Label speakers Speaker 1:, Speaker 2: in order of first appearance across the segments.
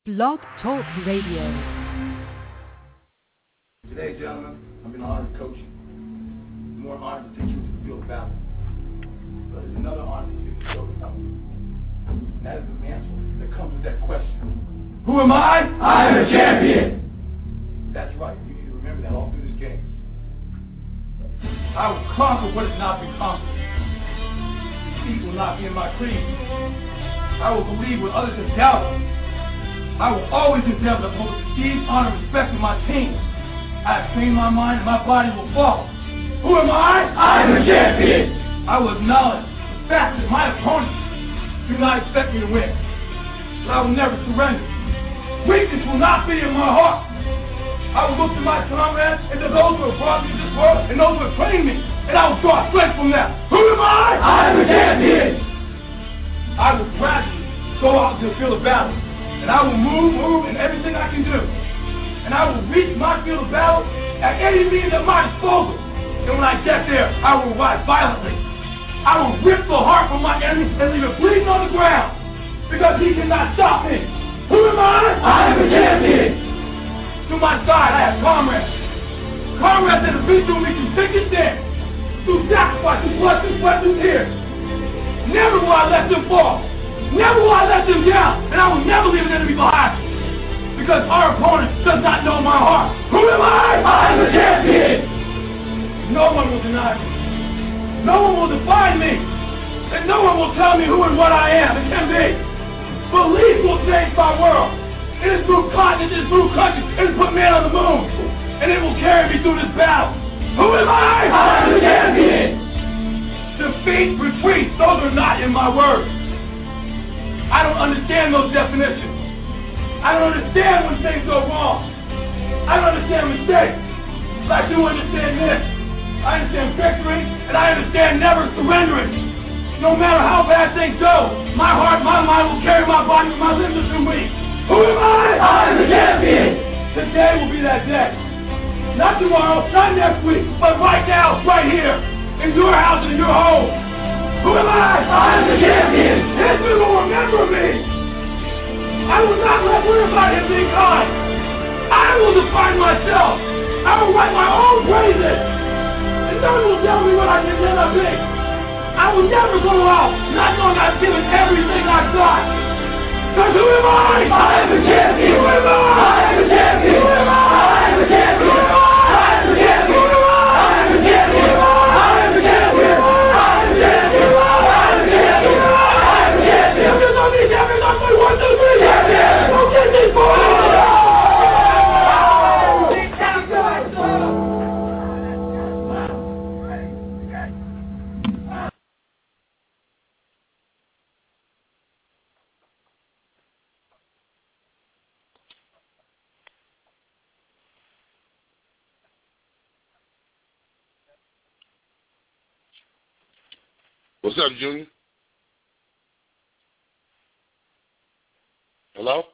Speaker 1: Blog Talk Radio.
Speaker 2: Today, gentlemen, I've been honored to coach you. More honored to take you to the field of battle. But there's another honor to take you to the field of battle. And that is the mantle that comes with that question. Who am I? I am a champion. That's right. You need to remember that all through this game. I will conquer what has not been conquered. Defeat will not be in my creed. I will believe what others have doubted. I will always endeavor to hold prestige, honor, and respect with my team. I have trained my mind and my body will follow. Who am I? I am a champion. I will acknowledge the fact that my opponents do not expect me to win. But I will never surrender. Weakness will not be in my heart. I will look to my comrades and to those who have brought me to this world and those who have trained me, and I will draw strength from them. Who am I? I am a champion. I will gradually go out to the field of battle. And I will move in everything I can do. And I will reach my field of battle at any means at my disposal. And when I get there, I will rise violently. I will rip the heart from my enemy and leave it bleeding on the ground. Because he cannot stop me. Who am I? I am a champion. To my side, I have comrades. Comrades that have been through me through thick and thin. Through sacrifice, through blood, through sweat, through tears. Never will I let them fall. Never will I let them down, and I will never leave an enemy behind. Because our opponent does not know my heart. Who am I? I am a champion. No one will deny me. No one will define me. And no one will tell me who and what I am and can be. Belief will change my world. It is through continents, it is through countries, it has put man on the moon. And it will carry me through this battle. Who am I? I am a champion. Defeat, retreat, those are not in my words. I don't understand those definitions. I don't understand when things go wrong. I don't understand mistakes. But I do understand this. I understand victory, and I understand never surrendering. No matter how bad things go, my heart, my mind will carry my body when my limbs are too weak. Who am I? I am the champion. Today will be that day. Not tomorrow, not next week, but right now, right here, in your house and in your home. Who am I? I am the champion. History will remember me. I will not let worry about him being kind. I will define myself. I will write my own praises. And no one will tell me what I can never be. I will never go out not knowing I've given everything I've got. Because who am I? I am the champion. Who am I? I am the champion. Who am I? I am the champion. Who am I? I am the champion. Who am I? I am the champion. I am the champion.
Speaker 3: What's up, Junior? Hello?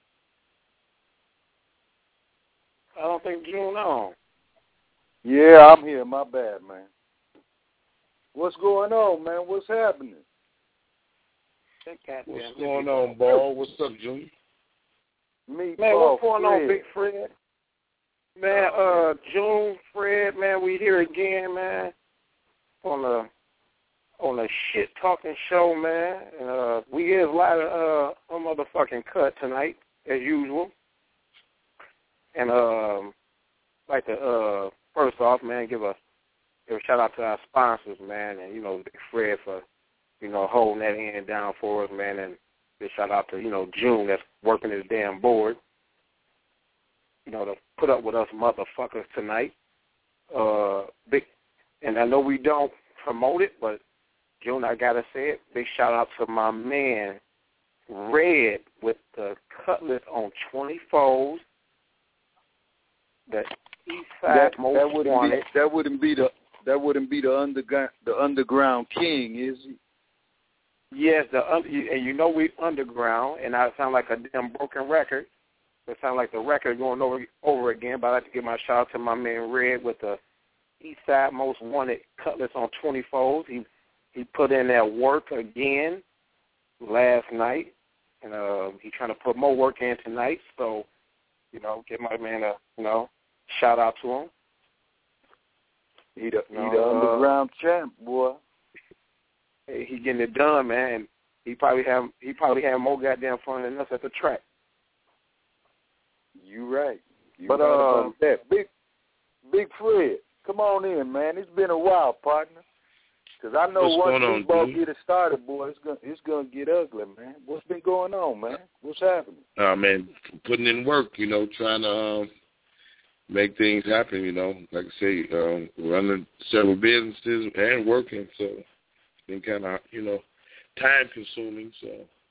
Speaker 4: I don't think June on.
Speaker 5: Yeah, I'm here. My bad, man. What's going on, man? What's happening?
Speaker 3: What's going on, Ball? What's up, Junior?
Speaker 4: Man, what's going on, Big Fred? Man, June, Fred, man, we here again, man, on a shit talking show, man. And we is live a motherfucking cut tonight, as usual. And like to first off, man, give a shout out to our sponsors, man, and Big Fred for holding that hand down for us, man, and big shout out to June that's working his damn board, to put up with us motherfuckers tonight. Big, and I know we don't promote it, but June, I gotta say it. Big shout out to my man Red with the Cutlass on 24s. That East Side most wanted.
Speaker 5: That wouldn't be the underground king, is he?
Speaker 4: Yes, and we underground, and I sound like a damn broken record. It sounds like the record going over again. But I'd like to give my shout out to my man Red with the East Side most wanted Cutlass on 24s. He put in that work again last night, and he's trying to put more work in tonight. So, give my man a shout out to him.
Speaker 5: He the underground champ, boy.
Speaker 4: He getting it done, man. He probably have more goddamn fun than us at the track.
Speaker 5: You right. But that Big Fred, come on in, man. It's been a while, partner. Because I know once this ball get it started, boy, it's gonna get ugly, man. What's been going on, man? What's happening?
Speaker 3: Man, putting in work, trying to make things happen, Like I say, running several businesses and working, so it's been kind of, time consuming. So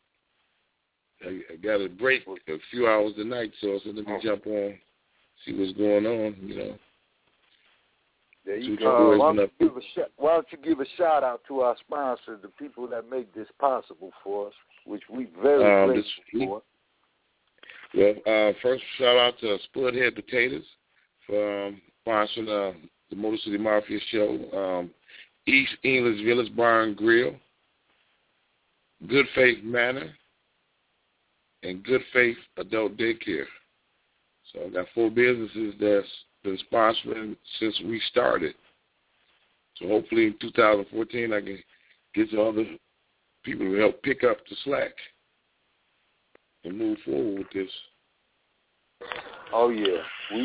Speaker 3: I got a break a few hours a night, so let me jump on, see what's going on,
Speaker 5: There you go. Why don't you give a shout out to our sponsors, the people that make this possible for us, which we very grateful for.
Speaker 3: Well, first shout out to Spudhead Potatoes for sponsoring the Motor City Mafia show. East English Village Bar and Grill, Good Faith Manor, and Good Faith Adult Daycare. So I've got 4 businesses that's been sponsoring since we started. So hopefully in 2014 I can get some other people to help pick up the slack and move forward with this.
Speaker 5: Oh yeah,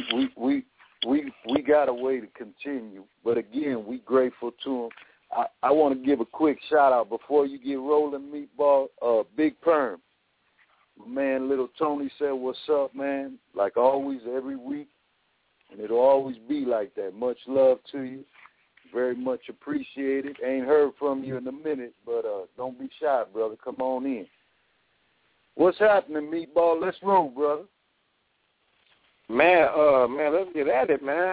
Speaker 5: we got a way to continue, but again, we grateful to them. I want to give a quick shout out before you get rolling, Meatball. Big Perm, my man, Little Tony said, "What's up, man?" Like always, every week, and it'll always be like that. Much love to you, very much appreciated. Ain't heard from you in a minute, but don't be shy, brother. Come on in. What's happening, Meatball? Let's roll, brother.
Speaker 4: Man, let's get at it, man.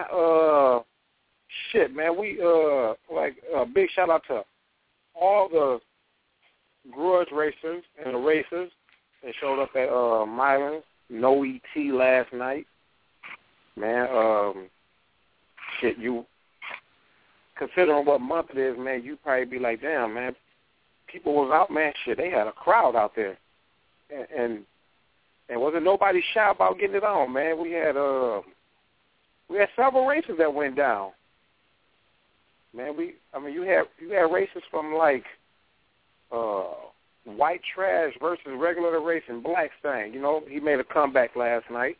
Speaker 4: Man, we big shout out to all the grudge racers and the racers that showed up at Mylands, No ET last night. Man, you considering what month it is, man, you probably be like, damn, man, people was out, man. They had a crowd out there, and wasn't nobody shy about getting it on, man. We had several races that went down. Man, you had races from like White Trash versus Regular Racing Black Stain. He made a comeback last night.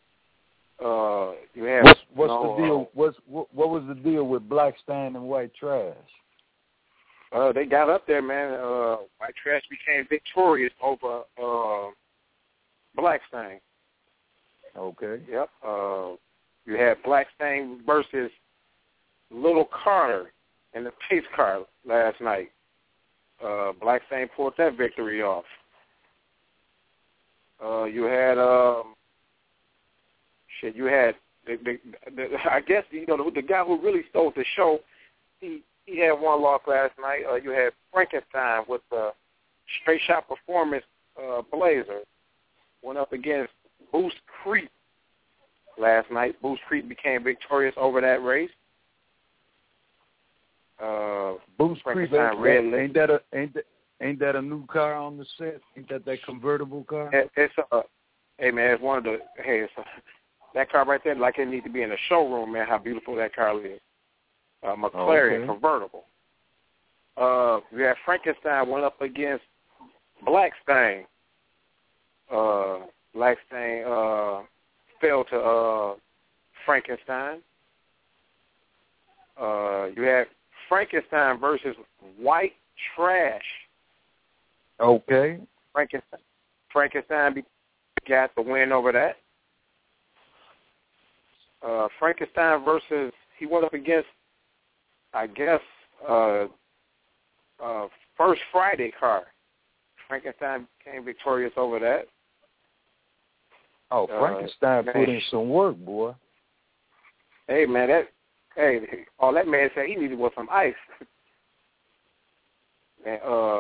Speaker 4: You had
Speaker 5: what's the deal? What was the deal with Black Stain and White Trash?
Speaker 4: They got up there, man. White Trash became victorious over Black Stain.
Speaker 5: Okay.
Speaker 4: Yep. You had Black Stain versus Little Carter in the pace car last night. Black Stain pulled that victory off. You had I guess the guy who really stole the show. He had one loss last night. You had Frankenstein with the Straight Shot Performance Blazer. Went up against Boost Creek last night. Boost Creek became victorious over that race.
Speaker 5: Boost Creek, ain't that a new car on the set? Ain't that convertible car?
Speaker 4: Hey man, it's one of the that car right there, like it needs to be in a showroom, man. How beautiful that car is. McLaren convertible. We had Frankenstein went up against Black Stain. Black Stain fell to Frankenstein. You had Frankenstein versus White Trash.
Speaker 5: Okay.
Speaker 4: Frankenstein got the win over that. Frankenstein versus, he went up against, I guess, First Friday car. Frankenstein became victorious over that.
Speaker 5: Oh, Frankenstein put in some work, boy.
Speaker 4: Hey, man, all that man said he needed was some ice. And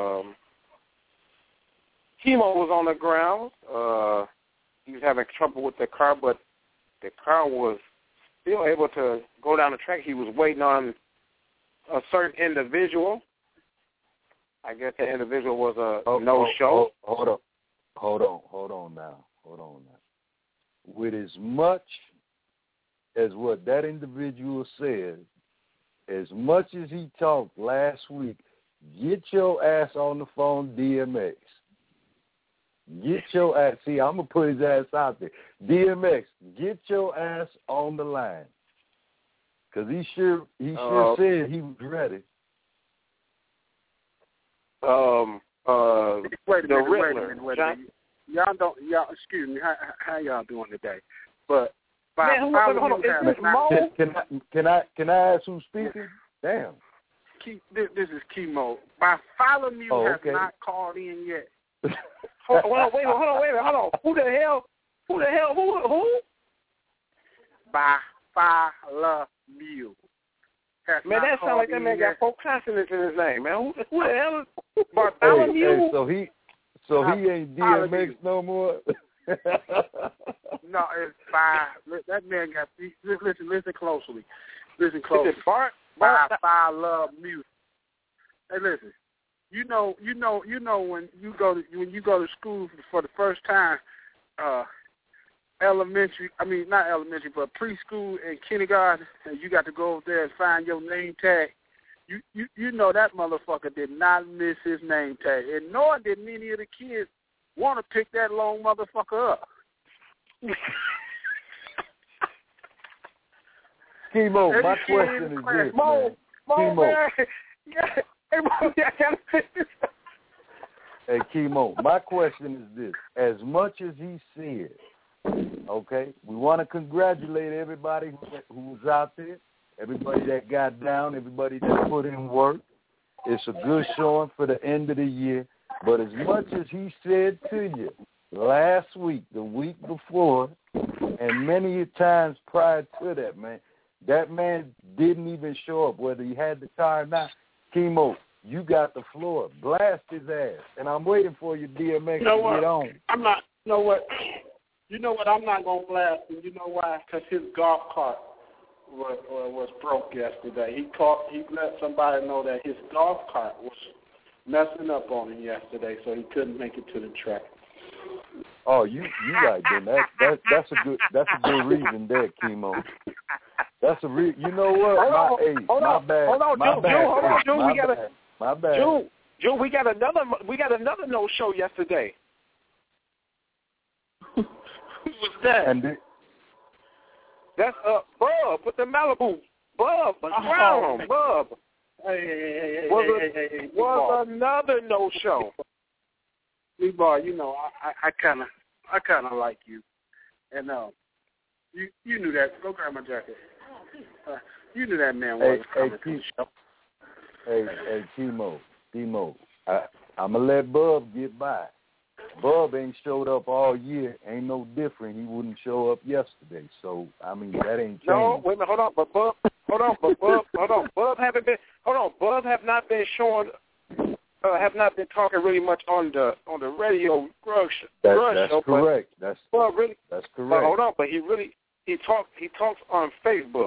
Speaker 4: Chemo was on the ground. He was having trouble with the car, but the car was still able to go down the track. He was waiting on a certain individual. I guess the individual was a no-show.
Speaker 5: Hold up. Hold on now. With as much as what that individual said, as much as he talked last week, get your ass on the phone, DMX. Get your ass. See, I'm going to put his ass out there. DMX, get your ass on the line. Because he sure said he was ready.
Speaker 4: Wait a minute. Y'all, excuse me, how y'all doing today? But hold on.
Speaker 5: Can I ask who's speaking? Damn.
Speaker 4: This is Chemo. Bartholomew has not called in yet. Hold on. Who the hell? Who? Bartholomew. Man, that sounds like that man got 4 consonants in his name, man. Who the hell is Bartholomew?
Speaker 5: Hey, so he ain't DMX no more?
Speaker 4: No, it's that man got. Listen closely. Listen closely. Is it Bartholomew? Hey, listen. You know when you go to school for the first time, not elementary, but preschool and kindergarten, and you got to go over there and find your name tag. You know that motherfucker did not miss his name tag, and nor did many of the kids want to pick that long motherfucker up.
Speaker 5: Chemo, my question is this, man. Chemo. Hey, Chemo, my question is this. As much as he said, okay, we want to congratulate everybody who's out there, everybody that got down, everybody that put in work. It's a good showing for the end of the year. But as much as he said to you last week, the week before, and many times prior to that man didn't even show up, whether he had the car or not. Chemo, you got the floor. Blast his ass. And I'm waiting for you, DMX, to get on.
Speaker 4: I'm not. You know what? I'm not going to blast him. You know why? Because his golf cart was broke yesterday. He let somebody know that his golf cart was messing up on him yesterday, so he couldn't make it to the track.
Speaker 5: Oh, you right then. That's a good reason there, Chemo. That's a you know what? My bad.
Speaker 4: Hold on, June.
Speaker 5: My bad.
Speaker 4: June, we got another no show yesterday. Who was that? That's Bub with the Malibu. Bub, Bub. Hey, was another no show. B-Boy, you know, I kind of like you, and you knew that. Go grab my jacket. You knew that man wasn't coming to the show.
Speaker 5: Hey, Chemo, I'm gonna let Bub get by. Bub ain't showed up all year. Ain't no different. He wouldn't show up yesterday. So I mean that ain't changed.
Speaker 4: No, wait a minute. Hold on. Bub have not been showing. Have not been talking really much on the radio grudge show.
Speaker 5: Correct.
Speaker 4: That's
Speaker 5: correct.
Speaker 4: Hold on, but he talks on Facebook.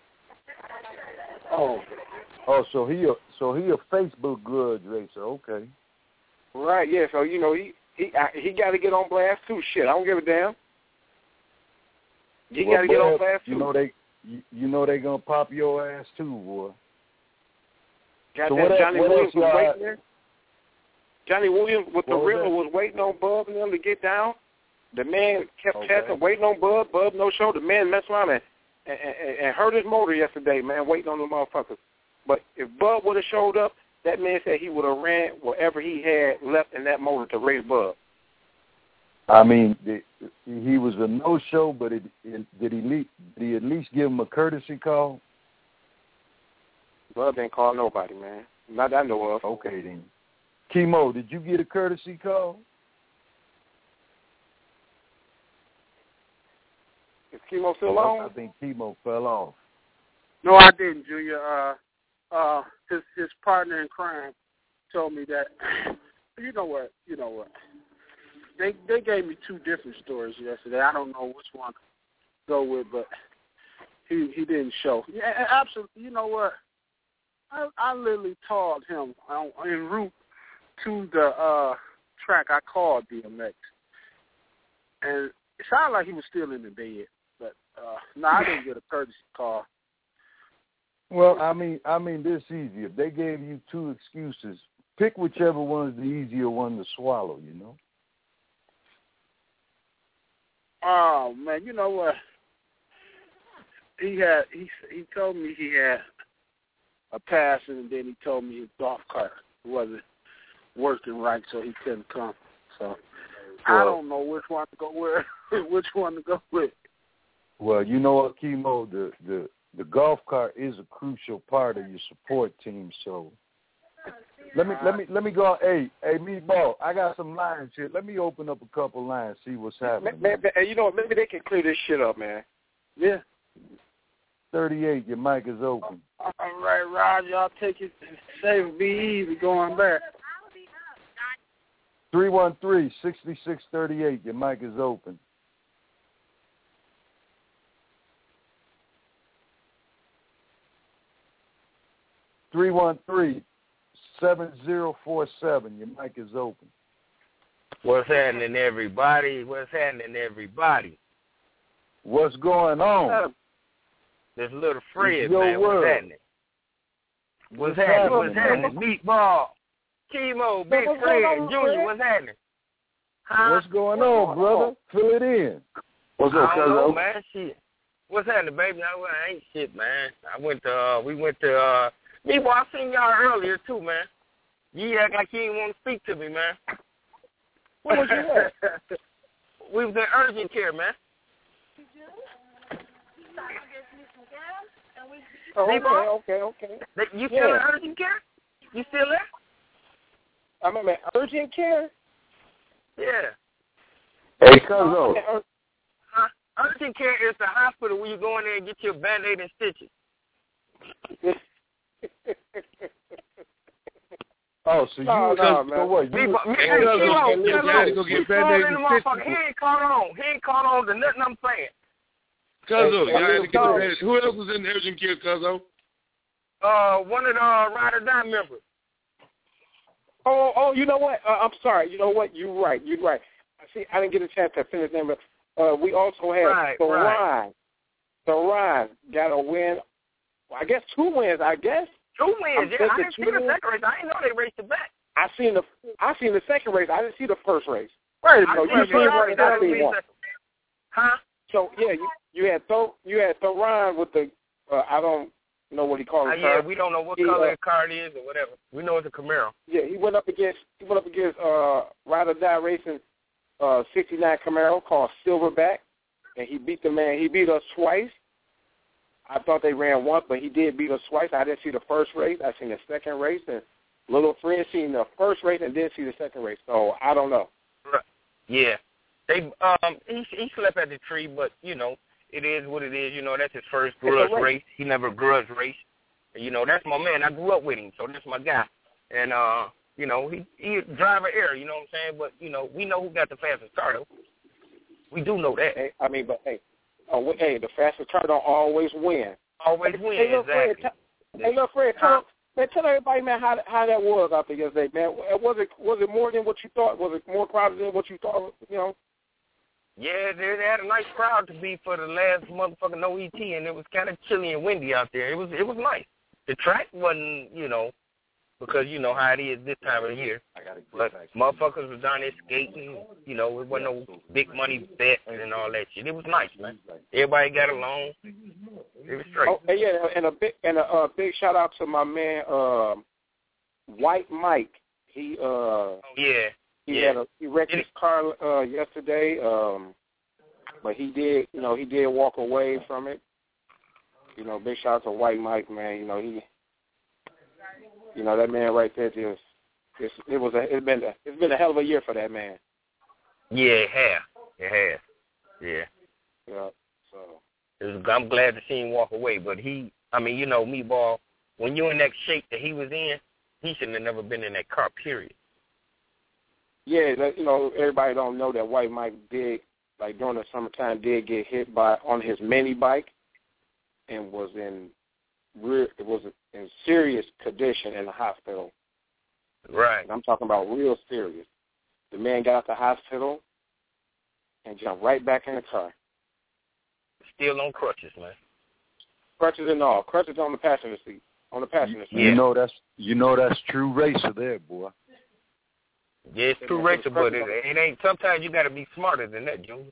Speaker 5: Oh, so he a Facebook grudge racer. Okay.
Speaker 4: Right. Yeah. So you know he got to get on blast too. Shit, I don't give a damn. He got to get on blast too.
Speaker 5: You know they gonna pop your ass too, boy.
Speaker 4: Got so that Johnny Williams was waiting there. Johnny Williams with the river was waiting on Bub and them to get down. The man kept testing, waiting on Bub. Bub no show. The man messed around and hurt his motor yesterday, man, waiting on the motherfuckers. But if Bub would have showed up, that man said he would have ran whatever he had left in that motor to race Bub.
Speaker 5: I mean, he was a no-show, but did he at least give him a courtesy call?
Speaker 4: Bub didn't call nobody, man. Not that I know of.
Speaker 5: Okay, then. Chemo, did you get a courtesy call?
Speaker 4: Is Chemo still on?
Speaker 5: I think Chemo fell off.
Speaker 4: No, I didn't, Junior. His partner in crime told me that. You know what? They gave me 2 different stories yesterday. I don't know which one to go with, but he didn't show. Yeah, absolutely. You know what? I literally told him en route to the track. I called DMX and it sounded like he was still in the bed. But no, I didn't get a courtesy call.
Speaker 5: Well, I mean, this easy. If they gave you two excuses, pick whichever one's the easier one to swallow. You know.
Speaker 4: Oh man, you know what? He told me he had a passion, and then he told me his golf cart wasn't working right, so he couldn't come. So I don't know which one to go with.
Speaker 5: Well, you know what, Chemo, the golf cart is a crucial part of your support team. So let me go. Hey, Meatball, I got some lines here. Let me open up a couple lines, see what's happening.
Speaker 4: You know, maybe they can clear this shit up, man. Yeah.
Speaker 5: 38, your mic is open.
Speaker 4: All right, Rod, y'all take it safe, be easy going back.
Speaker 5: 313-6638, your mic is open. (313-7047), your mic is open.
Speaker 6: What's happening, everybody?
Speaker 5: What's going on?
Speaker 6: This little Fred, man. What's happening? Meatball, Chemo, Big Fred, Junior, what's happening? Huh?
Speaker 5: What's going on, brother? Fill it in.
Speaker 6: What's up, cousin? Man, shit. What's happening, baby? I ain't shit, man. We went to Meatball, I seen y'all earlier, too, man. You act like you didn't want to speak to me, man.
Speaker 4: Where was you at?
Speaker 6: We was in urgent care, man.
Speaker 4: Oh, okay.
Speaker 6: You still in urgent care? You still there?
Speaker 4: I'm in urgent care?
Speaker 6: Yeah.
Speaker 5: Hey, Cuzzo.
Speaker 6: Urgent care is the hospital where you go in there and get your Band-Aid and stitches.
Speaker 5: Oh, so
Speaker 4: no,
Speaker 5: what?
Speaker 6: He ain't caught on to nothing I'm saying.
Speaker 3: Cuzzo, y'all had to get the Band-Aid. Who else was in the urgent care, Cuzzo?
Speaker 6: One of the Ride or Die members.
Speaker 4: Oh, you know what? I'm sorry. You know what? You're right. See, I didn't get a chance to finish them, but we also had Theron. Theron got a win. Well, I guess 2 wins. 2 wins. Yeah, I didn't see the second race. I didn't know they raced it back. I seen the second race. I didn't see the first race. Wait a minute. You seen one and I seen one.
Speaker 6: Huh?
Speaker 4: So yeah, you had Theron with the I don't know what he called it.
Speaker 6: Yeah, we don't know what color the car is or whatever. We know it's a Camaro.
Speaker 4: Yeah, he went up against Ride or Die Racing 69 Camaro called Silverback, and he beat the man. He beat us twice. I thought they ran once, but he did beat us twice. I didn't see the first race. I seen the second race, and Little Fred seen the first race and didn't see the second race. So I don't know.
Speaker 6: Right. Yeah. He slept at the tree, but you know it is what it is. You know that's his first grudge race. He never grudge race. You know that's my man. I grew up with him, so that's my guy. And you know he driver error. You know what I'm saying? But you know we know who got the fastest car though. We do know that.
Speaker 4: Hey, the fastest car don't always win.
Speaker 6: Always win.
Speaker 4: Hey,
Speaker 6: exactly.
Speaker 4: Look, Fred, tell everybody, man, how that was out there yesterday, man. Was it more than what you thought? Was it more crowded than what you thought? You know.
Speaker 6: Yeah, they had a nice crowd to be for the last motherfucking OET, and it was kind of chilly and windy out there. It was nice. The track wasn't, you know, because you know how it is this time of the year. But motherfuckers was down there skating. You know, it wasn't no big money bet and all that shit. It was nice, man. Everybody got along. It was straight.
Speaker 4: Oh, yeah, and a big shout out to my man White Mike. He he wrecked his car yesterday, but he did walk away from it. You know, big shout out to White Mike, man. You know that man right there it's been a hell of a year for that man.
Speaker 6: Yeah, it has. Yeah.
Speaker 4: Yeah. So
Speaker 6: I'm glad to see him walk away, but Meatball, when you're in that shape that he was in, he shouldn't have never been in that car, period.
Speaker 4: Yeah, you know, everybody don't know that White Mike did, like during the summertime, did get hit on his mini bike and was in serious condition in the hospital.
Speaker 6: Right.
Speaker 4: And I'm talking about real serious. The man got out the hospital, and jumped right back in the car.
Speaker 6: Still on crutches, man.
Speaker 4: Crutches and all. Crutches on the passenger seat. On the passenger seat.
Speaker 5: You know that's true racer there, boy.
Speaker 6: Yeah, it's true racer, but it ain't. Sometimes you got to be smarter than that, Junior.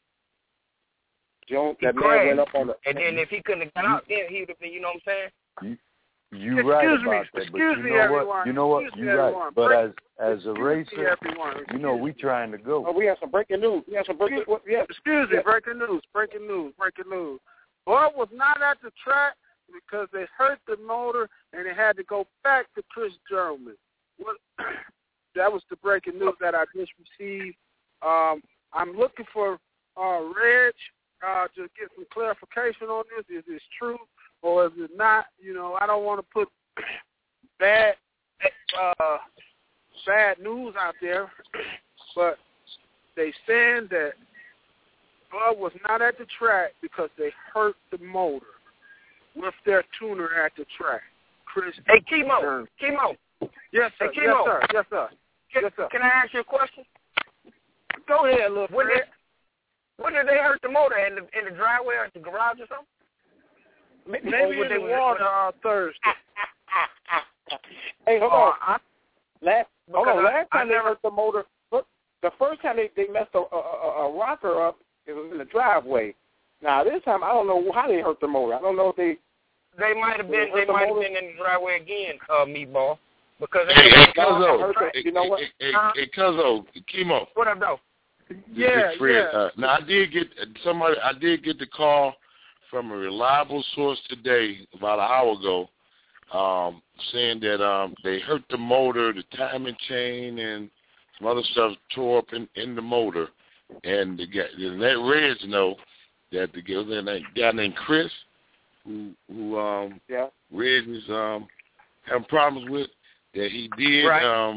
Speaker 4: That man went up on the.
Speaker 6: And then if he couldn't have got out there, he would have been. You know what I'm saying?
Speaker 5: You're right about that, but you know what? You're right. But as a racer, you know we trying to go.
Speaker 4: Oh, we have some breaking news.
Speaker 7: Excuse me, breaking news. Bud was not at the track because they hurt the motor and they had to go back to Chris German. That was the breaking news that I just received. I'm looking for Reg to get some clarification on this. Is this true or is it not? You know, I don't want to put bad news out there, but they saying that Bud was not at the track because they hurt the motor with their tuner at the track. Chris.
Speaker 6: Hey, Chemo.
Speaker 7: Yes, sir.
Speaker 6: Hey, Chemo.
Speaker 7: Yes, sir.
Speaker 6: Can I ask you a question?
Speaker 7: Go ahead, little Fred.
Speaker 6: When did they hurt the motor? In the driveway or at the garage or something?
Speaker 7: Maybe in the water Thursday.
Speaker 4: Hey, hold on. Last time they hurt the motor, the first time they messed a rocker up, it was in the driveway. Now this time I don't know how they hurt the motor. I don't know if they
Speaker 6: might have been in the driveway again, Meatball. Because
Speaker 3: Cuzzo, Chemo.
Speaker 6: What up, though?
Speaker 7: Yeah.
Speaker 3: Now I did get the call from a reliable source today, about an hour ago, saying that they hurt the motor, the timing chain, and some other stuff tore up in the motor. And let Reg know that the guy named Chris, who Reg is having problems with, that he did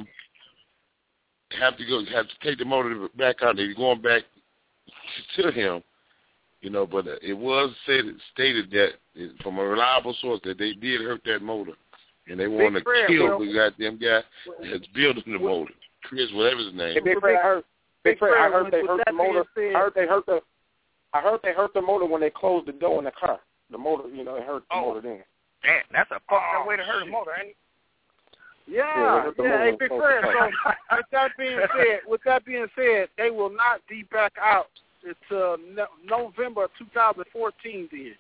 Speaker 3: have to take the motor back out. They're going back to him, you know. But it was stated that from a reliable source that they did hurt that motor, and they want to kill the goddamn guy that's building the motor, Chris, whatever his name.
Speaker 4: Hey, Big Fred, I heard they hurt the motor. I heard they hurt the motor when they closed the door in the car. The motor, it hurt the motor then.
Speaker 6: Man, that's a fucked up way to hurt a motor, ain't it?
Speaker 7: Yeah. Hey, Big Fred. So with that being said, they will not be back out until November 2014. Then.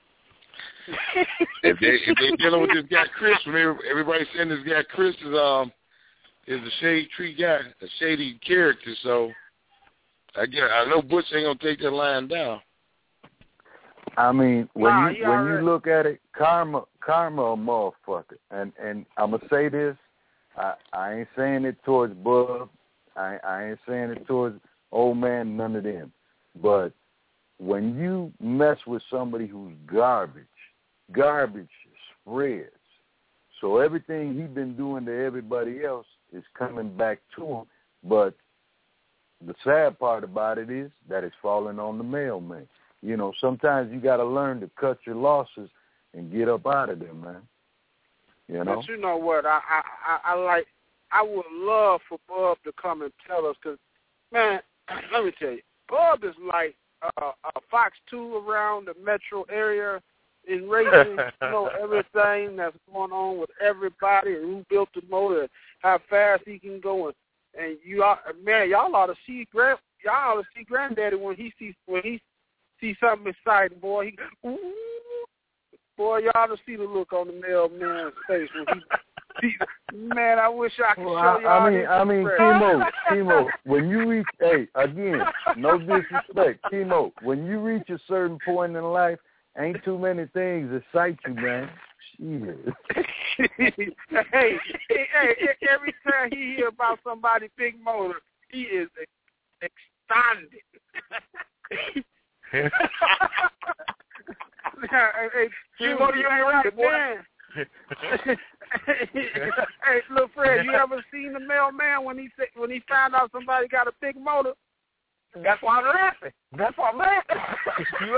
Speaker 3: if they're dealing with this guy Chris, everybody's saying this guy Chris is a shady tree guy, a shady character. So I know Butch ain't gonna take that line down.
Speaker 5: I mean, when you look at it, karma a motherfucker. And I'm going to say this, I ain't saying it towards Bub, I ain't saying it towards old man, none of them. But when you mess with somebody who's garbage spreads. So everything he's been doing to everybody else is coming back to him. But the sad part about it is that it's falling on the mailman. You know, sometimes you got to learn to cut your losses and get up out of them, man. You know?
Speaker 7: But you know what? I would love for Bub to come and tell us, because, man, let me tell you, Bub is like a Fox 2 around the metro area in racing. You know, everything that's going on with everybody, and who built the motor, and how fast he can go. And y'all ought to see Granddaddy when he see something exciting, boy. Boy, y'all to see the look on the mailman's face when he man, I wish I could show y'all.
Speaker 5: I mean, Chemo, when you reach, again, no disrespect, Chemo, when you reach a certain point in life, ain't too many things excite you, man.
Speaker 7: hey, every time he hear about somebody's big motor, he is excited. Hey, you ain't right, boy. Hey, look, Fred, you ever seen the mailman when he found out somebody got a big motor?
Speaker 6: That's why I'm laughing. You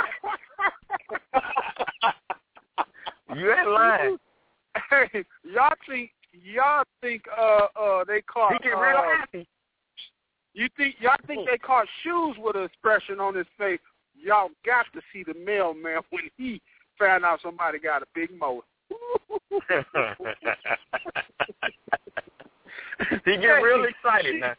Speaker 6: ain't lying. You ain't lying.
Speaker 7: Hey, y'all think they caught?
Speaker 6: He get real happy.
Speaker 7: Y'all think they caught shoes with an expression on his face? Y'all got to see the mailman when he found out somebody got a big motor.
Speaker 6: He get real excited now.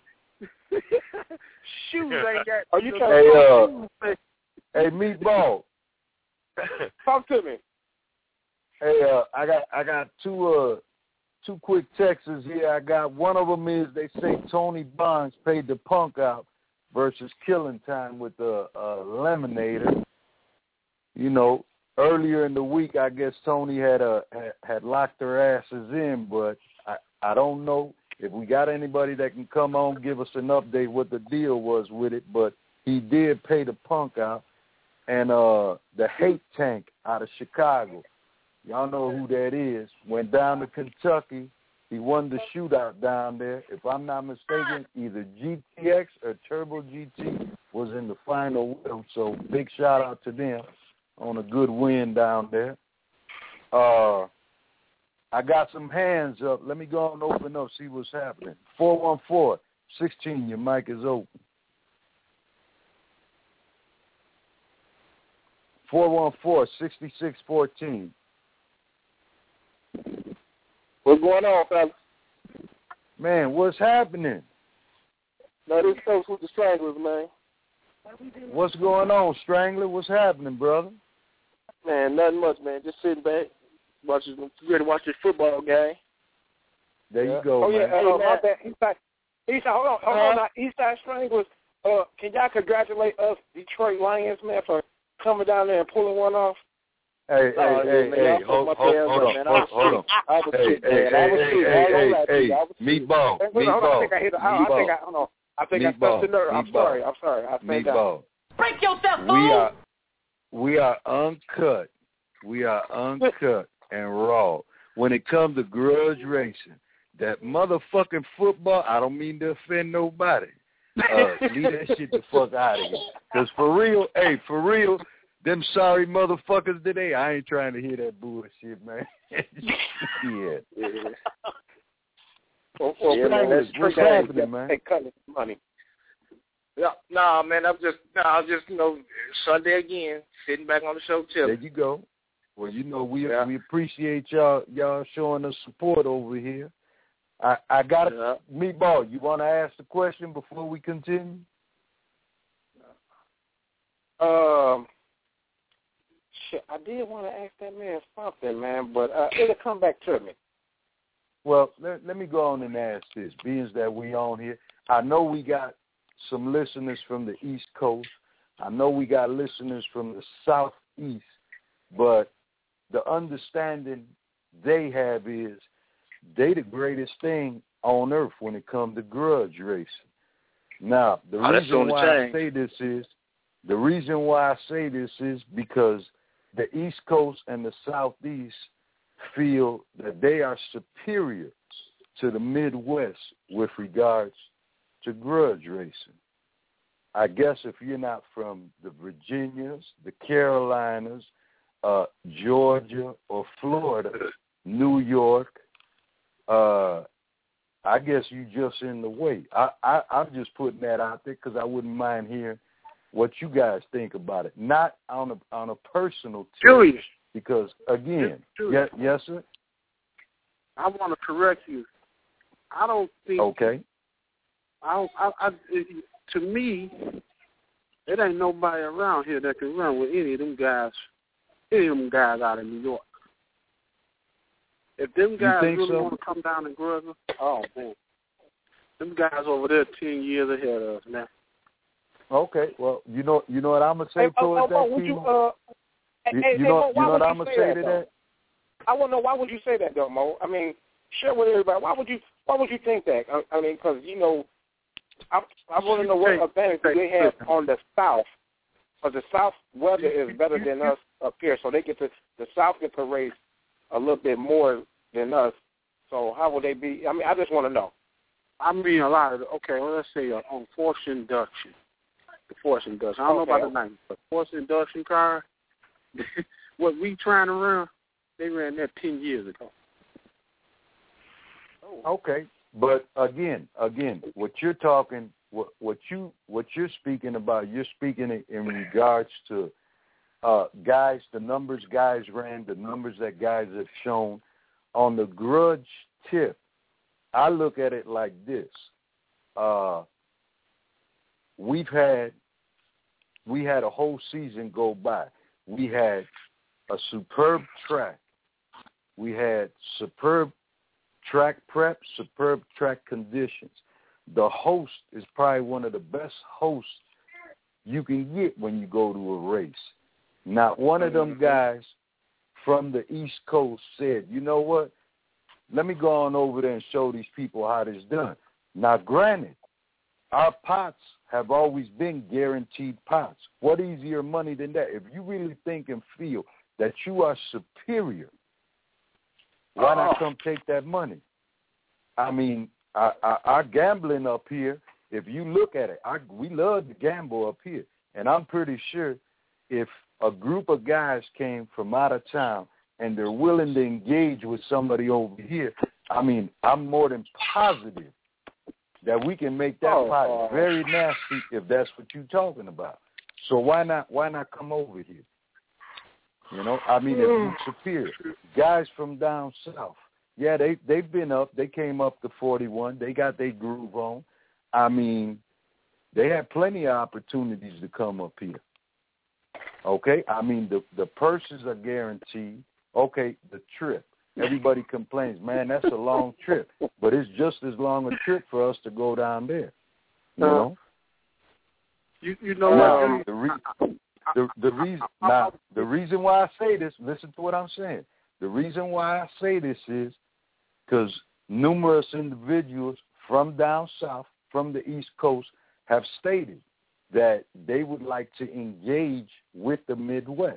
Speaker 7: Shoes ain't got.
Speaker 4: Are you trying to
Speaker 5: Hey, Meatball.
Speaker 4: Talk to me.
Speaker 5: Hey, I got two quick texts here. I got one of them is they say Tony Bonds paid the punk out versus Killing Time with the Lemonator. You know, earlier in the week, I guess Tony had locked their asses in, but I don't know if we got anybody that can come on give us an update what the deal was with it. But he did pay the punk out, and the Hate Tank out of Chicago. Y'all know who that is. Went down to Kentucky. He won the shootout down there. If I'm not mistaken, either GTX or Turbo GT was in the final with him. So big shout out to them on a good win down there. I got some hands up. Let me go and open up, see what's happening. 414-16, your mic is open. 414-6614.
Speaker 4: What's going on, fellas?
Speaker 5: Man, what's happening?
Speaker 4: Now, this folks with the Stranglers, man.
Speaker 5: What's going on, Strangler? What's happening, brother?
Speaker 4: Man, nothing much, man. Just sitting back, ready to watch this football game.
Speaker 5: There you go, man.
Speaker 4: My bad. Eastside, hold on. Now, Eastside Stranglers, can y'all congratulate us, Detroit Lions, man, for coming down there and pulling one off?
Speaker 5: Hey, hold on. Hey, Meatball.
Speaker 4: I think I stuffed the nerve. I'm sorry. I said that.
Speaker 1: Break yourself, fool!
Speaker 5: We are uncut. We are uncut and raw. When it comes to grudge racing, that motherfucking football, I don't mean to offend nobody. Leave that shit the fuck out of here. Because for real, them sorry motherfuckers today, I ain't trying to hear that bullshit, man. Yeah. What's happening, man?
Speaker 4: Hey, cut it, money.
Speaker 6: No, man, I'm just Sunday again, sitting back on the show chilling.
Speaker 5: There you go. Well, we appreciate y'all showing us support over here. I got it. Meatball, you want to ask the question before we continue?
Speaker 4: Shit, I did want to ask that man something, man, but it'll come back to me.
Speaker 5: Well, let me go on and ask this. Being that we on here, I know we got some listeners from the East Coast. I know we got listeners from the Southeast, but the understanding they have is they the greatest thing on earth when it comes to grudge racing. Now, the reason why I say this is because the East Coast and the Southeast feel that they are superior to the Midwest with regards to grudge racing. I guess if you're not from the Virginias, the Carolinas, Georgia, or Florida, New York, I guess you just in the way. I'm just putting that out there because I wouldn't mind hearing what you guys think about it. Not on a personal tip, because again, yes, sir.
Speaker 7: I want to correct you. I don't think.
Speaker 5: Okay.
Speaker 7: To me, it ain't nobody around here that can run with any of them guys out of New York. If them guys really want to come down and grudge us, oh man, them guys over there 10 years ahead of us now.
Speaker 5: Okay, well, you know what I'm gonna say towards that. You know what I'm gonna say to that?
Speaker 4: I want to know, why would you say that, though, Mo? I mean, share with everybody. Why would you think that? I mean, because I want to know what advantage they have on the South, because the South weather is better than us up here, so the South get to race a little bit more than us. So how would they be? I mean, I just want to know.
Speaker 7: I mean, a lot of let's say on forced induction. The forced induction. I don't know about the name, but forced induction car. What we trying to run, they ran that 10 years ago.
Speaker 5: Okay, but again, what you're talking what you're speaking about, you're speaking in regards to guys, the numbers guys ran, the numbers that guys have shown. On the grudge tip, I look at it like this. We had a whole season go by. We had a superb track. We had superb track prep, superb track conditions. The host is probably one of the best hosts you can get when you go to a race. Not one of them guys from the East Coast said, you know what, let me go on over there and show these people how this done. Now, granted, our pots have always been guaranteed pots. What easier money than that? If you really think and feel that you are superior, why not come take that money? I mean, our gambling up here, if you look at it, we love to gamble up here. And I'm pretty sure if a group of guys came from out of town and they're willing to engage with somebody over here, I mean, I'm more than positive that we can make that pot very nasty if that's what you're talking about. So why not come over here? You know, I mean, if you're superior. Guys from down south, yeah, they've been up. They came up to 41. They got their groove on. I mean, they had plenty of opportunities to come up here. Okay? I mean, the purses are guaranteed. Okay, the trip. Everybody complains, man, that's a long trip. But it's just as long a trip for us to go down there. You know?
Speaker 7: You know what?
Speaker 5: The reason why I say this, listen to what I'm saying. The reason why I say this is because numerous individuals from down south, from the East Coast, have stated that they would like to engage with the Midwest.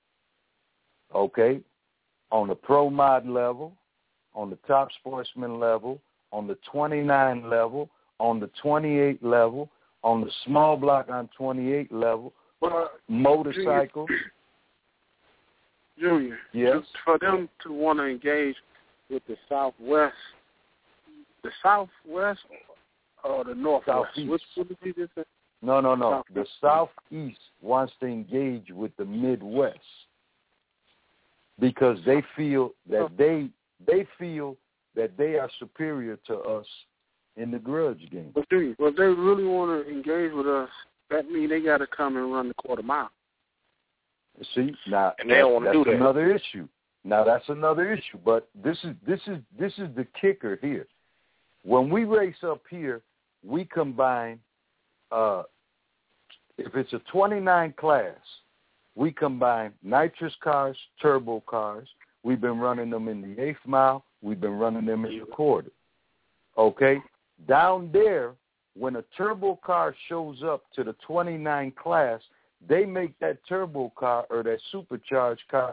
Speaker 5: Okay? On the pro mod level, on the top sportsman level, on the 29 level, on the 28 level, on the small block on 28 level, motorcycles.
Speaker 7: Junior,
Speaker 5: yes.
Speaker 7: For them to want to engage with the Southwest or the Northwest?
Speaker 5: Southeast.
Speaker 7: What did you just say?
Speaker 5: No. The Southeast wants to engage with the Midwest because they feel that they are superior to us in the grudge game.
Speaker 7: But if they really want to engage with us, that means they got to come and run the quarter mile.
Speaker 5: See, now
Speaker 6: and they don't want to do that.
Speaker 5: Another issue. Now that's another issue. But this is the kicker here. When we race up here, we combine. If it's a 29 class, we combine nitrous cars, turbo cars. We've been running them in the 8th mile. We've been running them in the quarter. Okay? Down there, when a turbo car shows up to the 29 class, they make that turbo car or that supercharged car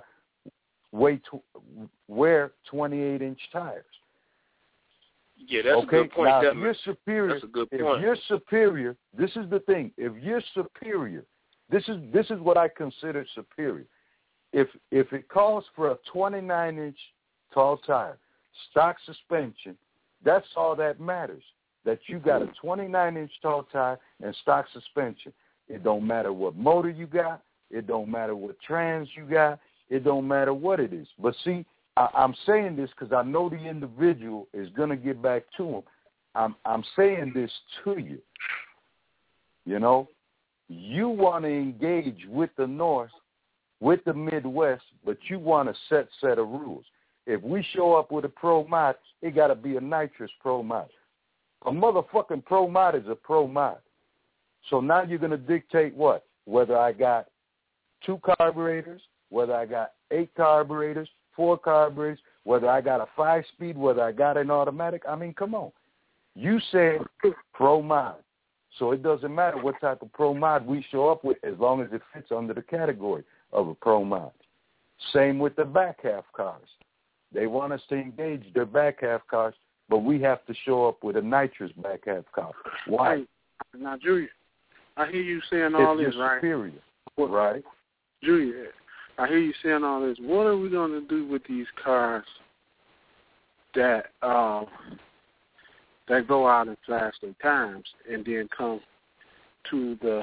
Speaker 5: wear 28-inch tires.
Speaker 6: Yeah, that's a good point.
Speaker 5: Now,
Speaker 6: that's
Speaker 5: a good point. If you're superior, this is the thing. If you're superior, this is what I consider superior. If it calls for a 29-inch tall tire, stock suspension, that's all that matters. That you got a 29-inch tall tire and stock suspension. It don't matter what motor you got. It don't matter what trans you got. It don't matter what it is. But see, I'm saying this because I know the individual is going to get back to him. I'm saying this to you. You know, you want to engage with the North, with the Midwest, but you want a set of rules. If we show up with a pro mod, it got to be a nitrous pro mod. A motherfucking pro mod is a pro mod. So now you're going to dictate what? Whether I got 2 carburetors, whether I got 8 carburetors, 4 carburetors, whether I got a 5-speed, whether I got an automatic. I mean, come on. You said pro mod. So it doesn't matter what type of pro mod we show up with as long as it fits under the category of a pro mod. Same with the back half cars. They want us to engage their back half cars, but we have to show up with a nitrous back half car. Why?
Speaker 7: Now, Julius, I hear you saying all this, right?
Speaker 5: Superior, right?
Speaker 7: Julius, I hear you saying all this. What are we going to do with these cars that that go out and flash their times and then come to the,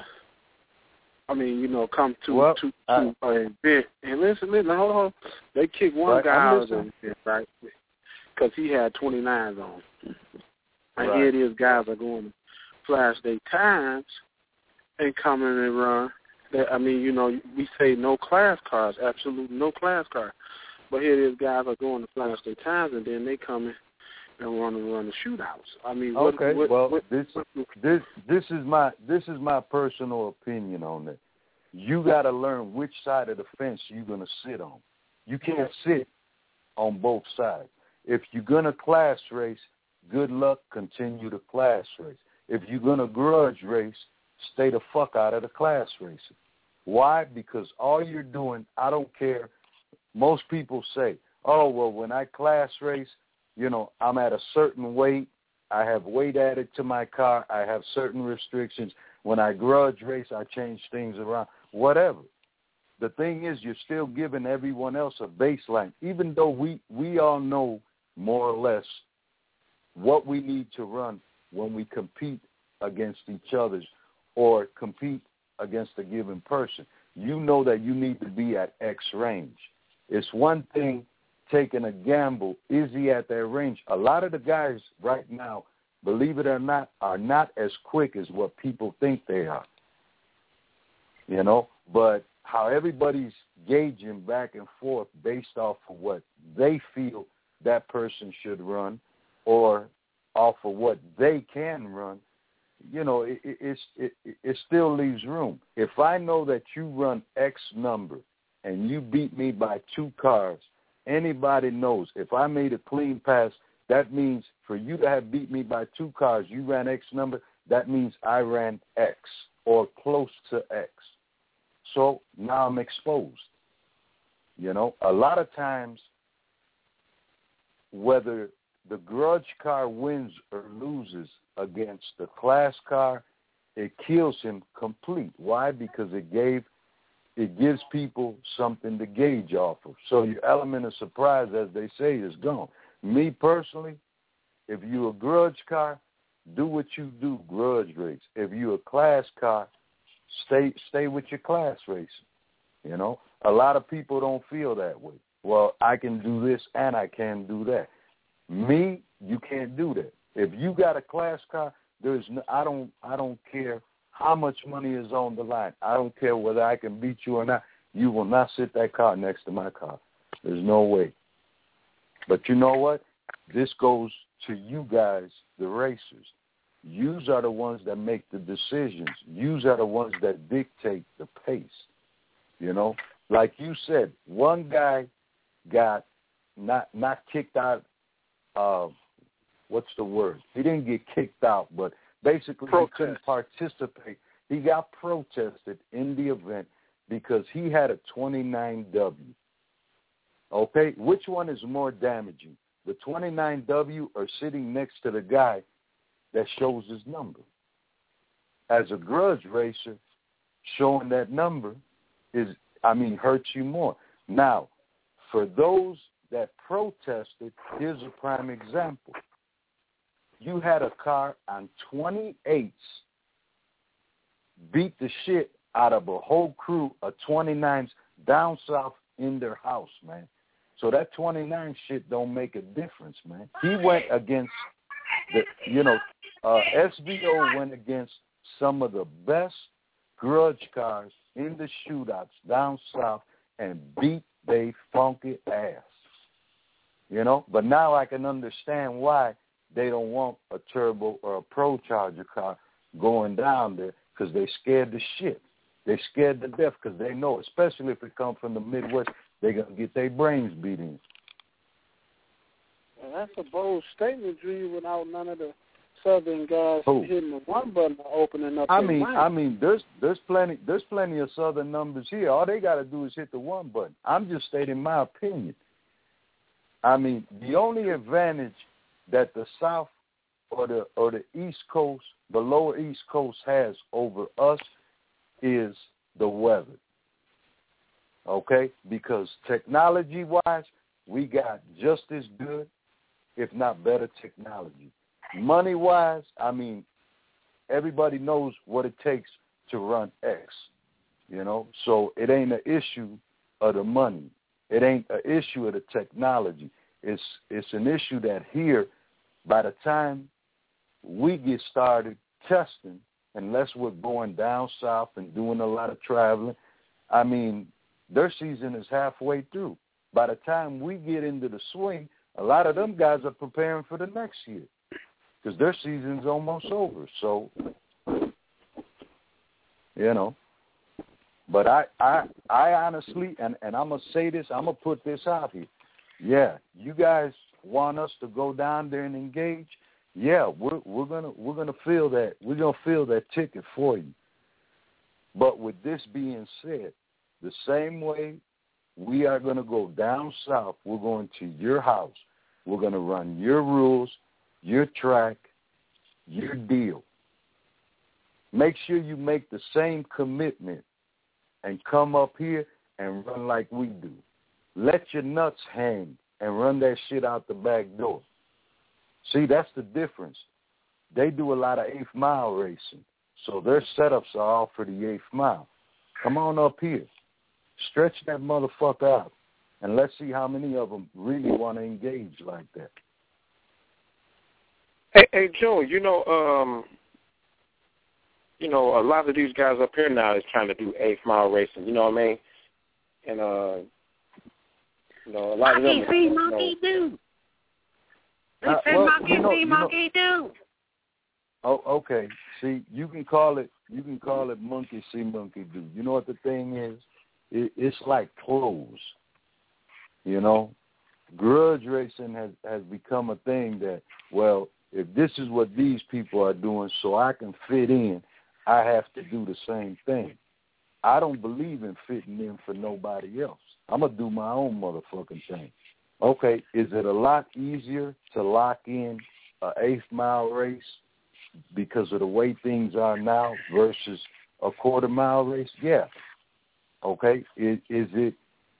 Speaker 7: come to an event. And listen, hold on. They kick one guy out of the event, right? Because he had 29s on. And here it is, guys are going to flash their times and come in and run. We say no class cars, absolutely no class car. But here it is, guys are going to flash their times, and then they come in and run the shootouts.
Speaker 5: This is my personal opinion on it. You got to learn which side of the fence you're going to sit on. You can't sit on both sides. If you're going to class race, good luck, continue to class race. If you're going to grudge race, stay the fuck out of the class racing. Why? Because all you're doing, I don't care. Most people say, oh, well, when I class race, I'm at a certain weight. I have weight added to my car. I have certain restrictions. When I grudge race, I change things around. Whatever. The thing is, you're still giving everyone else a baseline, even though we all know more or less what we need to run when we compete against each other or compete against a given person. You know that you need to be at X range. It's one thing taking a gamble. Is he at that range? A lot of the guys right now, believe it or not, are not as quick as what people think they are. But how everybody's gauging back and forth based off of what they feel that person should run or off of what they can run, it still leaves room. If I know that you run X number and you beat me by 2 cars, anybody knows if I made a clean pass, that means for you to have beat me by 2 cars, you ran X number, that means I ran X or close to X. So now I'm exposed. A lot of times, whether the grudge car wins or loses against the class car, it kills him complete. Why? Because it gives people something to gauge off of. So your element of surprise, as they say, is gone. Me personally, if you a grudge car, do what you do, grudge race. If you a class car, stay with your class racing. A lot of people don't feel that way. Well, I can do this and I can do that. Me, you can't do that. If you got a class car, I don't care how much money is on the line. I don't care whether I can beat you or not. You will not sit that car next to my car. There's no way. But you know what? This goes to you guys, the racers. Yous are the ones that make the decisions. Yous are the ones that dictate the pace. Like you said, one guy got not kicked out. What's the word? He didn't get kicked out, but basically he couldn't participate. He got protested in the event because he had a 29W. Okay? Which one is more damaging? The 29W or sitting next to the guy that shows his number? As a grudge racer, showing that number hurts you more. Now, for those that protested, here's a prime example. You had a car on 28s beat the shit out of a whole crew of 29s down south in their house, man. So that 29 shit don't make a difference, man. He went against SBO went against some of the best grudge cars in the shootouts down south and beat they funky ass. But now I can understand why they don't want a turbo or a Pro Charger car going down there, because they scared the shit. They scared to death because they know, especially if it comes from the Midwest, they're going to get their brains beat in.
Speaker 7: Well, that's a bold statement, Drew, without none of the Southern guys hitting the one button or opening up. There's plenty of Southern numbers here. All they got to do is hit the one button. I'm just stating my opinion. The only advantage that the South or the East Coast, the lower East Coast has over us is the weather. Okay? Because technology-wise, we got just as good, if not better technology.
Speaker 5: money-wise, I mean, everybody knows what it takes to run X, you know. So it ain't an issue of the money. It ain't an issue of the technology. It's an issue that here, by the time we get started testing, unless we're going down south and doing a lot of traveling, I mean, their season is halfway through. By the time we get into the swing, a lot of them guys are preparing for the next year because their season's almost over. So, you know, but I honestly, and I'm going to say this, I'm going to put this out here. Yeah, you guys want us to go down there and engage? Yeah, we're gonna feel that. We're gonna feel that ticket for you. But with this being said, the same way we are gonna go down south, we're going to your house. We're gonna run your rules, your track, your deal. Make sure you make the same commitment and come up here and run like we do. Let your nuts hang and run that shit out the back door. See, that's the difference. They do a lot of 8th mile racing, so their setups are all for the 8th mile. Come on up here. Stretch that motherfucker out, and let's see how many of them really want to engage like that.
Speaker 4: Hey, Joe, you know, a lot of these guys up here now is trying to do 8th mile racing, you know what I mean? And, you know, a lot of them.
Speaker 8: Monkey do. Monkey do.
Speaker 5: Oh, okay. See, you can call it monkey see, monkey do. You know what the thing is? It's like clothes. You know, grudge racing has become a thing that, well, if this is what these people are doing, so I can fit in, I have to do the same thing. I don't believe in fitting in for nobody else. I'm going to do my own motherfucking thing. Okay, is it a lot easier to lock in an 8th mile race because of the way things are now versus a 1/4 mile race? Yeah. Okay, is it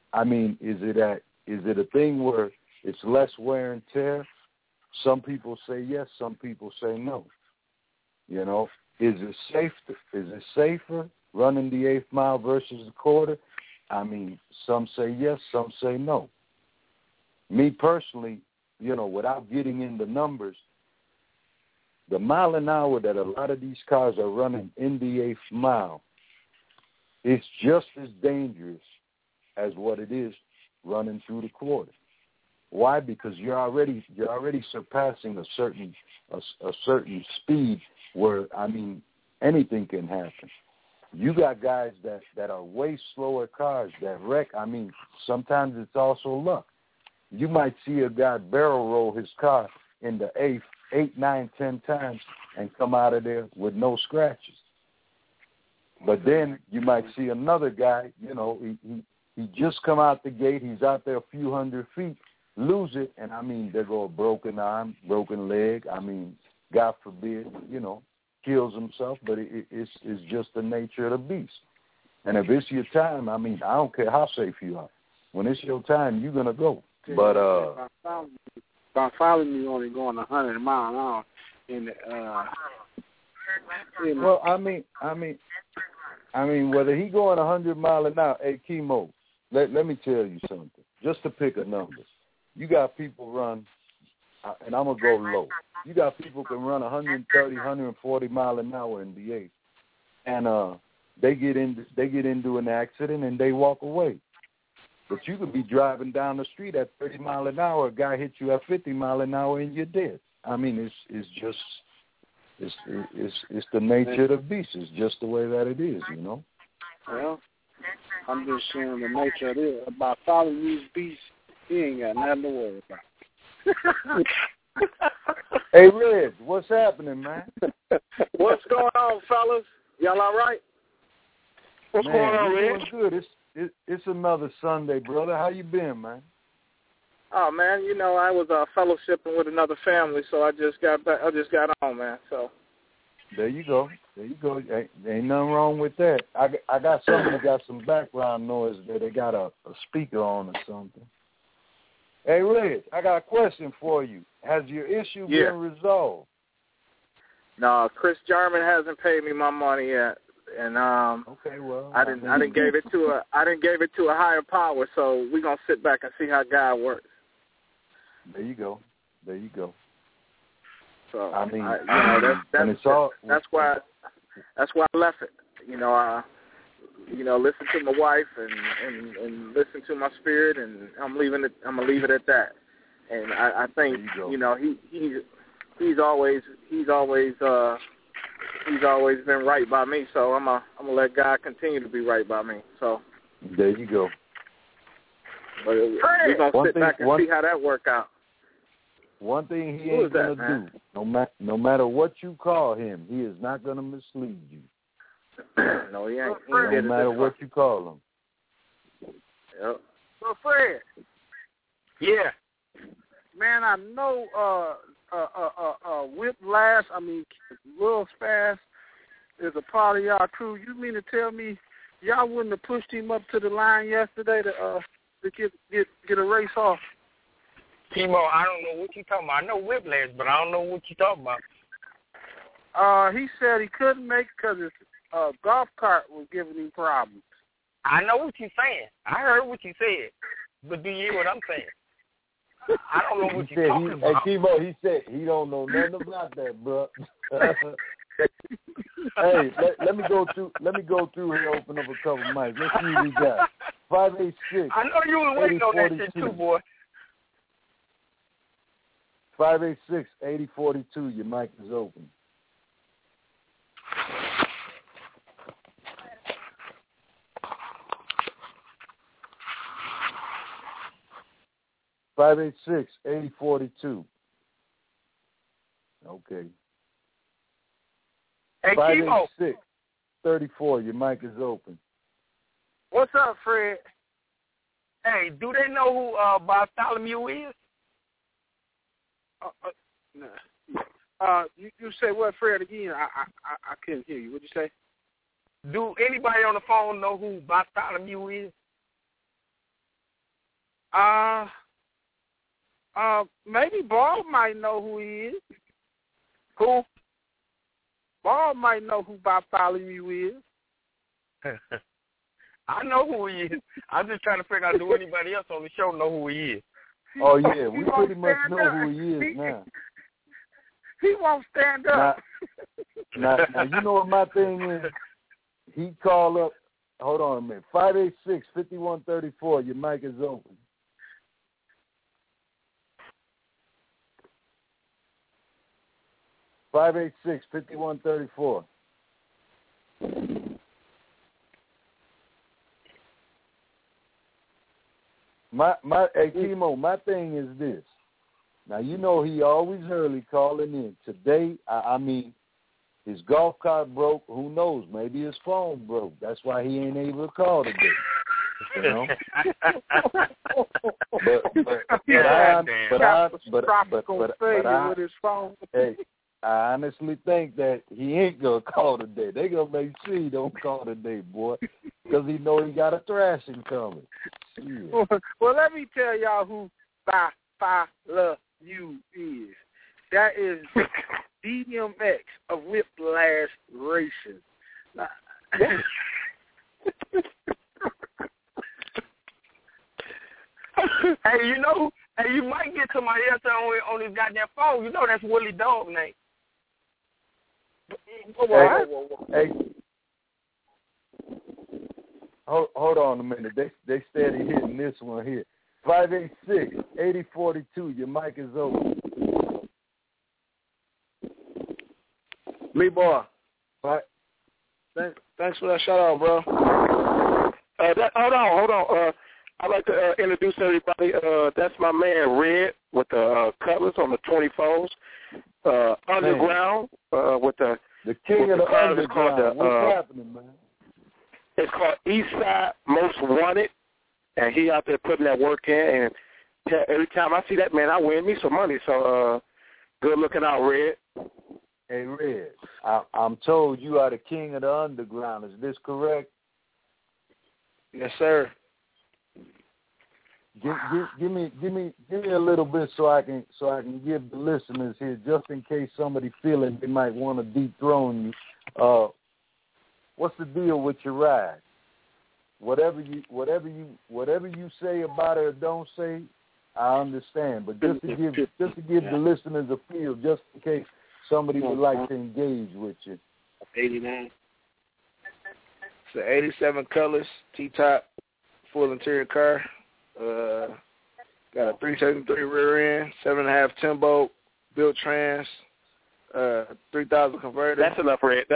Speaker 5: a thing where it's less wear and tear? Some people say yes, some people say no. You know, is it safer running the 8th mile versus the 1/4? I mean, some say yes, some say no. Me personally, you know, without getting into numbers, the mile an hour that a lot of these cars are running in the 8th mile is just as dangerous as what it is running through the 1/4. Why? Because you're already surpassing a certain speed where, I mean, anything can happen. You got guys that are way slower cars that wreck. I mean, sometimes it's also luck. You might see a guy barrel roll his car in the 8, 9, 10 times and come out of there with no scratches. But then you might see another guy, you know, he just come out the gate, he's out there a few hundred feet, lose it, and I mean, there go a broken arm, broken leg. I mean, God forbid, you know, kills himself, but it's just the nature of the beast. And if it's your time, I mean, I don't care how safe you are. When it's your time, you're going to go. But
Speaker 7: by following me only going 100 miles an hour in the
Speaker 5: well, I mean, whether he going 100 miles an hour, hey, Chemo, let me tell you something. Just to pick a number, you got people run, and I'm gonna go low. You got people can run 130, 140 miles an hour in the 8th, and they get into an accident and they walk away. But you could be driving down the street at 30 miles an hour, a guy hits you at 50 miles an hour, and you're dead. I mean, it's the nature of the beast. It's just the way that it is, you know.
Speaker 7: Well, I'm just saying the nature of it. About following these beasts, he ain't got nothing to worry about.
Speaker 5: Hey, Red, what's happening, man?
Speaker 4: What's going on, fellas? Y'all all right? What's going on, Red?
Speaker 5: Doing good. It's another Sunday, brother. How you been, man?
Speaker 9: Oh man, you know I was fellowshipping with another family, so I just got back. I just got on, man. So
Speaker 5: there you go. Ain't nothing wrong with that. I got somebody got some background noise there. They got a speaker on or something. Hey, Red, I got a question for you. Has your issue been resolved?
Speaker 9: No, Chris German hasn't paid me my money yet, and
Speaker 5: okay, well,
Speaker 9: I didn't give it to a higher power. So we're gonna sit back and see how God works.
Speaker 5: There you go.
Speaker 9: So
Speaker 5: I mean,
Speaker 9: that's why I left it. Listen to my wife and listen to my spirit, and I'm gonna leave it at that. And I think he's always been right by me. So I'm gonna let God continue to be right by me. So
Speaker 5: there you go.
Speaker 9: But we're gonna sit back and see how that work out.
Speaker 5: One thing he ain't gonna do, no matter what you call him, he is not gonna mislead you.
Speaker 9: No, he ain't.
Speaker 5: No matter what you call him.
Speaker 9: Yep.
Speaker 7: So Fred.
Speaker 6: Yeah.
Speaker 7: Man, I know Whiplash, Lil Spaz is a part of y'all crew. You mean to tell me y'all wouldn't have pushed him up to the line yesterday to get a race off?
Speaker 6: Timo, I don't know what you're talking about. I know Whiplash, but I don't know what you're talking
Speaker 7: about. He said he couldn't make it because his golf cart was giving him problems.
Speaker 6: I know what you're saying. I heard what you said. But do you hear what I'm saying? I don't know what you're talking about.
Speaker 5: Hey, Timo, he said he don't know nothing about that, bro. Hey, let me go through here, open up a couple mics. Let's see what we got. 586.
Speaker 6: I know you were waiting on that shit too, boy.
Speaker 5: 586-8042, your mic is open. $586-8042. Okay.
Speaker 6: Hey, Kimo.
Speaker 5: 586-34, your mic is open.
Speaker 7: What's up, Fred?
Speaker 6: Hey, do they know who Bartholomew is?
Speaker 7: You say what, Fred, again? I couldn't hear you. What'd you say?
Speaker 6: Do anybody on the phone know who Bartholomew is?
Speaker 7: Maybe Ball might know who he is.
Speaker 6: Who?
Speaker 7: Ball might know who Bartholomew is.
Speaker 6: I know who he is. I'm just trying to figure out, do anybody else on the show know who he is?
Speaker 5: Oh, yeah, we pretty much know who he is now.
Speaker 7: He won't stand up.
Speaker 5: Now, you know what my thing is? He called up, hold on a minute, 586-5134, your mic is open. $586-5134. Hey, Timo, my thing is this. Now, you know he always early calling in. Today, I mean, his golf cart broke. Who knows? Maybe his phone broke. That's why he ain't able to call today. You know? Hey, I honestly think that he ain't going to call today. They going to make sure he don't call today, boy, because he know he got a thrashing coming. Yeah.
Speaker 7: Well, let me tell y'all who Bartholomew is. That is DMX of Whiplash Racing.
Speaker 6: Hey, you might get somebody else on his goddamn phone. You know that's Willie Dog name.
Speaker 5: Hey, hold on a minute. They steady hitting this one here. 586-8042. Your mic is open.
Speaker 4: Lee Boy.
Speaker 5: Right.
Speaker 4: Thanks for that shout out, bro. Hold on. I'd like to introduce everybody. That's my man Red with the Cutlass on the 24s. Underground with the
Speaker 5: king of the underground. What's happening, man?
Speaker 4: It's called Eastside Most Wanted, and he out there putting that work in. And every time I see that, man, I win me some money. So good looking out, Red.
Speaker 5: Hey, Red, I'm told you are the king of the underground. Is this correct?
Speaker 4: Yes, sir.
Speaker 5: Give me a little bit so I can give the listeners here, just in case somebody feeling they might want to dethrone you. What's the deal with your ride? Whatever you say about it or don't say, I understand. But just to give the listeners a feel, just in case somebody would like to engage with you.
Speaker 7: 89. It's an 87 colors, T-top, full interior car. Got a 373 rear end, 7.5 Timbo, built trans, 3,000 converter.
Speaker 10: That's enough, Red.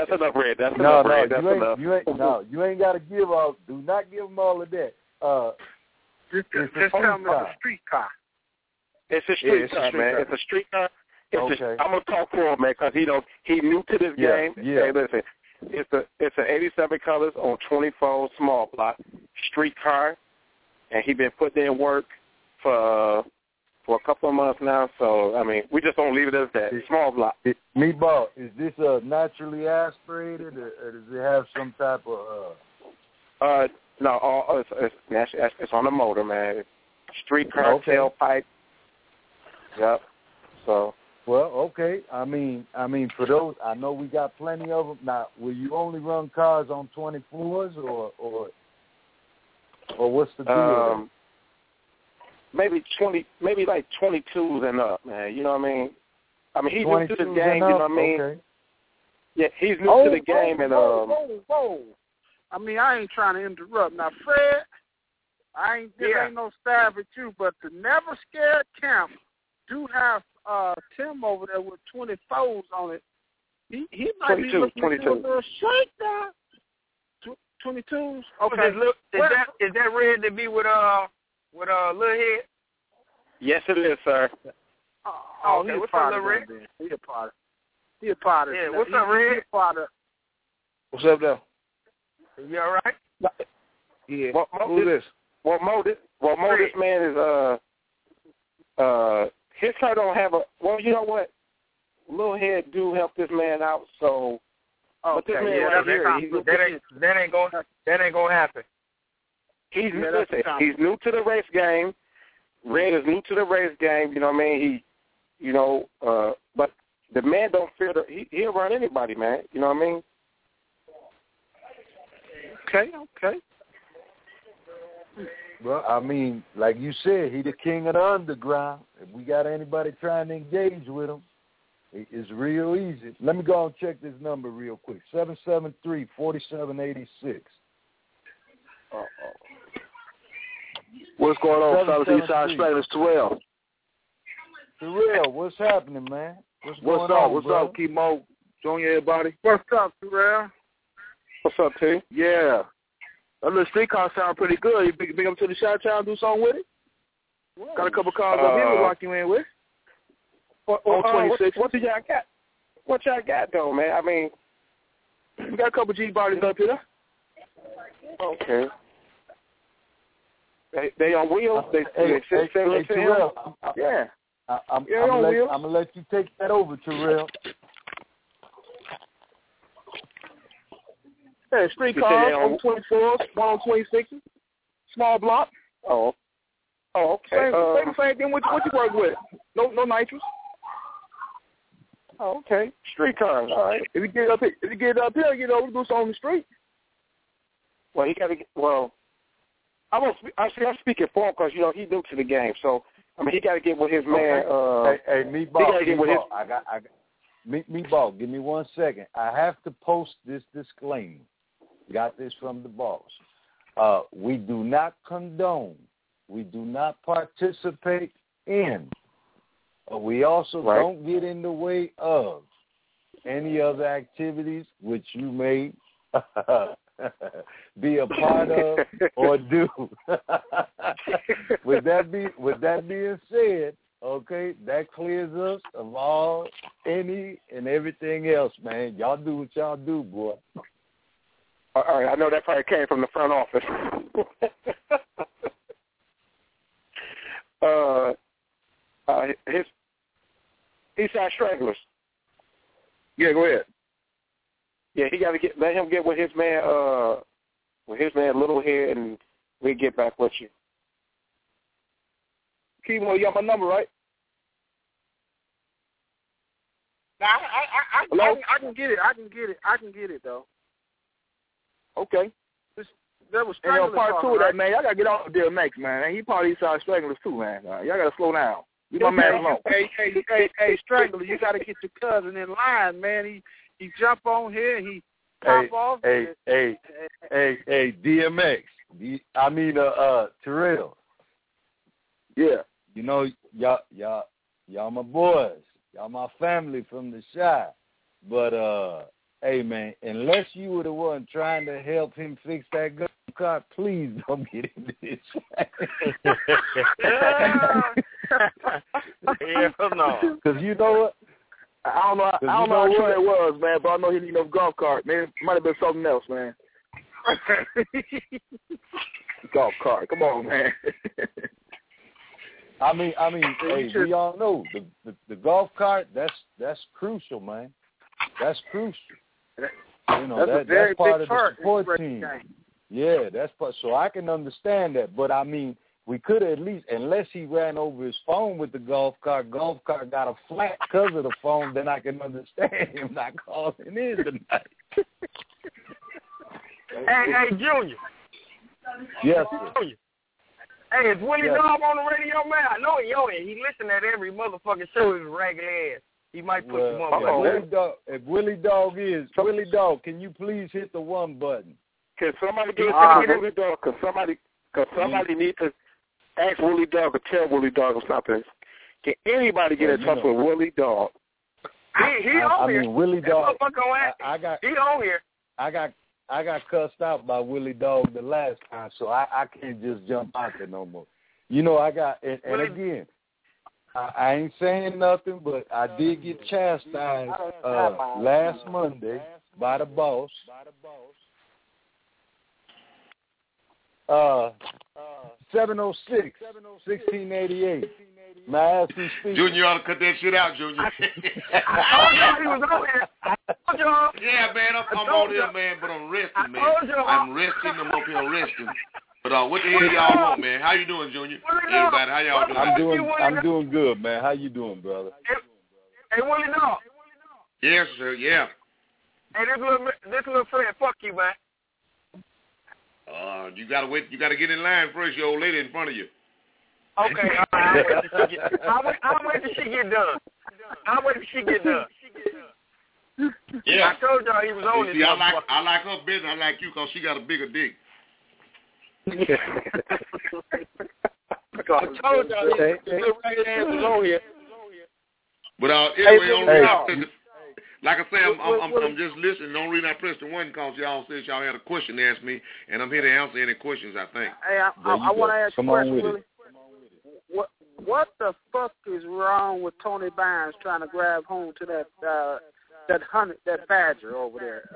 Speaker 5: You ain't got to give all. Do not give them all of that.
Speaker 7: Just tell them it's a street car.
Speaker 10: It's a street car, man. It's a street car.
Speaker 5: Okay.
Speaker 10: I'm gonna talk for him, man, because he new to this game.
Speaker 5: Yeah.
Speaker 10: Hey, listen, it's an 87 colors on 24 small block street car, and he been putting in work for a couple of months now. So I mean, we just don't leave it as that small block.
Speaker 5: Meatball, is this naturally aspirated, or does it have some type of?
Speaker 10: No, it's on the motor, man. Street car tailpipe. Yep. So.
Speaker 5: Well, okay. I mean, for those, I know we got plenty of them. Now, will you only run cars on 24s, or what's the deal?
Speaker 10: Maybe like 22s and up, man. You know what I mean? I mean, he's new to the game. You know what I mean?
Speaker 5: Okay.
Speaker 10: Yeah, he's new to the game, and
Speaker 7: Whoa. I mean, I ain't trying to interrupt. Now, Fred, this ain't no stab at you, but the Never Scared Camp do have Tim over there with 24s on it. He might be looking for a little shake now. 22s. Okay.
Speaker 6: Is that Red to be with Lil Head?
Speaker 10: Yes, it is, sir.
Speaker 7: Okay. What's up, Lil Red? He a part of it.
Speaker 6: Yeah. What's up, Red?
Speaker 7: What's up, though?
Speaker 6: You all right?
Speaker 7: Yeah.
Speaker 10: Who's this? This man is his car don't have a. Well, you know what? Lil Head do help this man out. So, but this man right here,
Speaker 6: that ain't gonna happen.
Speaker 10: He's new to the race game. Red is new to the race game. You know what I mean? But the man don't fear he'll run anybody, man. You know what I mean?
Speaker 7: Okay.
Speaker 5: Well, I mean, like you said, he the king of the underground. If we got anybody trying to engage with him, it's real easy. Let me go and check this number real quick. 773-4786.
Speaker 7: What's going on, fellas? Eastside Explainers, Terrell.
Speaker 5: Terrell, what's happening, man?
Speaker 7: What's up, Kimo? Junior, everybody? What's up, Terrell?
Speaker 10: What's up, T?
Speaker 7: Yeah. That little street car sound pretty good. You bring them to the shot town, do something with it? Whoa. Got a couple cars up here to lock you in with.
Speaker 10: On 26. What y'all got? What y'all got, though, man? I mean,
Speaker 7: we got a couple G bodies up here.
Speaker 10: Okay. They on wheels?
Speaker 5: Terrell.
Speaker 10: Yeah.
Speaker 5: I'm going to let you take that over, Terrell.
Speaker 7: Hey, street cars, on 24s, one on 26s, small block.
Speaker 10: Oh, okay.
Speaker 7: Same thing. What you work with? No nitrous.
Speaker 10: Oh, okay. Street cars. All right.
Speaker 7: If you get up here, we do something on the street.
Speaker 10: Well, he got to get. Well, I'm speaking for him because he's new to the game. So I mean, he got to get with his man.
Speaker 5: Hey, Meatball. I got Meatball. Give me 1 second. I have to post this disclaimer. Got this from the boss. We do not condone. We do not participate in. We also don't get in the way of any other activities which you may be a part of or do. With that being said, okay, that clears us of all, any, and everything else, man. Y'all do what y'all do, boy.
Speaker 10: All right, I know that probably came from the front office. His Eastside Stranglers.
Speaker 7: Yeah, go ahead.
Speaker 10: Yeah, he got to let him get with his man Little Head, and we get back with you.
Speaker 11: Chemo, you got my number, right?
Speaker 7: Now, I can get it. I can get it, though.
Speaker 11: Okay.
Speaker 7: That was
Speaker 11: and part two of that, man, y'all got to get off of DMX, man. He part of these side Stranglers, too, man. Y'all got to slow down. Leave my man alone.
Speaker 7: Hey, Strangler, you got to get your cousin in line, man. He jump on here and he pop off.
Speaker 12: Hey, DMX. Terrell.
Speaker 11: Yeah.
Speaker 12: You know, y'all my boys. Y'all my family from the Chi. But, hey, man, unless you were the one trying to help him fix that gun cart, please don't get into this.
Speaker 6: Hell no.
Speaker 12: Because you know what?
Speaker 11: I don't know how true that was, man, but I know he didn't know golf cart. Man, it might have been something else, man. Golf cart. Come on, man.
Speaker 12: I mean, hey, we all know the golf cart. That's crucial, man. That's crucial. You know, that's part of the support team. Yeah, that's part. So I can understand that, but I mean, we could at least, unless he ran over his phone with the golf cart got a flat because of the phone, then I can understand him not calling in tonight.
Speaker 6: Hey, Junior.
Speaker 12: Yes, sir.
Speaker 6: Junior. Hey, is Willie Dog on the radio, man? I know he on it. He listen at every motherfucking show. His ragged ass. He might put some up.
Speaker 12: If Willie Dog, can you please hit the one button?
Speaker 11: Can somebody get Willie Dog? Cause somebody need to ask Willie Dog or tell Willie Dog or something. Can anybody get in touch with Willie Dog?
Speaker 6: He on here.
Speaker 12: I mean, Willie Dog.
Speaker 6: He on here.
Speaker 12: I got cussed out by Willie Dog the last time, so I can't just jump out there no more. You know, I got and again, I ain't saying nothing, but I did get chastised last Monday by the boss. 706, 1688. May I ask you speak?
Speaker 3: Junior, you ought to cut that shit out, Junior.
Speaker 6: I told you he was on there.
Speaker 3: Yeah, man, I'm on there, man, but I'm resting, man. I'm resting. I'm up here resting. But what the hell y'all want, man? How you doing, Junior? Everybody, how y'all doing?
Speaker 12: I'm doing good, man. How you doing, brother?
Speaker 6: Hey, Willie Dog.
Speaker 3: Yes, sir. Yeah.
Speaker 6: Hey, this little friend, fuck you, man.
Speaker 3: You gotta wait. You gotta get in line first. Your old lady in front of you.
Speaker 6: Okay, I'll wait till she get done.
Speaker 3: Yeah.
Speaker 6: I told y'all he was on this.
Speaker 3: See, I like her business. I like you because she got a bigger dick.
Speaker 6: I told y'all this little ragged ass was on here.
Speaker 3: But anyway, like I say, I'm just listening. The only reason I pressed the one because y'all said y'all had a question to ask me, and I'm here to answer any questions, I think.
Speaker 7: Hey, I want to ask you a question, Willie. What the fuck is wrong with Tony Bynes trying to grab home to that badger over there?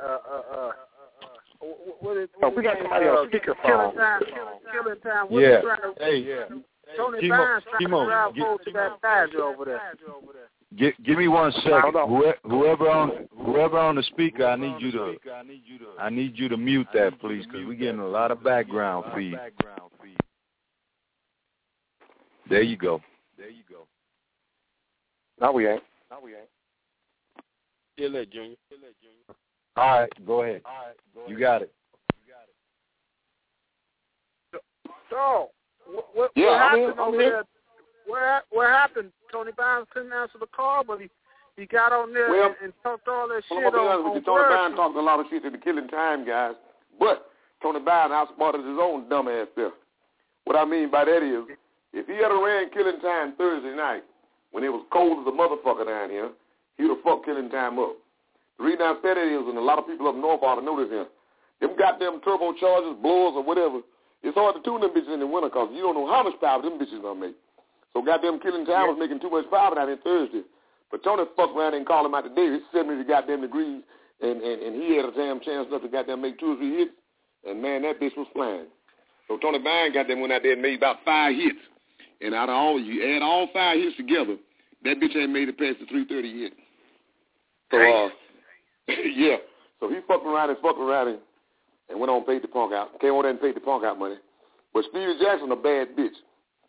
Speaker 11: We got somebody on speakerphone.
Speaker 7: Killing time.
Speaker 12: Yeah.
Speaker 7: Tony Bynes trying to grab home to that badger over there.
Speaker 12: Give me 1 second. Whoever on the speaker, I need you to mute that, please, because we're getting a lot of background feed. There you go.
Speaker 11: No, we ain't.
Speaker 6: Still there, Junior.
Speaker 12: All right, go ahead. You got it.
Speaker 7: So, what happened over there? What happened? Tony Bynes couldn't answer the call, but he got on there and talked all that shit on
Speaker 13: Tony Bynes talked a lot of shit to the Killing Time guys, but Tony Bynes outsmarted his own dumb ass there. What I mean by that is, if he had ran Killing Time Thursday night when it was cold as a motherfucker down here, he would have fucked Killing Time up. The reason I said it is, and a lot of people up north ought to know this here, them goddamn turbochargers, blowers, or whatever, it's hard to tune them bitches in the winter because you don't know how much power them bitches gonna make. So goddamn Killing Time was making too much power down there Thursday. But Tony fucked around and called him out today. It's 70 goddamn degrees, and he had a damn chance enough to goddamn make 2 or 3 hits, and man, that bitch was flying. So Tony Bynes goddamn went out there and made about 5 hits. And out of all, you add all 5 hits together, that bitch ain't made it past the 330 hit. So, yeah. So he fucked around and went on and paid the punk out. Came on there and paid the punk out money. But Stevie Jackson a bad bitch.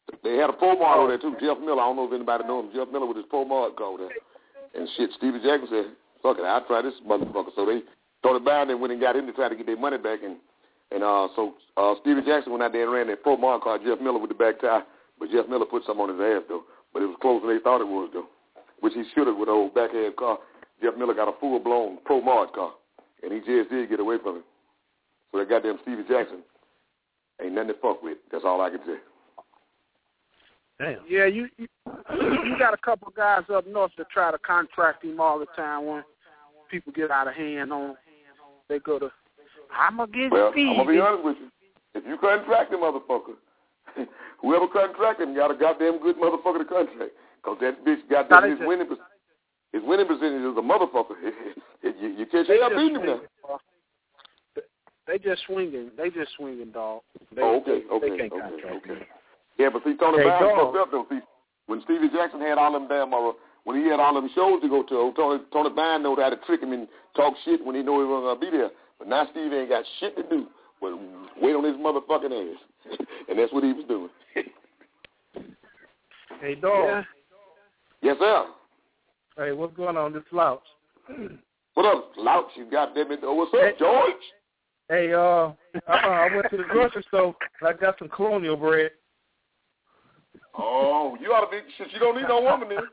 Speaker 13: They had a pro mod over there, too. Jeff Miller. I don't know if anybody knows him. Jeff Miller with his pro mod car over there. And shit, Stevie Jackson said, fuck it, I'll try this motherfucker. So they started buying and went and got in to try to get their money back. And so Stevie Jackson went out there and ran that pro mod car, Jeff Miller with the back tire. But Jeff Miller put something on his ass, though. But it was closer than they thought it was, though. Which he should have with an old backhand car. Jeff Miller got a full-blown pro mod car. And he just did get away from it. So that goddamn Stevie Jackson ain't nothing to fuck with. That's all I can say.
Speaker 7: Damn. Yeah, you got a couple guys up north that try to contract him all the time when people get out of hand on him. They go to, I'm going to get Stevie.
Speaker 13: I'm going to be honest with you. If you contract him, motherfucker, whoever contract him got a goddamn good motherfucker to contract. Because that bitch got his winning percentage is a motherfucker. You can't say I beat him now.
Speaker 7: They just swinging. Dog. They can't contract him.
Speaker 13: Yeah, but see, Tony Brown fucked up, though. See, when Stevie Jackson had all them when he had all them shows to go to, Tony Brown know how to trick him and talk shit when he know he wasn't going to be there. But now Stevie ain't got shit to do but wait on his motherfucking ass. And that's what he was doing.
Speaker 7: Hey, dog.
Speaker 13: Yeah. Yes, sir.
Speaker 7: Hey, what's going on, this Slouch?
Speaker 13: What up, Slouch? You goddamn it. What's up, George?
Speaker 7: Hey, I went to the grocery store and I got some colonial bread.
Speaker 13: Oh, you ought to be shit. You don't need no woman then.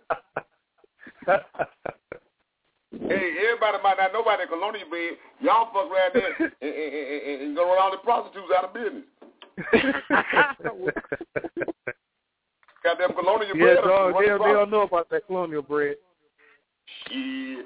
Speaker 13: Hey, everybody might not know about that colonial bread. Y'all fuck around there and go around the prostitutes out of business. Goddamn colonial bread.
Speaker 7: Yeah, dog, they don't know about that colonial bread.
Speaker 13: Shit.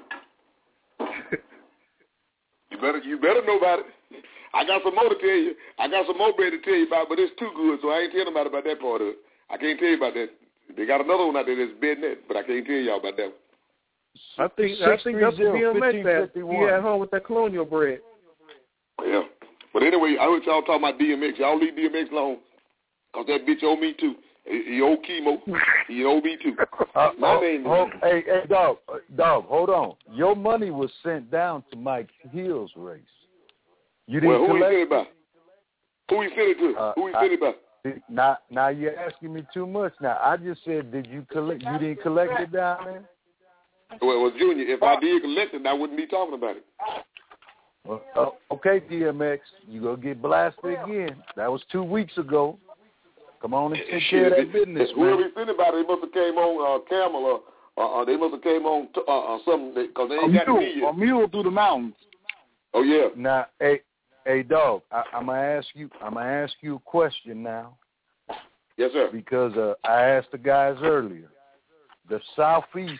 Speaker 13: You better know about it. I got some more to tell you. I got some more bread to tell you about, but it's too good, so I ain't telling about that part of it. I can't tell you about that. They got another one out there that's bed net, but I can't tell y'all about that one.
Speaker 7: I think that's the DMX that he at home with that colonial bread.
Speaker 13: Yeah. But anyway, I heard y'all talking about DMX. Y'all leave DMX alone, because that bitch owe me too. He owe chemo. He owe me too. My name is...
Speaker 12: Hey, dog, hold on. Your money was sent down to Mike Hill's race. You didn't
Speaker 13: who
Speaker 12: collect
Speaker 13: he sent it by? Who he sent it to? Who he sent it by?
Speaker 12: Now you're asking me too much. Now I just said, did you collect? You didn't collect it down there.
Speaker 13: Well, Junior, if I did collect it, I wouldn't be talking about it.
Speaker 12: Well, okay, DMX, you gonna get blasted again. That was 2 weeks ago. Come on and take care of that business, man.
Speaker 13: Whoever sent it by, they must have came on camel or they must have came on something because they ain't got to be yet.
Speaker 11: A mule through the mountains.
Speaker 13: Oh yeah.
Speaker 12: Now, hey, dog, I'm gonna ask you a question now.
Speaker 13: Yes, sir.
Speaker 12: Because I asked the guys earlier. The Southeast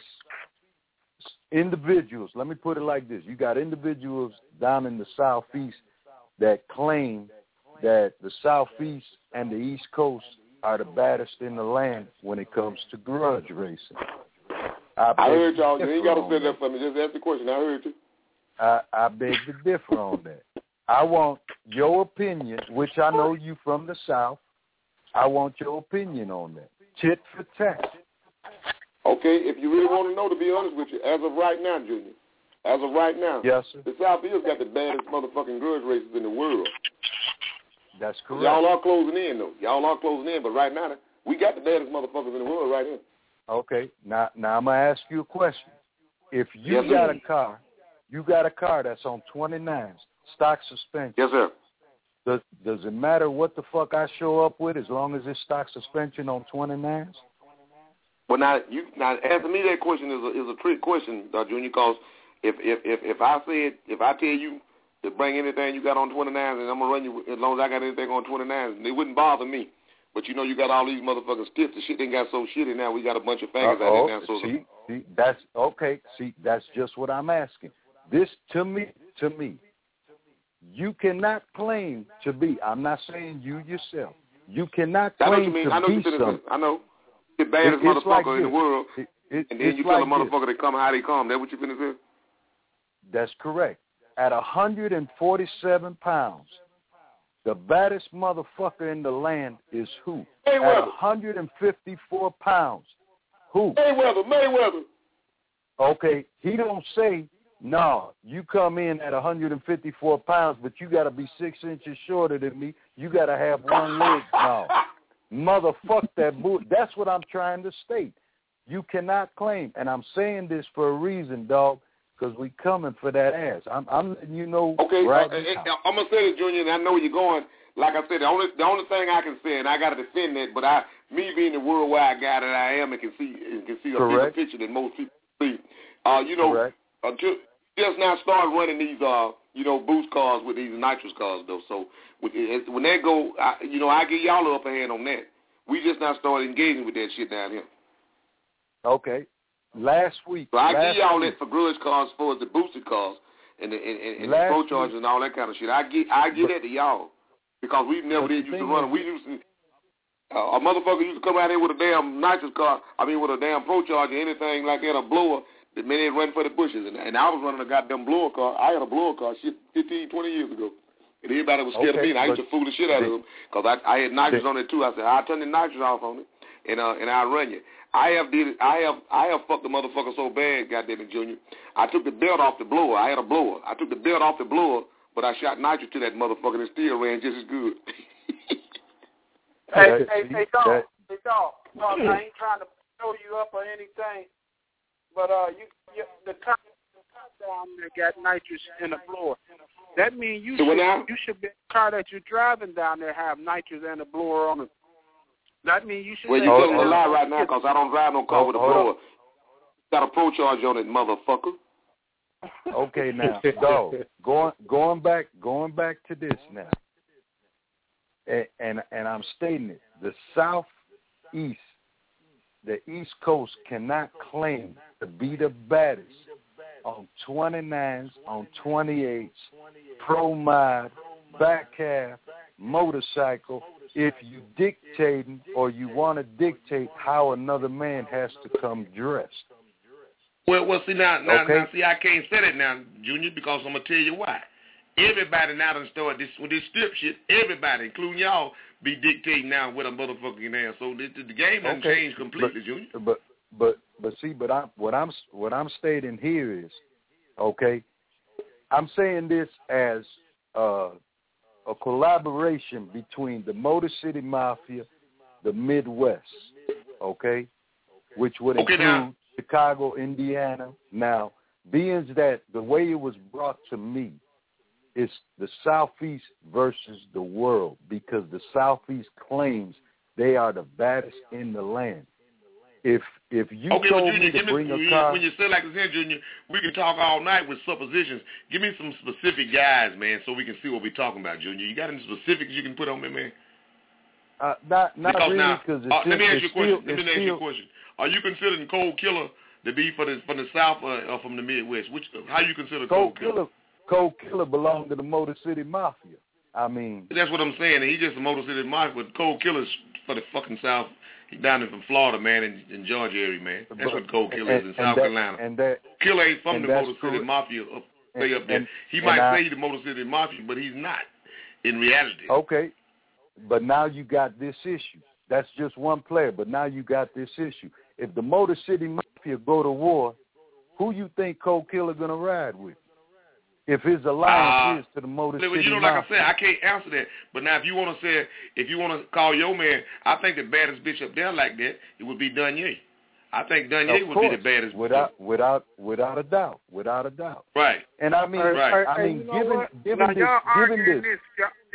Speaker 12: individuals, let me put it like this. You got individuals down in the Southeast that claim that the Southeast and the East Coast are the baddest in the land when it comes to grudge racing.
Speaker 13: I heard y'all. You ain't got to say that for me. Just ask the question. I heard you.
Speaker 12: I beg to differ on that. I want your opinion, which I know you from the South. I want your opinion on that. Tit for tat.
Speaker 13: Okay, if you really want to know, to be honest with you, as of right now, Junior, as of right now,
Speaker 12: yes, sir.
Speaker 13: The Southeast got the baddest motherfucking grudge races in the world.
Speaker 12: That's correct.
Speaker 13: Y'all are closing in, though. Y'all are closing in, but right now, we got the baddest motherfuckers in the world right here.
Speaker 12: Okay, now I'm going to ask you a question. If you got a car, that's on 29s, stock suspension.
Speaker 13: Yes, sir.
Speaker 12: Does it matter what the fuck I show up with as long as it's stock suspension on 29s?
Speaker 13: Well, now answer me that question is a trick question, Junior, because if I tell you to bring anything you got on 29s and I'm gonna run you as long as I got anything on 29s, it wouldn't bother me. But you know you got all these motherfuckers stiff. The shit ain't got so shitty now. We got a bunch of faggots out there now. So
Speaker 12: see, that's okay. See, that's just what I'm asking. This to me, you cannot claim to be. I'm not saying you yourself. You cannot claim to be something.
Speaker 13: I know. The baddest motherfucker in the world, and then you tell a motherfucker to come how they come. That what you finna say?
Speaker 12: That's correct. At 147 pounds, the baddest motherfucker in the land is who?
Speaker 13: Mayweather.
Speaker 12: At 154 pounds, who?
Speaker 13: Mayweather.
Speaker 12: Okay, he don't say, no, you come in at 154 pounds, but you got to be 6 inches shorter than me. You got to have one leg. No. Motherfuck that bull. That's what I'm trying to state. You cannot claim, and I'm saying this for a reason, dog, because we coming for that ass. I'm letting you know.
Speaker 13: Okay,
Speaker 12: right
Speaker 13: I'm gonna say this, Junior, and I know where you're going. Like I said, the only thing I can say, and I got to defend that, but me being the worldwide guy that I am, and can see a bigger picture than most people see. Just now start running these boost cars with these nitrous cars though. So when they go, I give y'all the upper hand on that. We just now started engaging with that shit down here.
Speaker 12: Okay. Last week.
Speaker 13: So I give y'all that for grudge cars as far as the boosted cars and the pro chargers and all that kind of shit. I give that to y'all because we never did used to run them. We used to a motherfucker used to come out here with a damn nitrous car. With a damn pro charger, anything like that, a blower. The man ain't running for the bushes, and I was running a goddamn blower car. I had a blower car 15, 20 years ago, and everybody was scared of me. And I used to fool the shit out of them because I had nitrous on it too. I said I'll turn the nitrous off on it, and I'll run you. I have fucked the motherfucker so bad, goddamn it, Junior. I took the belt off the blower. I had a blower. I took the belt off the blower, but I shot nitrous to that motherfucker and it still ran just as good.
Speaker 7: Hey, dog. I ain't trying to show you up or anything, but the car down there got nitrous in the blower. That means you should be the car that you're driving down there have nitrous and a blower on it. That means you should.
Speaker 13: Well, you're telling a lie right now because I don't drive no car with a blower. Got a pro charge on it, motherfucker.
Speaker 12: Okay, now, dog. Going back to this now, and I'm stating it. The Southeast, the East Coast cannot claim to be the baddest on 29s, on 28s, pro mod, back half, motorcycle. If you dictating or you want to dictate how another man has to come dressed.
Speaker 3: Well, see now, I can't say that now, Junior, because I'm gonna tell you why. Everybody now done started this with this strip shit. Everybody, including y'all, be dictating now what a motherfucker can have. So the game done changed completely, Junior.
Speaker 12: But what I'm stating here is, okay, I'm saying this as a collaboration between the Motor City Mafia, the Midwest, okay, which would include Chicago, Indiana. Now, being that the way it was brought to me is the Southeast versus the world, because the Southeast claims they are the baddest in the land. If you told me to bring a car...
Speaker 3: When you say like this here, Junior, we can talk all night with suppositions. Give me some specific guys, man, so we can see what we're talking about, Junior. You got any specifics you can put on me, man?
Speaker 12: Not really, because
Speaker 3: let me ask you a question. Are you considering Cold Killer to be from the South or from the Midwest? How you consider Cold Killer?
Speaker 12: Cold Killer belonged to the Motor City Mafia.
Speaker 3: That's what I'm saying. He's just a Motor City Mafia, but Cold Killer's for the fucking South. He's down there from Florida, man, in Georgia area, man. That's what Cold Killer is in South Carolina. Killer ain't from the Motor City Mafia up there. He might say the Motor City Mafia, but he's not in reality.
Speaker 12: Okay, but now you got this issue. That's just one player, but now you got this issue. If the Motor City Mafia go to war, who you think Cold Killer gonna ride with? If his alliance is to the Motor City Mafia.
Speaker 3: Like I said, I can't answer that. But now, if you want to call your man, I think the baddest bitch up there like that, it would be Danye. I think Danye would be the baddest.
Speaker 12: Without a doubt.
Speaker 3: Right.
Speaker 12: And given this.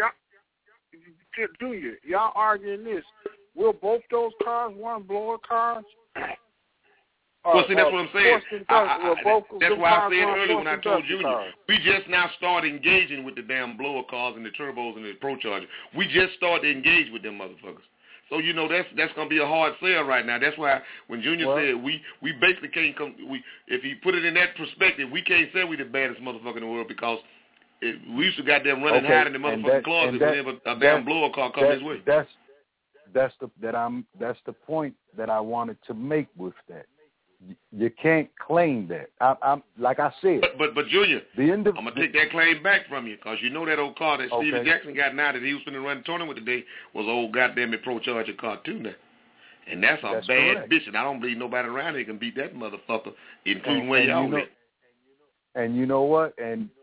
Speaker 7: Junior, y'all arguing this. Will both those cars, one blower cars?
Speaker 3: Well, see, that's what I'm saying. That's why I said earlier when I told Junior, we just now started engaging with the damn blower cars and the turbos and the Pro Charger. We just started to engage with them motherfuckers. So, that's going to be a hard sell right now. That's why when Junior said we basically can't come, if you put it in that perspective, we can't say we the baddest motherfucker in the world because we used to got them running high in the motherfucking closet whenever a damn blower car come this way.
Speaker 12: That's the point that I wanted to make with that. You can't claim that. I'm like I said.
Speaker 3: But Junior, I'm gonna take that claim back from you because you know that old car that Steven Jackson got now that he was finna run the tournament today was an old goddamn Pro Charger car too now, and that's bad correct. Bitch. And I don't believe nobody around here can beat that motherfucker, including where y'all at.
Speaker 12: And you know what? And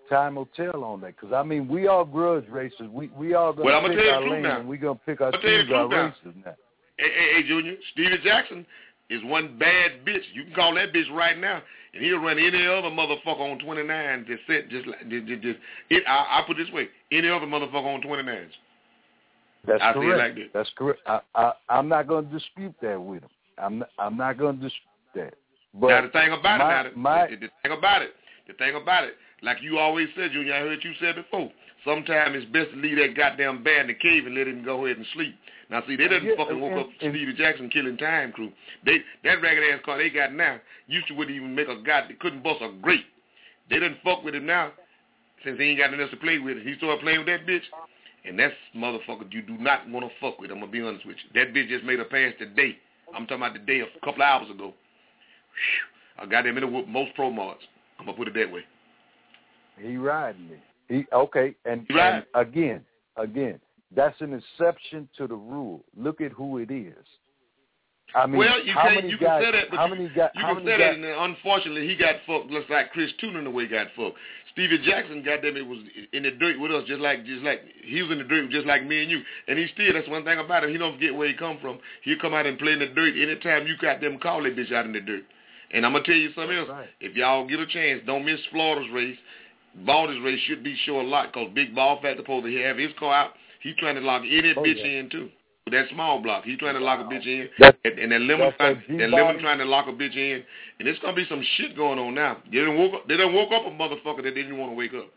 Speaker 12: time will tell on that. Because, I mean, we all grudge races. We all going to pick our lane, and we're going to pick our choose our races now.
Speaker 14: Hey, Junior, Stevie Jackson is one bad bitch. You can call that bitch right now, and he'll run any other motherfucker on 29 that said I put it this way, any other motherfucker on 29s.
Speaker 12: That's
Speaker 14: I
Speaker 12: correct.
Speaker 14: See it like that.
Speaker 12: That's correct. I'm not going to dispute that with him. I'm not going to dispute that. But
Speaker 14: now the thing about the thing about it, like you always said, Junior, I heard you say before, sometimes it's best to leave that goddamn bear in the cave and let him go ahead and sleep. Now, see, they didn't fucking woke up Stevie Jackson Killing Time crew. That ragged-ass car they got now used to wouldn't even make a god. They couldn't bust a grape. They didn't fuck with him now since he ain't got nothing else to play with. He started playing with that bitch, and that's motherfucker you do not want to fuck with. I'm going to be honest with you. That bitch just made a pass today. I'm talking about the day a couple of hours ago. Whew. I got him in the whoop most pro mods. I'm going to put it that way.
Speaker 12: He riding it. Okay, and again, that's an exception to the rule. Look at who it is. I mean,
Speaker 14: well, you can say that, but and unfortunately, he got fucked just like Chris Tuner in the way he got fucked. Stevie Jackson, goddamn it, was in the dirt with us, just like he was in the dirt just like me and you. And he still, that's one thing about him, he don't forget where he come from. He'll come out and play in the dirt anytime you got them call that bitch out in the dirt. And I'm going to tell you something else. Right. If y'all get a chance, don't miss Florida's race. Baldy's race should be sure a lot because Big Ball Factor supposed to have his car out. He's trying to lock any bitch in, too. With that small block. He's trying to lock a bitch in. And that lemon trying to lock a bitch in. And there's going to be some shit going on now. They done woke up a motherfucker that didn't want to wake up.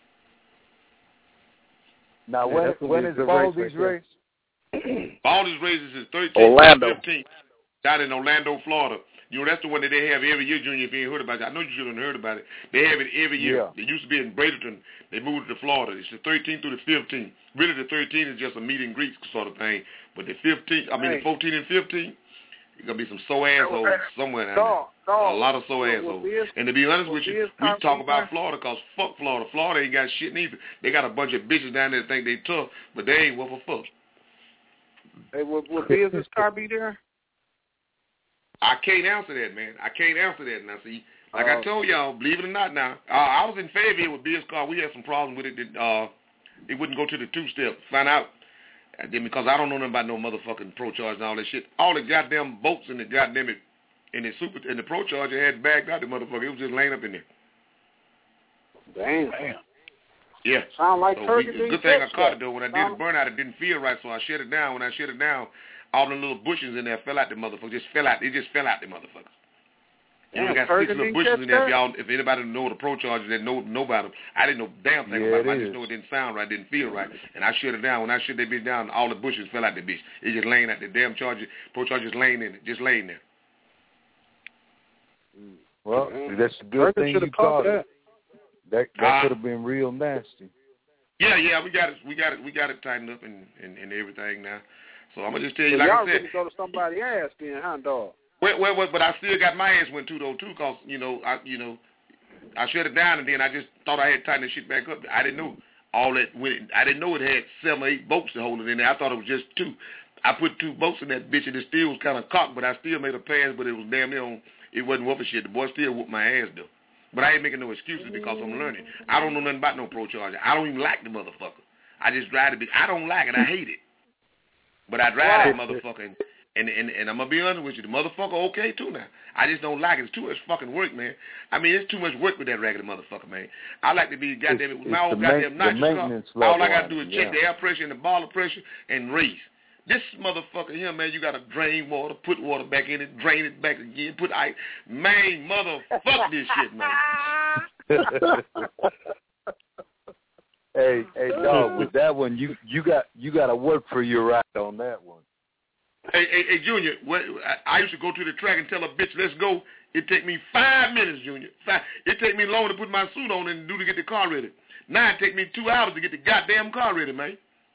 Speaker 12: Now, when is Baldy's race?
Speaker 14: Baldy's race is 13th to 15th down in Orlando, Florida. You know, that's the one that they have every year, Junior, if you ain't heard about it. I know you shouldn't have heard about it. They have it every year. Yeah. They used to be in Bradenton. They moved to Florida. It's the 13th through the 15th. Really, the 13th is just a meet and greet sort of thing. But the 15th, the 14th and 15th, there's going to be some assholes somewhere down there. A lot of assholes. And to be honest with you, we talk about Florida because fuck Florida. Florida ain't got shit neither. They got a bunch of bitches down there that think they tough, but they ain't worth a fuck.
Speaker 7: Hey, will business car be there?
Speaker 14: I can't answer that, man. I can't answer that now. See, like I told y'all, believe it or not now, I was in favor here with Biz car. We had some problems with it that it wouldn't go to the two-step. Find out. Because I don't know nothing about no motherfucking Pro Charge and all that shit. All the goddamn boats in the goddamn in the Pro Charger had bagged out the motherfucker. It was just laying up in there.
Speaker 7: Damn.
Speaker 14: Yeah.
Speaker 7: Sound like
Speaker 14: good thing I caught it though. When I did the burnout, it didn't feel right, so I shut it down. When I shut it down, all the little bushes in there fell out the motherfucker. It just fell out the motherfuckers. You know, got 6 little bushes in there. If anybody know the Pro Charger, they know about them. I didn't know damn thing about it. I just know it didn't sound right, didn't feel right. And I shut it down. When I shut that bitch down, all the bushes fell out the bitch. It just laying out the damn Charger. Pro Charger just laying in it, just laying there.
Speaker 12: Well, that's a good thing you caught it. That could have been real nasty.
Speaker 14: Yeah, we got it tightened up and everything now. So I'm gonna just tell you, like
Speaker 7: y'all
Speaker 14: I said,
Speaker 7: really go to somebody's ass then, huh, dog?
Speaker 14: Well, but I still got my ass went too, cause I shut it down and then I just thought I had tightened the shit back up. I didn't know all that. I didn't know it had 7 or 8 bolts to hold it in there. I thought it was just 2. I put 2 bolts in that bitch and it still was kind of cocked, but I still made a pass. But it was damn near on. It wasn't worth a shit. The boy still whooped my ass though. But I ain't making no excuses because I'm learning. I don't know nothing about no Pro Charger. I don't even like the motherfucker. I just drive the bitch. I don't like it. I hate it. But I drive that motherfucker, and I'm going to be honest with you, the motherfucker okay too now. I just don't like it. It's too much fucking work, man. I mean, it's too much work with that raggedy motherfucker, man. I like to be, goddamn it, with my own goddamn nitrous car. All I got to do is check the air pressure and the boiler pressure and race. This motherfucker here, man, you got to drain water, put water back in it, drain it back again, put ice. Man, motherfuck this shit, man.
Speaker 12: Hey, dog, with that one, you got to work for your right on that one.
Speaker 14: Hey, Junior, I used to go to the track and tell a bitch, let's go. It take me 5 minutes, Junior. It take me long to put my suit on and to get the car ready. Now it take me 2 hours to get the goddamn car ready, man.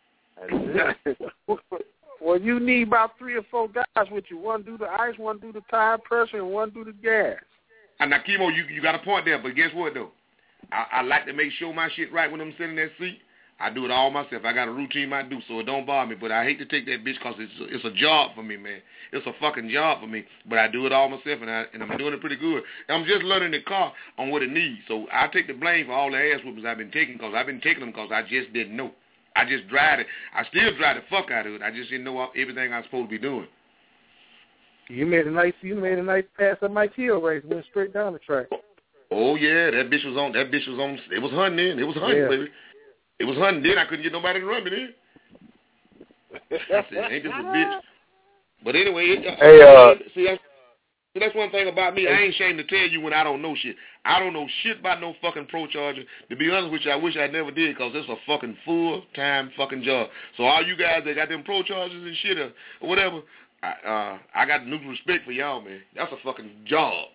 Speaker 7: Well, you need about 3 or 4 guys with you. One do the ice, one do the tire pressure, and one do the gas.
Speaker 14: And now, Kimo, you got a point there, but guess what, though? I like to make sure my shit right when I'm sitting in that seat. I do it all myself. I got a routine I do, so it don't bother me. But I hate to take that bitch because it's a job for me, man. It's a fucking job for me. But I do it all myself, and I'm doing it pretty good. And I'm just learning the car on what it needs. So I take the blame for all the ass whoopings I've been taking because I've been taking them because I just didn't know. I just drive it. I still drive the fuck out of it. I just didn't know everything I was supposed to be doing.
Speaker 7: You made a nice pass at Mike Hill race, went straight down the track.
Speaker 14: Oh yeah, that bitch was on. It was hunting then. It was hunting, baby. It was hunting then. I couldn't get nobody to run me then. I said, ain't this a bitch? But anyway, that's one thing about me. I ain't ashamed to tell you when I don't know shit. I don't know shit about no fucking pro charger. To be honest with you, I wish I never did because it's a fucking full-time fucking job. So all you guys that got them pro chargers and shit or whatever, I got new respect for y'all, man. That's a fucking job.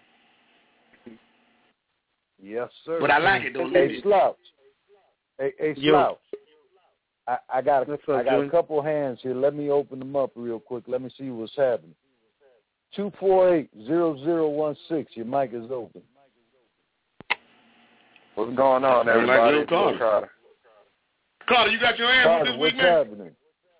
Speaker 12: Yes, sir.
Speaker 14: But I like it, though.
Speaker 12: Hey, Slouch. Hey, Slouch. I got a couple hands here. Let me open them up real quick. Let me see what's happening. 248-0016. Your mic is open.
Speaker 15: What's going on, everybody?
Speaker 14: Like Carter. Carter, you got your hands this week, man?
Speaker 12: What's happening?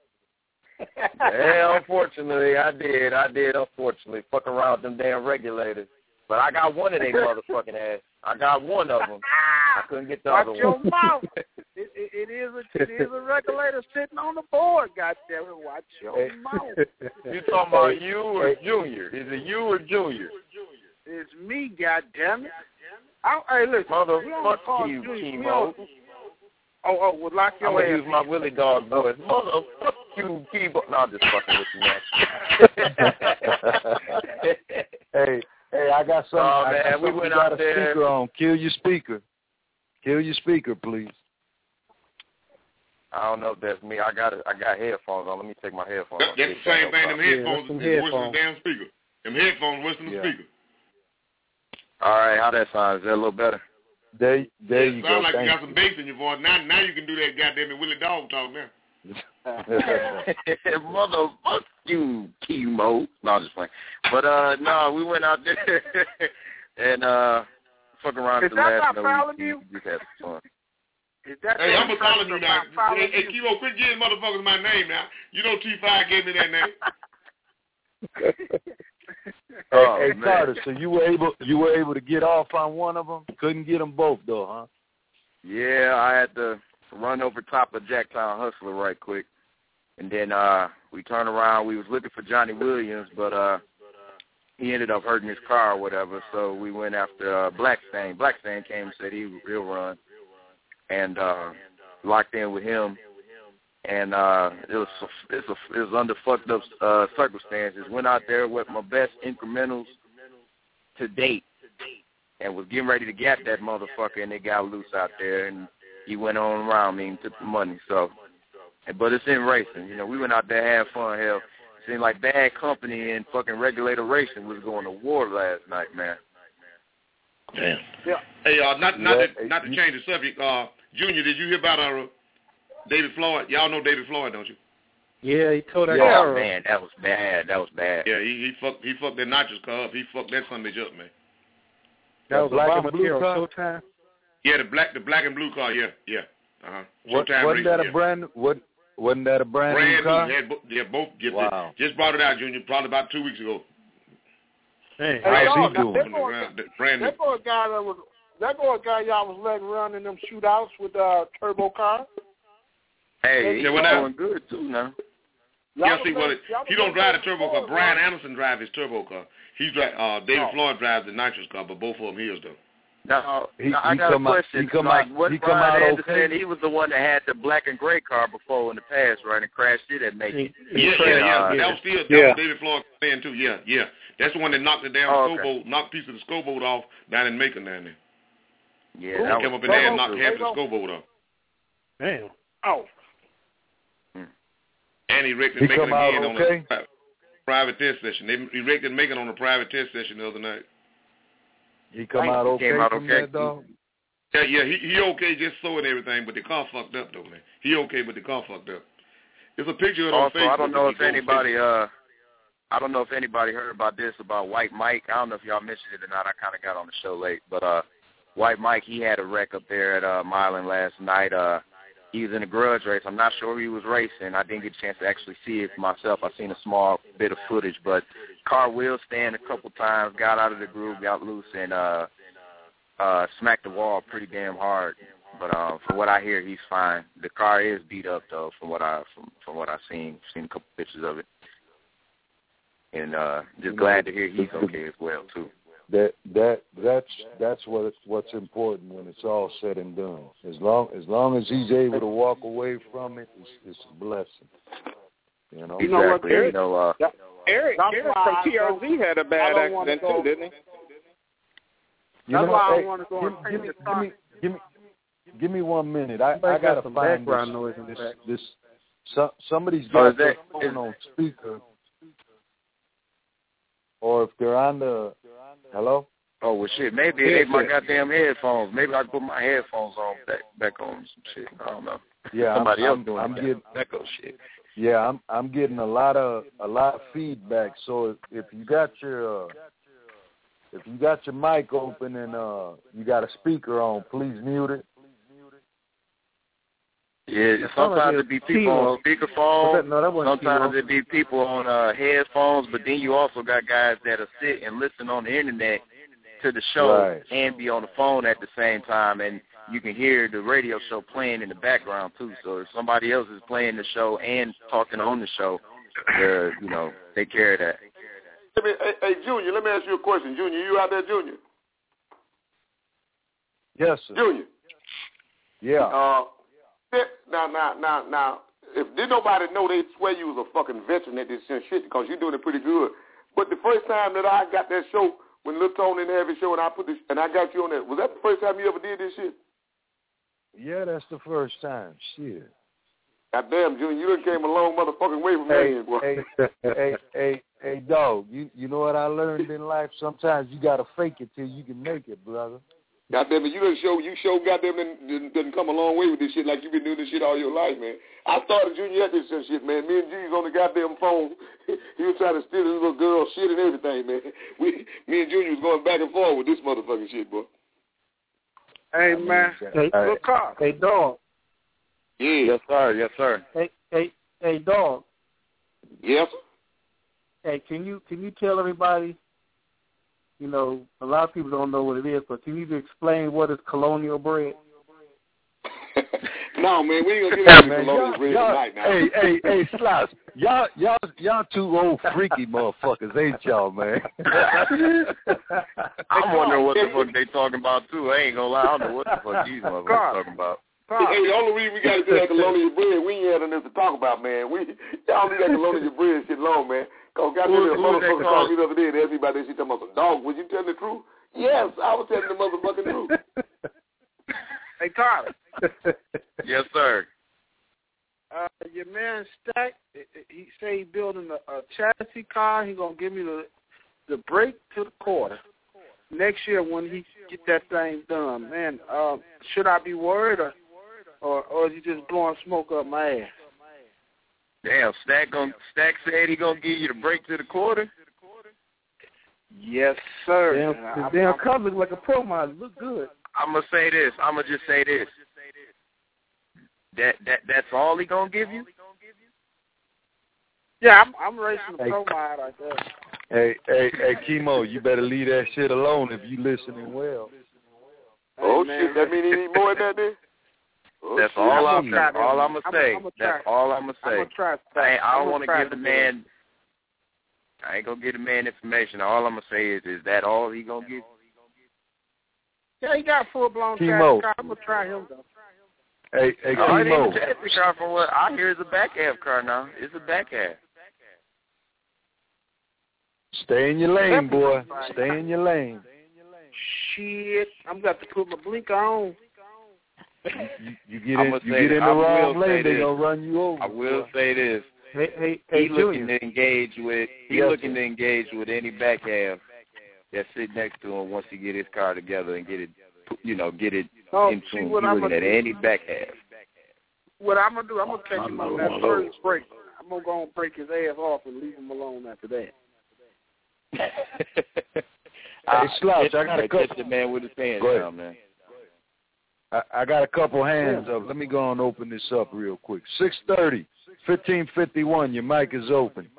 Speaker 15: Yeah, unfortunately, I did, unfortunately. Fuck around with them damn regulators. But I got one of their motherfucking ass. I got one of them. I couldn't get the other one.
Speaker 7: Watch your mouth. It is a regulator sitting on the board, goddammit. Watch your mouth.
Speaker 15: You talking about you or Junior? Is it you or Junior?
Speaker 7: It's me, goddammit. Hey, listen.
Speaker 15: Motherfuck you, Chemo.
Speaker 7: Well, lock your
Speaker 15: I'm
Speaker 7: ass.
Speaker 15: use my Willie Dog voice. Motherfuck you, Chemo. No, I'm just fucking with you, man.
Speaker 12: Hey, I got something.
Speaker 15: Oh, man, we went out there.
Speaker 12: Speaker on. Kill your speaker. Kill your speaker, please.
Speaker 15: I don't know if that's me. I got headphones on. Let me take my headphones on.
Speaker 14: That's the same thing. Them headphones is worse than the damn speaker. Them headphones worse than the speaker.
Speaker 15: All right, how that sound? Is that a little better?
Speaker 12: There you go.
Speaker 14: Sound like you got some bass in your voice. Now you can do that goddamn Willie Dog talk now.
Speaker 15: Motherfuck you, Chemo. No, I'm just playing. But no, we went out there and fuck around with the last
Speaker 7: you?
Speaker 15: We had fun.
Speaker 14: Hey, I'm gonna call you now. Hey, Chemo, quit giving motherfuckers my name now. You know T5 gave me that name.
Speaker 12: Hey, Carter, so you were able to get off on one of them? Couldn't get them both though, huh?
Speaker 15: Yeah, I had to run over top of Jacktown Hustler right quick. And then we turned around. We was looking for Johnny Williams, but he ended up hurting his car or whatever. So we went after Blackstain. Blackstain came and said he'll run, and locked in with him. And it was under fucked up circumstances. Went out there with my best incrementals to date, and was getting ready to gap that motherfucker, and they got loose out there, and he went on around me and took the money. So. But it's in racing. You know, we went out there and had fun. Hell, it seemed like Bad Company and fucking Regulator Racing was going to war last night, man.
Speaker 14: Damn. Yeah. Hey, not to change the subject. Junior, did you hear about David Floyd? Y'all know David Floyd, don't you?
Speaker 7: Yeah, he told that
Speaker 15: car. Man, that was bad.
Speaker 14: Yeah, he fucked that nitrous car up. He fucked that son of a bitch up, man.
Speaker 7: That was black and blue car. Showtime.
Speaker 14: Yeah, the black and blue car. Yeah.
Speaker 12: Wasn't that a brand new car?
Speaker 14: Both.
Speaker 12: Wow.
Speaker 14: Just brought it out, Junior, probably about 2 weeks ago.
Speaker 7: Hey,
Speaker 12: how's he doing?
Speaker 7: That boy guy y'all was letting run in them shootouts with turbo cars.
Speaker 15: Hey, he's doing good too now.
Speaker 14: Yeah, see, he don't drive the turbo car. Brian Anderson drives his turbo car. David Floyd drives the nitrous car, but both of them his though.
Speaker 15: Now, I got a question. Brian Anderson, he was the one that had the black and gray car before in the past, right, and crashed it at Macon.
Speaker 14: Yeah. That was David Floyd saying too. Yeah. That's the one that knocked the damn knocked a piece of the scoreboard off down in Macon down there.
Speaker 15: Yeah,
Speaker 14: he came up in there and knocked half of the scoreboard off.
Speaker 7: Damn. Oh.
Speaker 14: And he wrecked in Macon again on a private test session. He wrecked in Macon on a private test session the other night.
Speaker 12: He came out okay from that, dog?
Speaker 14: Yeah, he okay just so and everything, but the car fucked up, though, man. He okay, but the car fucked up. It's a picture of it on Facebook.
Speaker 15: I don't know if anybody heard about this, about White Mike. I don't know if y'all mentioned it or not. I kind of got on the show late. But White Mike, he had a wreck up there at Milan last night. he was in a grudge race. I'm not sure he was racing. I didn't get a chance to actually see it myself. I seen a small bit of footage, but car wheel stand a couple times, got out of the groove, got loose, and smacked the wall pretty damn hard. But from what I hear, he's fine. The car is beat up though, from what I've seen a couple pictures of it, and just glad to hear he's okay as well too.
Speaker 12: That's what's important when it's all said and done. As long as he's able to walk away from it, it's a blessing.
Speaker 11: You know what, Eric? Eric from TRZ had a bad accident too, didn't he?
Speaker 12: That's why I want to go. Give me 1 minute. I gotta find background noise in this. Somebody's got their phone on speaker, or if they're on the. Hello?
Speaker 15: Oh, well, shit. Maybe it ain't my goddamn headphones. Maybe I put my headphones on back on some shit. I don't know.
Speaker 12: Yeah,
Speaker 15: somebody else doing echo shit.
Speaker 12: Yeah, I'm getting a lot of feedback. So if you got your mic open and you got a speaker on, please mute it.
Speaker 15: Yeah, sometimes it be people on speakerphone. Sometimes it be people on headphones. But then you also got guys that'll sit and listen on the internet to the show and be on the phone at the same time, and you can hear the radio show playing in the background too. So if somebody else is playing the show and talking on the show, take care of that.
Speaker 13: Hey, Junior, let me ask you a question. Junior, you out there, Junior?
Speaker 12: Yes, sir.
Speaker 13: Junior.
Speaker 12: Yeah.
Speaker 13: Now, if did nobody know, they'd swear you was a fucking veteran at this shit because you're doing it pretty good. But the first time that I got that show, when Lil Tone didn't have his show and I got you on that, was that the first time you ever did this shit?
Speaker 12: Yeah, that's the first time. Shit.
Speaker 13: Goddamn, Junior, you done came a long motherfucking way from me, boy.
Speaker 12: Hey, dog, you know what I learned in life? Sometimes you gotta fake it till you can make it, brother.
Speaker 13: Goddamn it, you show goddamn didn't come a long way with this shit like you've been doing this shit all your life, man. I started Junior at this shit, man. Me and Junior's on the goddamn phone. He was trying to steal this little girl's shit and everything, man. Me and Junior was going back and forth with this motherfucking shit, boy.
Speaker 7: Hey, man. Look up.
Speaker 16: Hey, dog.
Speaker 13: Yeah.
Speaker 15: Yes, sir.
Speaker 16: Hey, dog.
Speaker 13: Yes.
Speaker 16: Hey, can you tell everybody? You know, a lot of people don't know what it is, but can you explain what is colonial bread?
Speaker 13: No, man, we ain't gonna get into colonial bread tonight now.
Speaker 12: Hey, Slots, y'all two old freaky motherfuckers, ain't y'all, man?
Speaker 15: I'm wondering what the fuck they talking about too. I ain't gonna lie, I don't know what the fuck these motherfuckers talking about.
Speaker 13: Hey, the only reason we got to do that colonial bread, we ain't had enough to talk about, man. Y'all leave that colonial bread shit alone, man. Cause goddamn, the motherfucker called me the other day and asked me about this shit. Talking about some dog. Was you telling the truth? Yes, I was telling the motherfucking truth.
Speaker 7: Hey, Tyler.
Speaker 15: Yes, sir.
Speaker 7: Your man Stack, he say he building a chassis car. He gonna give me the brake to the quarter next year when he get that thing done. Man, should I be worried or is he just blowing smoke up my ass?
Speaker 15: Damn, Stack said he gonna give you the brake to the quarter.
Speaker 7: Yes, sir.
Speaker 16: Damn car look like a pro model. Look good.
Speaker 15: I'm gonna just say this. That's all he gonna give you?
Speaker 7: Yeah, I'm racing the pro mod like that.
Speaker 12: Hey, Chemo, you better leave that shit alone if you listening well.
Speaker 13: Oh shit, that mean he need more than that then?
Speaker 15: That's all I'm gonna say. That's all I'm gonna say. I don't want to give the man. I ain't gonna give the man information. All I'm gonna say is that all he gonna give?
Speaker 7: Yeah, he got a full-blown chassis car. I'm gonna try him though.
Speaker 12: Hey, Chemo.
Speaker 15: Chassis car from what I hear is a back half car now. It's a back half.
Speaker 12: Stay in your lane, boy. Stay in your lane.
Speaker 7: Shit, I'm got to put my blinker on.
Speaker 12: You get in the wrong lane, they gonna run you over.
Speaker 15: I will say this.
Speaker 16: Hey,
Speaker 15: looking to engage with any back half that's sitting next to him once he get his car together and get it in tune. He's looking at any back half.
Speaker 7: What I'm gonna do, I'm gonna catch him on that first break. I'm gonna go and break his ass off and leave him alone after that.
Speaker 12: Hey, Slouch, I got to
Speaker 15: catch the man with his pants down, man.
Speaker 12: I got a couple hands up. Let me go and open this up real quick. 6:30, 1551. Your mic is open.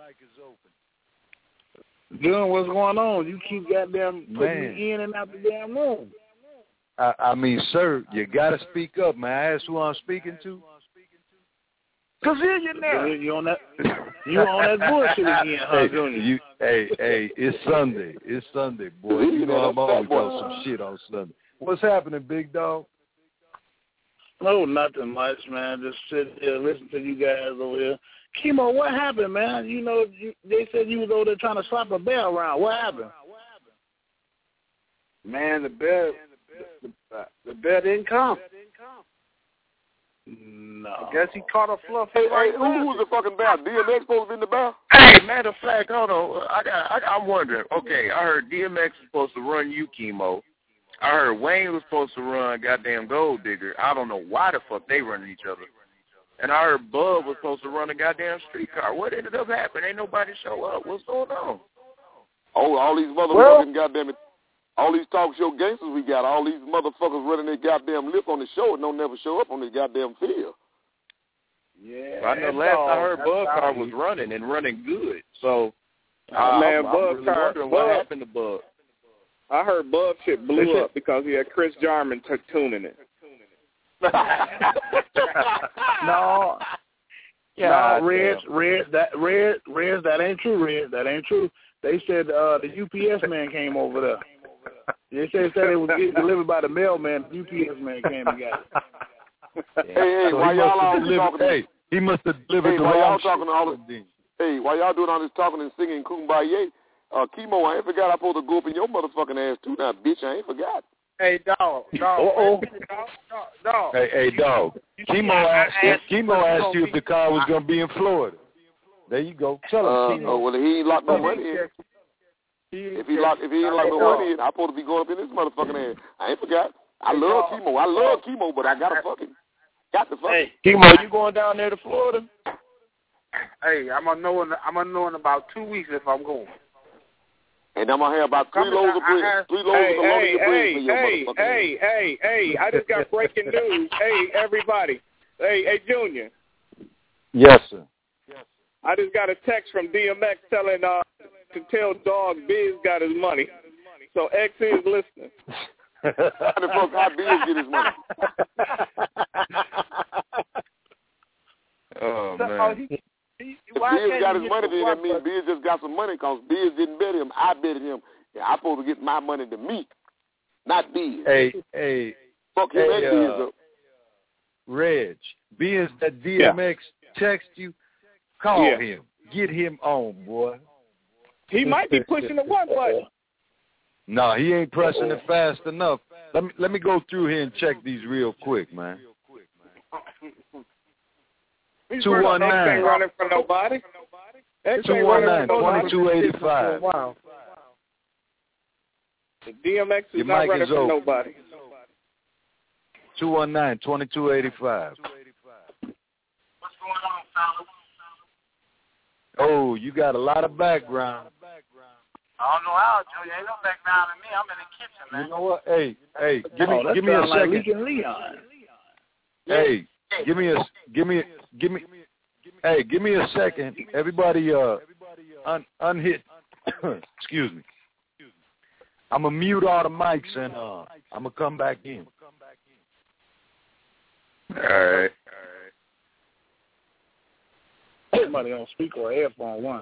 Speaker 7: Doing what's going on? You keep goddamn putting me in and out the damn room.
Speaker 12: I mean, sir, you got to speak up. May I ask who I'm speaking to?
Speaker 7: Cause here you now. You on that bullshit again, huh, Junior?
Speaker 12: Hey, it's Sunday. It's Sunday, boy. You know I'm always talking some shit on Sunday. What's happening, big dog?
Speaker 7: No, nothing much, man. Just sit here, listen to you guys over here. Chemo, what happened, man? You know, they said you was over there trying to slap a bear around. What happened? Man, the bear didn't come. No. I guess he caught a fluff.
Speaker 13: Hey, who was the fucking bear? DMX supposed to be in the bear?
Speaker 15: Hey, matter of fact, hold on. I'm wondering. Okay, I heard DMX was supposed to run you, Chemo. I heard Wayne was supposed to run goddamn Gold Digger. I don't know why the fuck they running each other. And I heard Bub was supposed to run a goddamn streetcar. What ended up happening? Ain't nobody show up. What's going on?
Speaker 13: Oh, all these motherfucking goddamn it. All these talk show gangsters we got, all these motherfuckers running their goddamn lip on the show and don't never show up on the goddamn field.
Speaker 7: Yeah.
Speaker 15: I know last I heard Bub Car was running and running good. So,
Speaker 9: man,
Speaker 15: I'm
Speaker 9: Bub
Speaker 15: really
Speaker 9: Car,
Speaker 15: wondering what happened to Bub.
Speaker 9: I heard Bub shit blew up because he had Chris Jarman tuning it.
Speaker 7: No. Yeah, Reds, that ain't true, Reds. That ain't true. They said the UPS man came over there. They said it was getting delivered by the mailman. The UPS man came and got it.
Speaker 13: Hey, why y'all all talking?
Speaker 12: Hey, he must have delivered the
Speaker 13: why
Speaker 12: wrong
Speaker 13: y'all talking all this? Hey, why y'all doing all this talking and singing Kumbaya? Chemo, I ain't forgot I supposed to go up in your motherfucking ass too now, bitch. I ain't forgot.
Speaker 7: Hey, dog.
Speaker 12: Dog. Hey, dog. Chemo asked you if the car was going to be in Florida. There you go. Tell him.
Speaker 13: Well, he ain't locked no money in. If he ain't locked no money in, I'm supposed to be going up in this motherfucking ass. I ain't forgot. I love chemo, but I got to fucking.
Speaker 15: Hey, Chemo, you going down there to Florida?
Speaker 7: Hey, I'm gonna know in about 2 weeks if I'm going.
Speaker 13: And I'm gonna have about 3 loads of bread. 3 loads of bread for your motherfucking ass.
Speaker 9: Hey, I just got breaking news. Hey, everybody. Hey, Junior.
Speaker 12: Yes, sir.
Speaker 9: I just got a text from DMX telling to tell Dog Biz got his money. So X is listening.
Speaker 13: How the fuck how Biz get his money?
Speaker 15: Oh, man.
Speaker 13: Biz got his money, then that means Biz just got some money because Biz didn't bet him. I betted him. And I'm supposed to get my money to me, not Biz.
Speaker 12: Hey.
Speaker 13: Fuck him and Biz up.
Speaker 12: Reg, Biz that DMX text you, call him. Get him on, boy.
Speaker 9: He might be pushing the one button.
Speaker 12: No, he ain't pressing it fast enough. Let me go through here and check these real quick, man. 219.
Speaker 9: X ain't running for nobody.
Speaker 12: 219-2285.
Speaker 7: Wow.
Speaker 9: The DMX is not running for nobody.
Speaker 12: 219-2285.
Speaker 7: What's going on, fellas?
Speaker 12: Oh, you got a lot of background.
Speaker 7: I don't know how, Joey. Ain't no background in me. I'm in the kitchen, man.
Speaker 12: You know what? Hey, give me a second.
Speaker 7: Like Leon.
Speaker 12: Hey, give me a second. Everybody, unhit. Excuse me. I'm gonna mute all the mics and I'm gonna come back in.
Speaker 15: All right.
Speaker 7: Somebody on speaker or headphone one.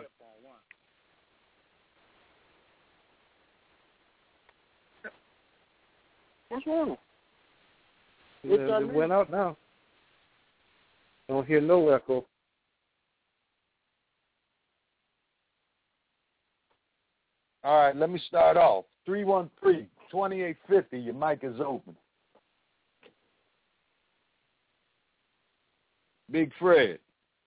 Speaker 7: What's wrong? It went out now. Don't hear no echo.
Speaker 12: All right, let me start off. 313-2850, your mic is open. Big Fred.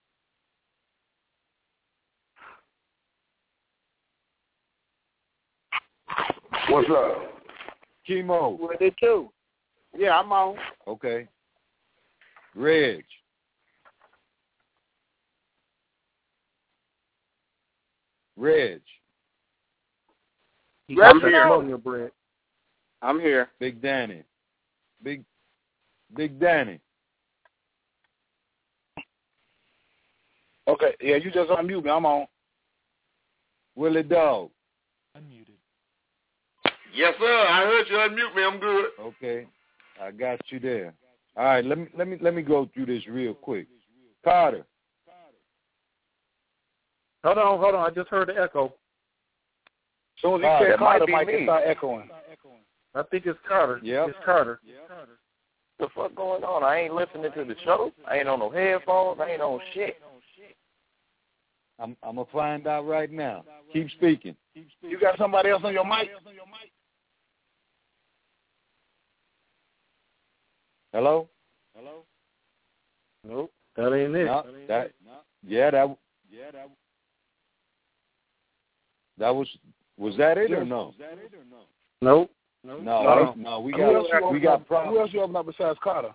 Speaker 13: What's up?
Speaker 12: Chemo.
Speaker 7: What they do? Yeah, I'm on.
Speaker 12: Okay. Reg.
Speaker 9: I'm here. I'm here.
Speaker 12: Big Danny. Big Big Danny.
Speaker 7: Okay, yeah, you just unmute me. I'm on.
Speaker 12: Willie Dog.
Speaker 17: Unmuted.
Speaker 13: Yes, sir. I heard you unmute me. I'm good.
Speaker 12: Okay, I got you there. All right, let me go through this real quick. Carter.
Speaker 16: Hold on. I just heard the echo.
Speaker 7: As soon as you said Carter, Mike, it start echoing.
Speaker 16: I think it's Carter.
Speaker 12: Yeah,
Speaker 16: it's Carter.
Speaker 15: What the fuck going on? I ain't listening to the show. I ain't on no headphones. I ain't on shit.
Speaker 12: I'm gonna find out right now. Keep speaking.
Speaker 7: You got somebody else on your mic?
Speaker 12: Hello?
Speaker 16: Nope, that ain't it.
Speaker 12: No, that was that it or no?
Speaker 16: Nope.
Speaker 12: No. We got problems.
Speaker 7: Who else you open up besides Carter?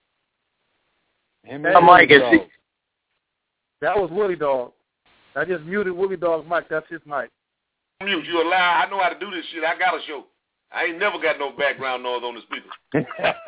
Speaker 15: Mike is.
Speaker 16: That was Willie Dog. I just muted Willie Dog's mic. That's his mic.
Speaker 13: Mute. You a lie. I know how to do this shit. I got a show. I ain't never got no background noise on the speaker.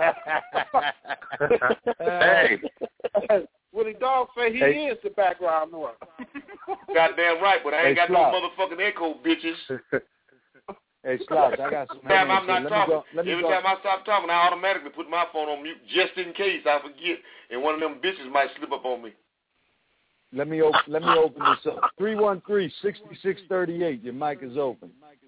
Speaker 15: Hey.
Speaker 7: Willie Dog say he is the background noise.
Speaker 13: Goddamn right, but I ain't got no motherfucking echo, bitches.
Speaker 12: Hey, Slouch, I got some.
Speaker 13: Every time I'm not talking, every time I stop talking, I automatically put my phone on mute just in case I forget, and one of them bitches might slip up on me.
Speaker 12: Let me open this up. 313-6638. Your mic is open.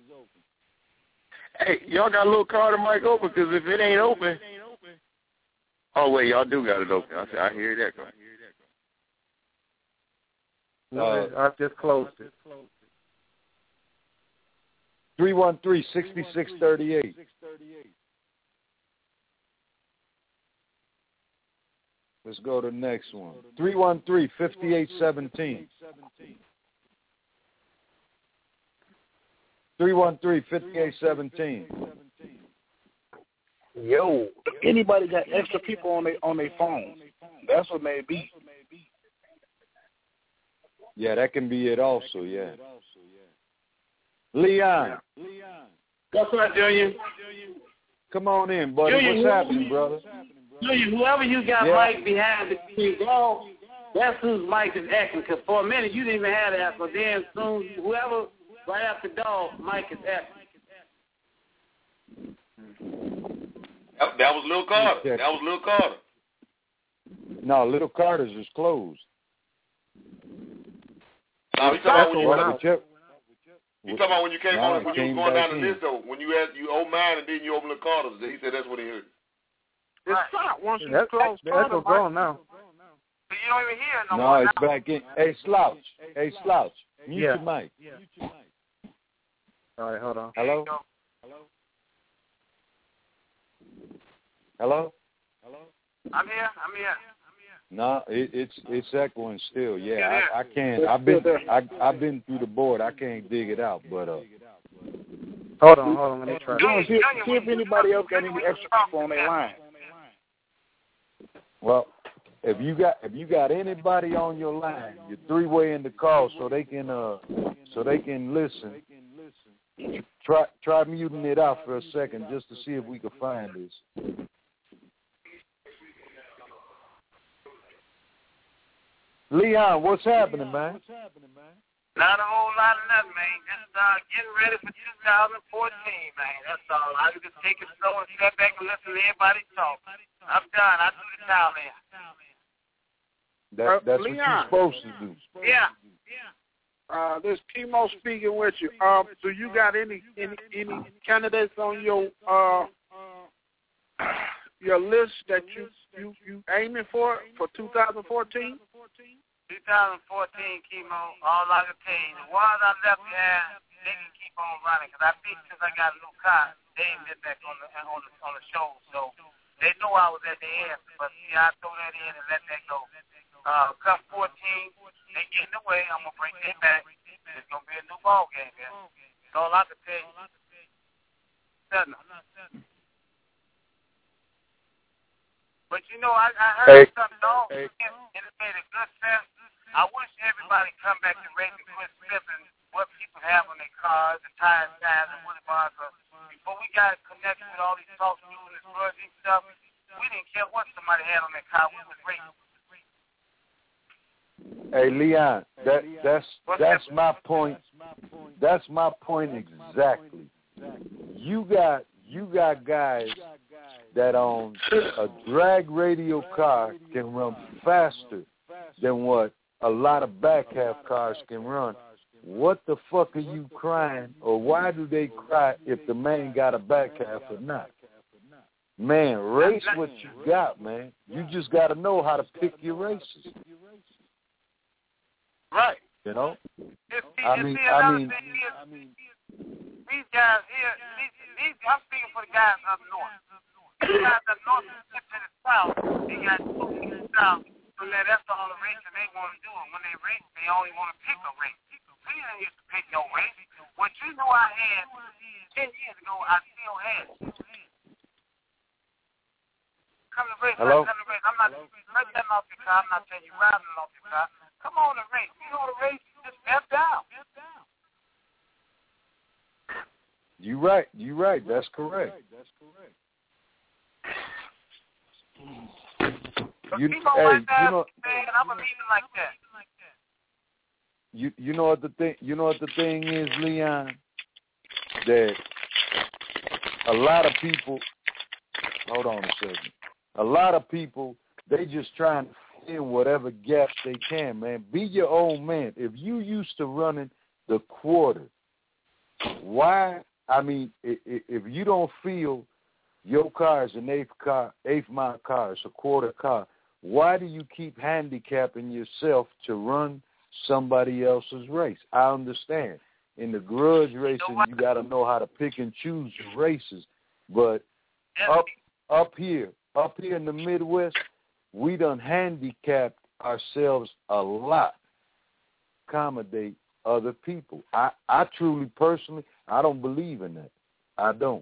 Speaker 15: Hey, y'all got a little Carter mic open, because if it ain't open. Oh, wait, y'all do got it open. I hear that.
Speaker 16: I just closed it.
Speaker 12: 313-6638. Let's go to the next one. 313-5817. 313-5817.
Speaker 7: Yo, anybody got extra people on their phone? That's what may be.
Speaker 12: Yeah, that can be it also, yeah. Leon.
Speaker 18: What's up, Junior?
Speaker 12: Come on in, buddy.
Speaker 18: Junior,
Speaker 12: what's happening, brother?
Speaker 18: Junior, whoever you got mic behind the screen, that's whose mic is acting. Because for a minute, you didn't even have that. But then soon, whoever right after dog, mic is acting.
Speaker 13: That was Lil Carter.
Speaker 12: No, Little Carter's is closed.
Speaker 13: No, you talking about when you came on, when you was going down the list, though. When you asked, you old mine, and then you opened the Carter's. He said that's what he heard.
Speaker 7: It's not once you close
Speaker 16: the echo's gone now.
Speaker 18: But you don't even hear it no
Speaker 12: more. No, it's back in. Hey, Slouch. Mute your mic.
Speaker 16: All right, hold on.
Speaker 12: Hello?
Speaker 18: I'm here.
Speaker 12: No, it's echoing still. Yeah, I can't. I've been through the board. I can't dig it out, but
Speaker 16: Hold on. Let me try.
Speaker 7: See if anybody else got any extra people on their line.
Speaker 12: Well, if you got anybody on your line, you're three-way in the call so they can listen. Try muting it out for a second just to see if we can find this. Leon, what's happening, man?
Speaker 18: Not a whole lot of nothing, man. Just getting ready for 2014, man. That's all. I can just take it slow and step back and listen to everybody talk. I'm done. I threw the towel in.
Speaker 12: That's what you're supposed to do.
Speaker 18: Yeah.
Speaker 7: This Kimo speaking with you. Do you got any candidates on your list that you aiming for 2014?
Speaker 18: 2014, Kimo, all I can tell you, the ones I left behind, they can keep on running. Because I think since I got a new car, they ain't been back on the show. So they know I was at the end. But see, I throw that in and let that go. Come 14, they getting away. I'm going to bring them back. It's going to be a new ball game, man. That's all I can tell you. Nothing. But you know, I heard something, dog, and it made a good sense. I wish everybody come back to rate and quit slipping what people have on their cars, the tire signs, and what it was. Before we got connected with all these talk shoes and this grudging stuff, we didn't care what had on that car, we was racing.
Speaker 12: Hey, Leon, that's my point. That's my point exactly. You got guys that on a drag radio car can run faster than what a lot of back half cars can run. What the fuck are you crying, or why do they cry if the man got a back half or not? Man, race what you got, man. You just got to know how to pick your races.
Speaker 18: Right.
Speaker 12: You know?
Speaker 18: I mean, these guys here, I'm speaking for the guys up north. The guys up north to the south, they got two in the south, so that's the only race they want to do. And when they race, they only want to pick a race. We didn't used to pick no race. What you know I had 10 years ago, I still had. Come to race,
Speaker 12: hello?
Speaker 18: come to race. I'm not letting off the car. I'm not telling you riding off the car. Come on and race. You know the race, just F down.
Speaker 12: You right. That's correct. You know,
Speaker 18: man, I'm a leader like that.
Speaker 12: You know what the thing is, Leon, that a lot of people. Hold on a second. A lot of people, they just trying to fill in whatever gaps they can, man. Be your own man. If you used to running the quarter, why? I mean, if you don't feel your car is an eighth mile car, it's a quarter car, why do you keep handicapping yourself to run somebody else's race? I understand. In the grudge racing, you got to know how to pick and choose your races. But up here in the Midwest, we done handicapped ourselves a lot to accommodate other people. I truly, personally, I don't believe in that. I don't.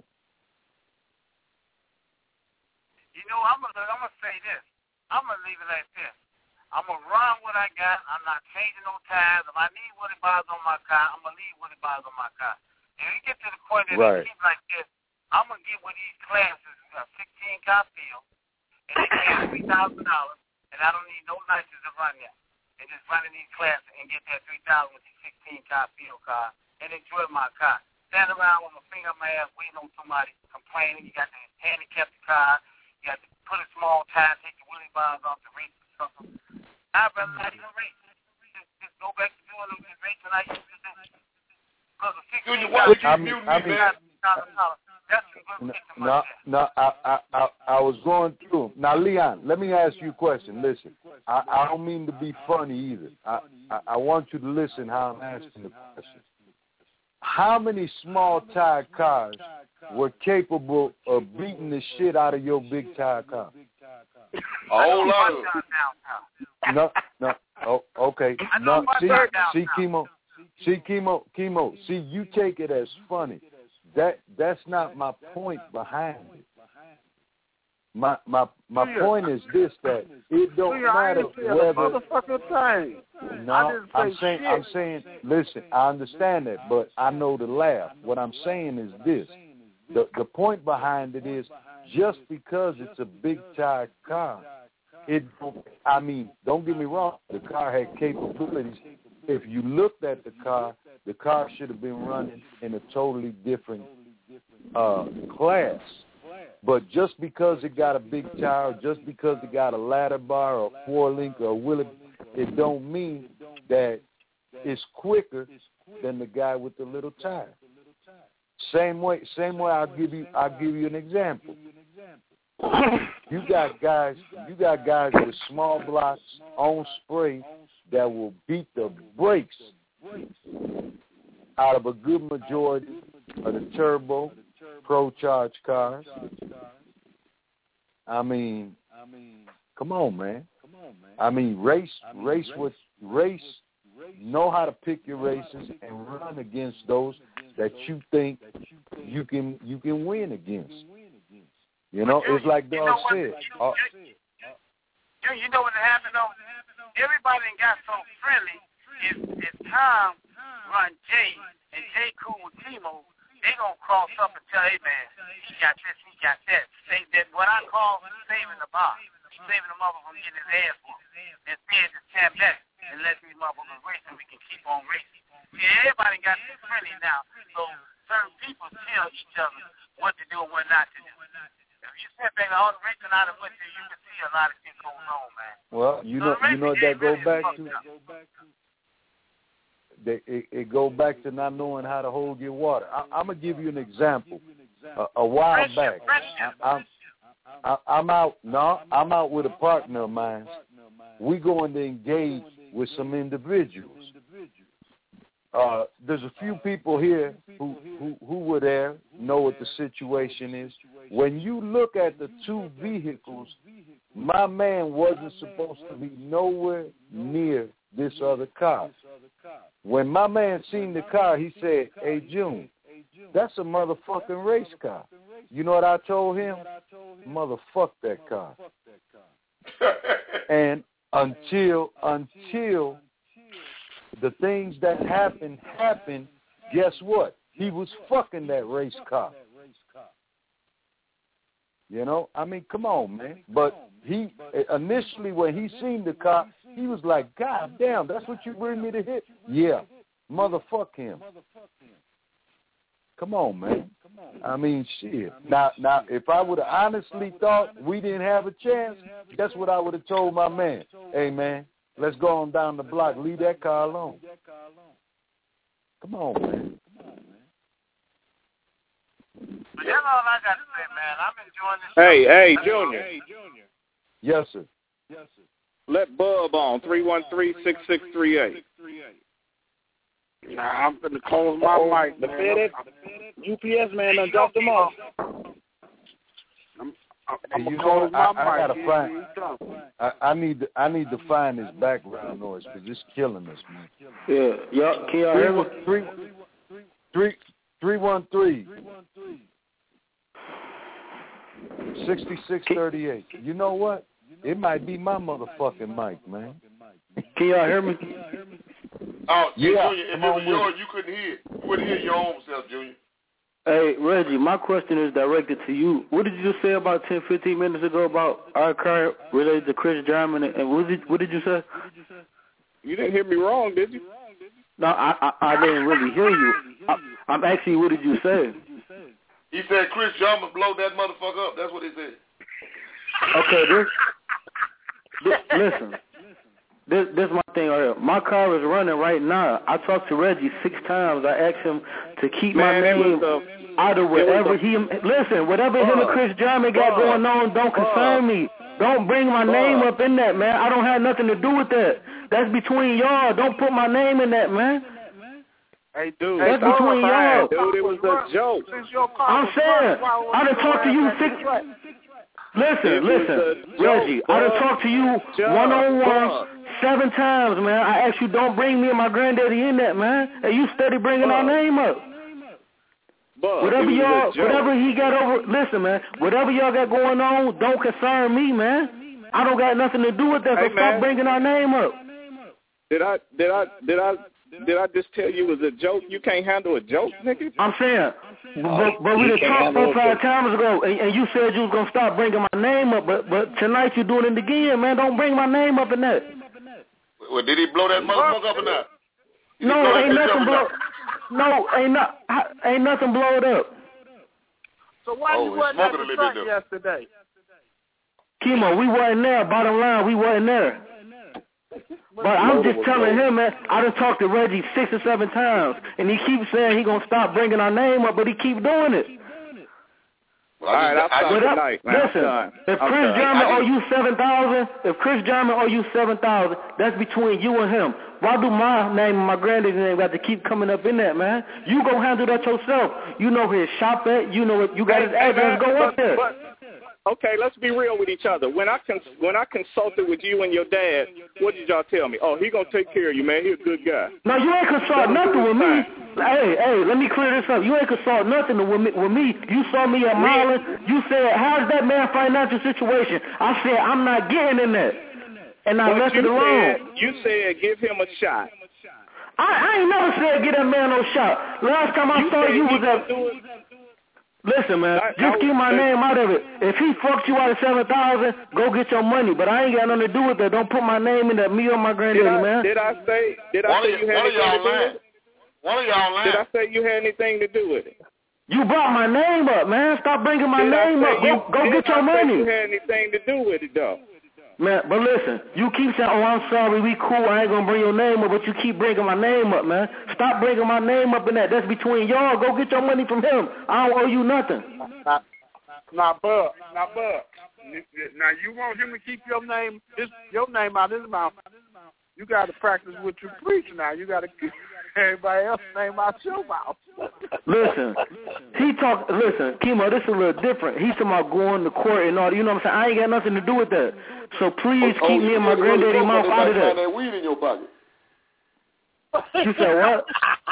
Speaker 18: You know, I'm gonna say this. I'm gonna leave it like this. I'm gonna run what I got. I'm not changing no tires. If I need woody bars on my car, I'm gonna leave woody bars on my car. And you get to the point that it seems like this, I'm gonna get with these classes, 16 car field, and they pay $3,000, and I don't need no license to run that. And just run in these classes and get that $3,000 with these 16 car field car and enjoy my car. Stand around with my finger on my ass waiting on somebody complaining. You got to handicap the car. You got to put a small tire, take the wheelie bars off the race or something. I'd rather not even race. Just go back to doing the racing I used to do. Because the 16 car
Speaker 12: I was going through them. Now, Leon, let me ask you a question. Listen, I don't mean to be funny either. I want you to listen how I'm asking the question. How many small tire cars were capable of beating the shit out of your big tire car?
Speaker 13: A whole lot of
Speaker 12: them. No. Oh, okay. No, see, Chemo. See, you take it as funny. That's not my point behind it. My point is this, that it don't matter whether
Speaker 7: motherfucking thing.
Speaker 12: No, I'm saying listen, I understand that, but I know the laugh. What I'm saying is this. The point behind it is just because it's a big tire car, don't get me wrong, the car had capabilities. If you looked at the car should have been running in a totally different class. But just because it got a big tire, just because it got a ladder bar or 4-link or wheelie, it don't mean that it's quicker than the guy with the little tire. Same way I'll give you an example. You got guys with small blocks on spray that will beat the brakes out of a good majority of the turbo Pro Charge cars. I mean, come on, man. I mean, race. Know how to pick your races and run against those that you think you can win against. You know, it's like Dog said.
Speaker 18: You know what happened though? Everybody got so friendly. If Tom run Jay and Jay cool with Timo, they gonna cross up and tell, hey man, he got this, he got that. Say that what I call saving the box. He's saving the motherfucker from getting his ass whooped. Instead, just tap back and let these motherfuckers race and we can keep on racing. See, everybody got to be friendly now. So certain people tell each other what to do and what not to do. If you sit back and all the racing out of what you can see a lot of shit going on, man.
Speaker 12: Well, you know what that go back to? It go back to not knowing how to hold your water. I'm gonna give you an example. A while back, I'm out. No, I'm out with a partner of mine. We going to engage with some individuals. There's a few people here who were there, know what the situation is. When you look at the two vehicles, my man wasn't supposed to be nowhere near this other car. When my man seen the car, he said, "Hey, June, that's a motherfucking race car." You know what I told him? Motherfuck that car. And until the things that happened, guess what? He was fucking that race car. You know? I mean, come on, man. But he, initially when he seen the car, he was like, God damn, that's what you bring me to hit? Yeah. Motherfuck him. Come on, man. I mean, shit. Now, if I would have honestly thought we didn't have a chance, that's what I would have told my man. Hey, man, let's go on down the block. Leave that car alone. Come on, man.
Speaker 18: But that's all I got to say, man. I'm enjoying this.
Speaker 10: Hey, Junior.
Speaker 12: Yes, sir.
Speaker 10: Let Bub on 313-6638.
Speaker 7: Nah, I'm finna close my mic.
Speaker 11: The FedEx UPS man done dropped them off.
Speaker 7: I'm gonna close my mic.
Speaker 12: I gotta find. I need to find his background noise because it's killing us, man.
Speaker 11: Yeah. Can y'all hear me?
Speaker 12: 313-6638. You know what? It might be my motherfucking mic, man.
Speaker 11: Can y'all hear me?
Speaker 14: Oh,
Speaker 12: yeah.
Speaker 14: Junior, if it was yours, you couldn't hear it. You wouldn't hear your own self, Junior.
Speaker 11: Hey, Reggie, my question is directed to you. What did you just say about 10, 15 minutes ago about our car related to Chris Jarman? And what did you say?
Speaker 10: You didn't hear me wrong, did you?
Speaker 11: No, I didn't really hear you. I'm asking you, what did you say?
Speaker 14: He said Chris Jarman blowed that motherfucker up. That's what he said.
Speaker 11: Okay, listen. This is my thing right here. My car is running right now. I talked to Reggie 6 times. I asked him to keep my name out of whatever whatever him and Chris Jarman got going on don't concern me. Don't bring my name up in that, man. I don't have nothing to do with that. That's between y'all. Don't put my name in that, man.
Speaker 7: Hey, dude.
Speaker 11: That's between y'all.
Speaker 10: Dude, it was a joke.
Speaker 11: I'm saying, I done talked to you 6... Listen, Reggie, I done talked to you one-on-one 7 times, man. I asked you don't bring me and my granddaddy in that, man. And you steady bringing our name up. Whatever he got over, listen, man, whatever y'all got going on don't concern me, man. I don't got nothing to do with that, so stop bringing our name up.
Speaker 10: Did I just tell you it was a joke? You can't handle a joke, nigga?
Speaker 11: I'm saying, but we done talked 4 or 5 times ago, and you said you was going to stop bringing my name up, but tonight you're doing it again, man. Don't bring my name up in that.
Speaker 14: Well, did he blow that motherfucker up or not?
Speaker 11: No, ain't nothing blow. No, ain't nothing blowed up.
Speaker 7: So why you wasn't at the truck yesterday?
Speaker 11: Chemo, we wasn't there. Bottom line, we wasn't there. But I'm just telling him, man, I done talked to Reggie 6 or 7 times, and he keeps saying he gonna stop bringing our name up, but he keep doing it.
Speaker 10: All right, I'll stop tonight, man.
Speaker 11: Listen, if Chris Jarman owe you $7,000, that's between you and him. Why do my name and my granddad's name got to keep coming up in that, man? You go handle that yourself. You know where his shop at. You know what you got his address. Go up there.
Speaker 10: Okay, let's be real with each other. When I consulted with you and your dad, what did y'all tell me? Oh, he gonna take care of you, man. He's a good guy.
Speaker 11: No, you ain't consult nothing with me. Hey, let me clear this up. You ain't consult nothing with me. You saw me at Marlin. You said, how's that man's financial situation? I said, I'm not getting in that. And I left it alone.
Speaker 10: You said, give him a shot.
Speaker 11: I ain't never said give that man no shot. Last time I saw you was at... Listen, man, just keep my name out of it. If he fucked you out of 7,000, go get your money. But I ain't got nothing to do with that. Don't put my name in that. Me or my granddaddy, man.
Speaker 10: Did I say you had anything to do with it?
Speaker 13: One of y'all lying.
Speaker 10: Did I say you had anything to do with it?
Speaker 11: You brought my name up, man. Stop bringing my name up. Go get your money.
Speaker 10: You had anything to do with it, though?
Speaker 11: Man, but listen, you keep saying, oh, I'm sorry, we cool, I ain't going to bring your name up, but you keep bringing my name up, man. Stop bringing my name up in that. That's between y'all. Go get your money from him. I don't owe you nothing.
Speaker 7: Now, Bub. Now, you want him to keep your name out of his mouth. You got to practice what you preach now. You got to keep everybody else's name out your mouth.
Speaker 11: Listen, Kimo, this is a little different. He's talking about going to court and all that. You know what I'm saying? I ain't got nothing to do with that. So please keep me and my granddaddy mouth out of that.
Speaker 13: That weed in your pocket.
Speaker 11: You said what?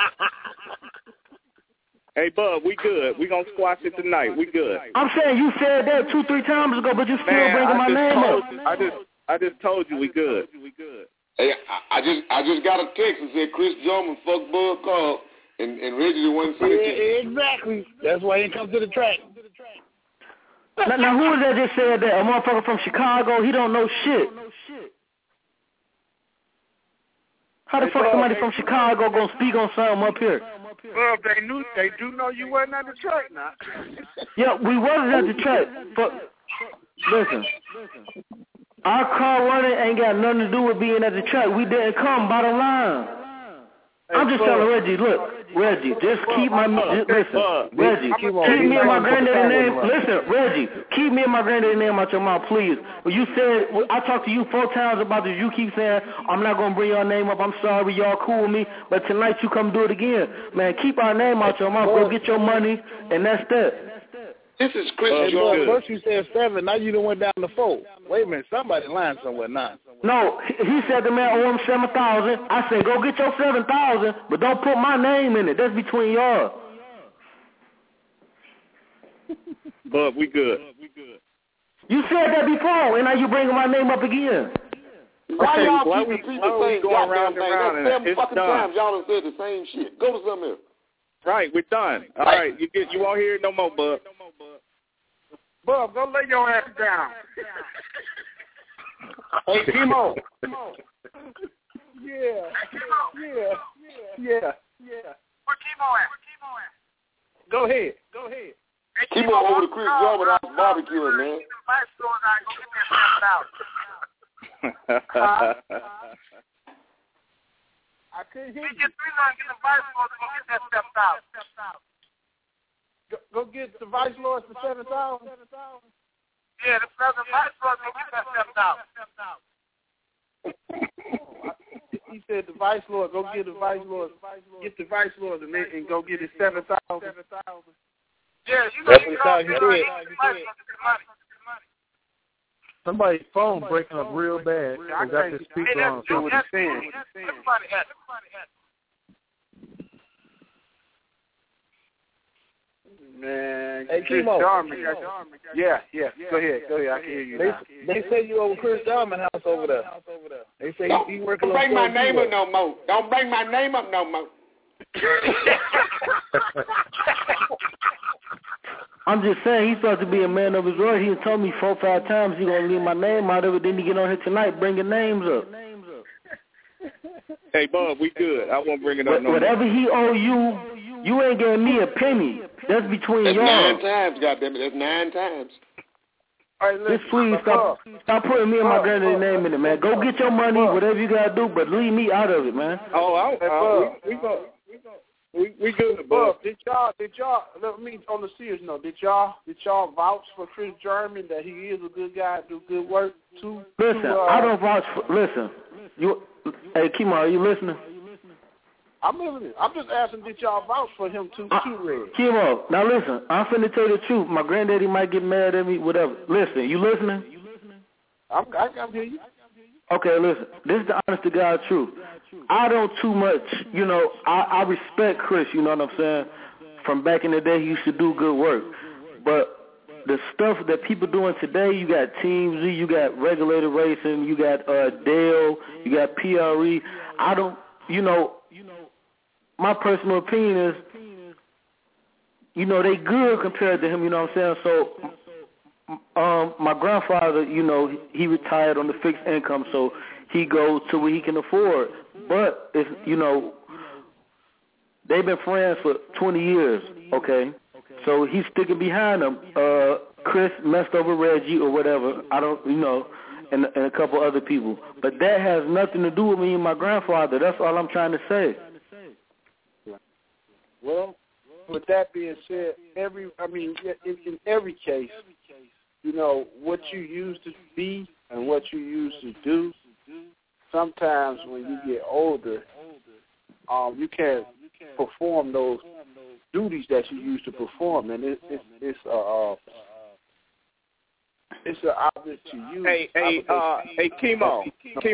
Speaker 10: Hey, Bub, we good. We gonna squash it tonight. We good.
Speaker 11: I'm saying you said that 2-3 times ago, but you still bringing my name up.
Speaker 10: I just told you we good.
Speaker 13: Hey, I just got a text and said Chris Jarman fucked Bud Cobb and Reggie the one sent it.
Speaker 7: Exactly. That's why he comes to the track.
Speaker 11: Now who was that just said that? A motherfucker from Chicago? He don't know shit. How the fuck somebody from Chicago gonna speak on something up here?
Speaker 7: Well, they do know you wasn't at the track now.
Speaker 11: Yeah, we wasn't at the track. But listen. Our car running ain't got nothing to do with being at the track. We didn't come, bottom line. I'm just telling Reggie, look, Reggie, just keep my Reggie, keep me and my granddaddy name. Listen, Reggie, keep me and my granddaddy name out your mouth, please. Well, you said I talked to you 4 times about this. You keep saying I'm not gonna bring your name up. I'm sorry, y'all cool with me, but tonight you come do it again, man. Keep our name out your mouth. Go get your money, and that's that.
Speaker 13: This is Chris Jordan.
Speaker 7: First you said 7, now you done went down to 4. Wait a minute, somebody lying somewhere now.
Speaker 11: No, he said the man owe him 7,000. I said go get your 7,000, but don't put my name in it. That's between y'all.
Speaker 10: But we good.
Speaker 11: You said that before, and now you bringing my name up again.
Speaker 13: Why y'all keep people saying goddamn thing? That's 7 fucking times y'all have said the same shit. Go to something else.
Speaker 10: Right, we're done. All right, you won't hear it no more, Bub.
Speaker 7: Bub, go lay your ass down. Hey, Kimo. Yeah. Where Kimo at? Go ahead. Hey,
Speaker 13: Kimo over to Chris Jarman out barbecuing, man.
Speaker 7: I couldn't hear you.
Speaker 18: Get the vice lords to get that stepped out.
Speaker 7: Go get the vice lords for 7,000.
Speaker 18: Yeah, the vice lords to get that stepped out.
Speaker 7: He said the vice lord. Go get the vice lord. Get the vice lord and go get his 7,000.
Speaker 18: Yeah, you know you did.
Speaker 16: Somebody's phone breaking up real bad. I got this speaker on.
Speaker 7: See what he's saying.
Speaker 18: Everybody had it.
Speaker 7: Man,
Speaker 16: hey, Kimo.
Speaker 7: Yeah. Go ahead. I can hear you now.
Speaker 16: They say you over Chris Jarman house over there. They say he working on.
Speaker 13: Don't bring my name up no more. Don't bring my name up no more.
Speaker 11: I'm just saying he's supposed to be a man of his word. He told me 4 or 5 times he's gonna leave my name out of it. Then he get on here tonight bringing names up.
Speaker 10: Hey, Bob, we good. I won't bring it up no
Speaker 11: whatever
Speaker 10: more.
Speaker 11: he owe you, you ain't giving me a penny. That's between
Speaker 13: That's
Speaker 11: y'all.
Speaker 13: 9 times, goddammit. That's 9 times.
Speaker 7: All right,
Speaker 11: just please stop putting me and my granddad's name in it, man. Go get your money, whatever you gotta do, but leave me out of it, man.
Speaker 10: We good,
Speaker 7: Bob. Did y'all? Let me on the serious note. Did y'all vouch for Chris Jarman that he is a good guy, do good work too?
Speaker 11: Listen, I don't vouch for. Listen, hey, Kimo, are you listening?
Speaker 7: I'm listening. I'm just asking, did y'all vouch for him too, Red?
Speaker 11: Kimo, now listen, I'm finna tell you the truth. My granddaddy might get mad at me, whatever. Listen, you listening?
Speaker 7: I can hear you.
Speaker 11: Okay, listen, this is the honest to God truth. I don't too much, I respect Chris, you know what I'm saying? From back in the day, he used to do good work. But the stuff that people doing today, you got Team Z, you got Regulated Racing, you got Dale, you got PRE. I don't, my personal opinion is you know, they good compared to him, you know what I'm saying? So my grandfather, you know, he retired on the fixed income, so he goes to what he can afford. But, if you know, they've been friends for 20 years, okay? So he's sticking behind them. Chris messed over Reggie or whatever, I don't, you know, and a couple other people. But that has nothing to do with me and my grandfather. That's all I'm trying to say.
Speaker 7: Well, with that being said, in every case, you know, what you used to be and what you used to do, sometimes when you get older, you can't perform those duties that you used to perform, and it's an obvious to you.
Speaker 10: Hey, Chemo.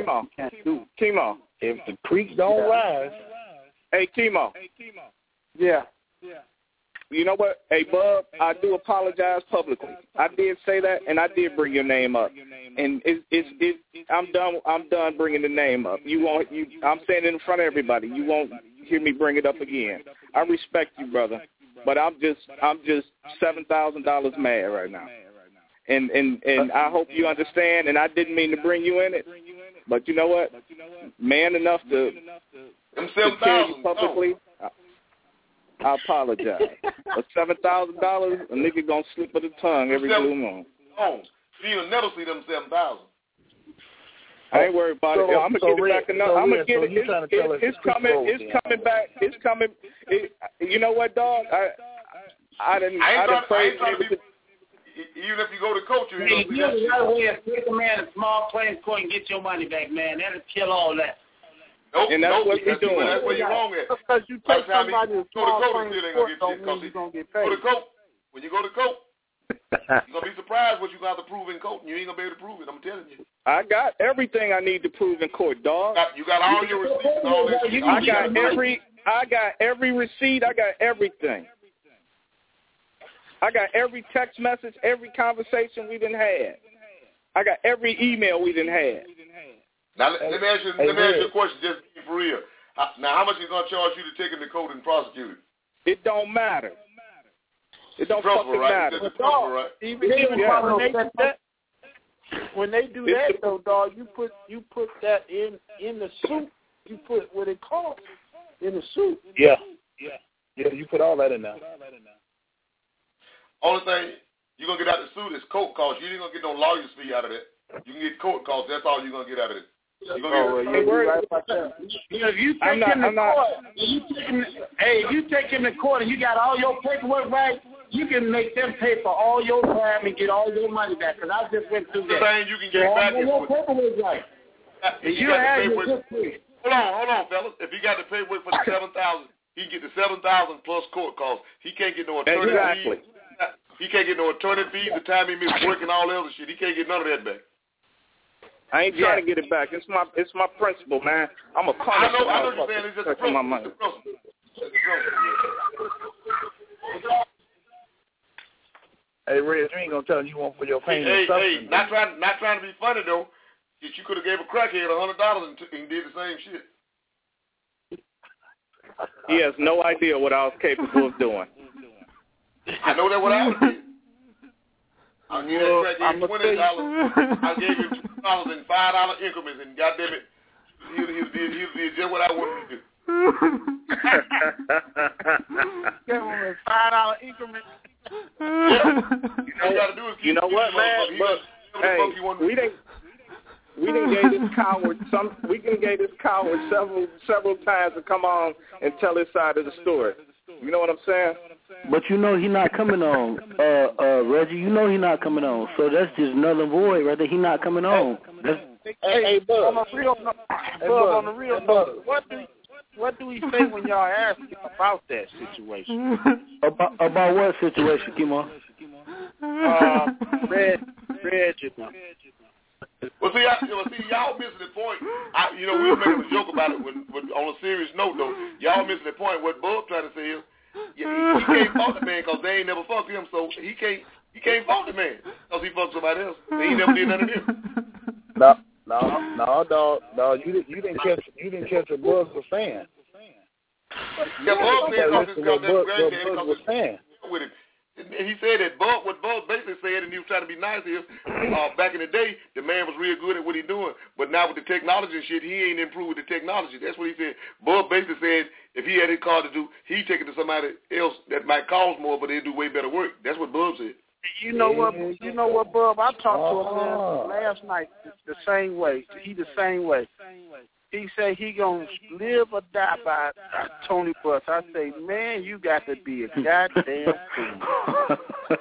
Speaker 10: If the creek don't rise, hey, Chemo.
Speaker 7: Yeah.
Speaker 10: You know what? Hey, Bub, I do apologize publicly. I did say that, and I did bring your name up. And I'm done bringing the name up. I'm saying it in front of everybody. You won't hear me bring it up again. I respect you, brother, but I'm just $7,000 mad right now. And I hope you understand. And I didn't mean to bring you in it, but you know what? Man enough to tell you publicly. I apologize. For $7,000, a nigga gonna slip of the tongue every blue moon.
Speaker 13: You'll never see them 7,000.
Speaker 10: I ain't worried about it. I'm gonna get it back enough. I'm gonna get it. It's coming back. It's coming. You know what, dog? I didn't pray.
Speaker 13: Even if you go to coach,
Speaker 18: you're the right way to take a man a small claims court and get your money back, man. That'll kill all that.
Speaker 13: Nope,
Speaker 10: and that's what
Speaker 13: we're doing. That's where you're wrong at.
Speaker 7: Because you take somebody to small claims court, don't mean you're going to get paid.
Speaker 13: When you go to court, you're going to be surprised what you got to prove in court, and you ain't going to be able to prove it. I'm telling you.
Speaker 10: I got everything I need to prove in court, dog.
Speaker 13: You got all your receipts and all that shit.
Speaker 10: I got every receipt. I got everything. I got every text message, every conversation we done had. I got every email we done had.
Speaker 13: Now, let me ask you a question just for real. Now, how much is going to charge you to take him to court and prosecute it?
Speaker 10: It don't matter. It don't fucking matter.
Speaker 7: When they do that, though, dog, you put that in the suit. You put what it costs in the suit.
Speaker 10: Yeah, you put all that in there.
Speaker 13: Only thing you're going to get out of the suit is court costs. You ain't going to get no lawyer's fee out of that. You can get court costs. That's all you're going to get out of it. If
Speaker 18: you take him to court, if you take him to court and you got all your paperwork right, you can make them pay for all your time and get all your money back. Because I just went through that.
Speaker 13: The thing you can get back is
Speaker 18: your paperwork right.
Speaker 13: You have your hold on, fellas. If he got the paperwork for the 7,000, he can get the 7,000 plus court costs. He can't get no attorney fees. He can't get no attorney fees. The time he missed work and all the other shit, he can't get none of that back.
Speaker 10: I ain't trying to get it back. It's my principle, man. I'm a punish.
Speaker 13: I know you're saying. It's just a principle.
Speaker 10: My money.
Speaker 5: Hey, Reg, you ain't gonna tell him you want for your pain.
Speaker 13: Hey, not trying to be funny though. You could have gave a crackhead $100 and did the same shit.
Speaker 10: He has no idea what I was capable of doing.
Speaker 13: I know that what I was doing. I'll give that crackhead $20. I gave him $2 in $5 increments, and goddamn it, he did just what I wanted to do.
Speaker 7: Give him in $5 increments.
Speaker 10: You know what, man? But, hey, we done gave this coward several times to come on and tell his side of the story. You know what I'm saying?
Speaker 11: But you know he not coming on, Reggie. You know he not coming on. So that's just another void right there. He not coming on.
Speaker 7: Hey, Bub. On the real note, what do we say when y'all ask about that situation?
Speaker 11: About what situation, Kimo?
Speaker 7: Reg,
Speaker 13: Well, see, y'all missing the point. We were making a joke about it on a serious note, though. Y'all missing the point. What Bub trying to say is, he can't fault the man because they ain't never fucked him, so he can't fault the man because he fucked somebody else. They ain't never did none of this.
Speaker 5: No, dog. You didn't catch a Bug was saying.
Speaker 13: Yeah, Bug said because his granddaddy
Speaker 5: was saying.
Speaker 14: with him. And he said that what Bub basically said, and he was trying to be nice here, back in the day, the man was real good at what he doing. But now with the technology and shit, he ain't improved with the technology. That's what he said. Bub basically said if he had his car to do, he'd take it to somebody else that might cost more, but they'd do way better work. That's what Bub said.
Speaker 7: You know what, Bub? I talked to him last night the same way. He the same way. He say he gonna live or die by Tony Bus. I say, man, you got to be a goddamn fool.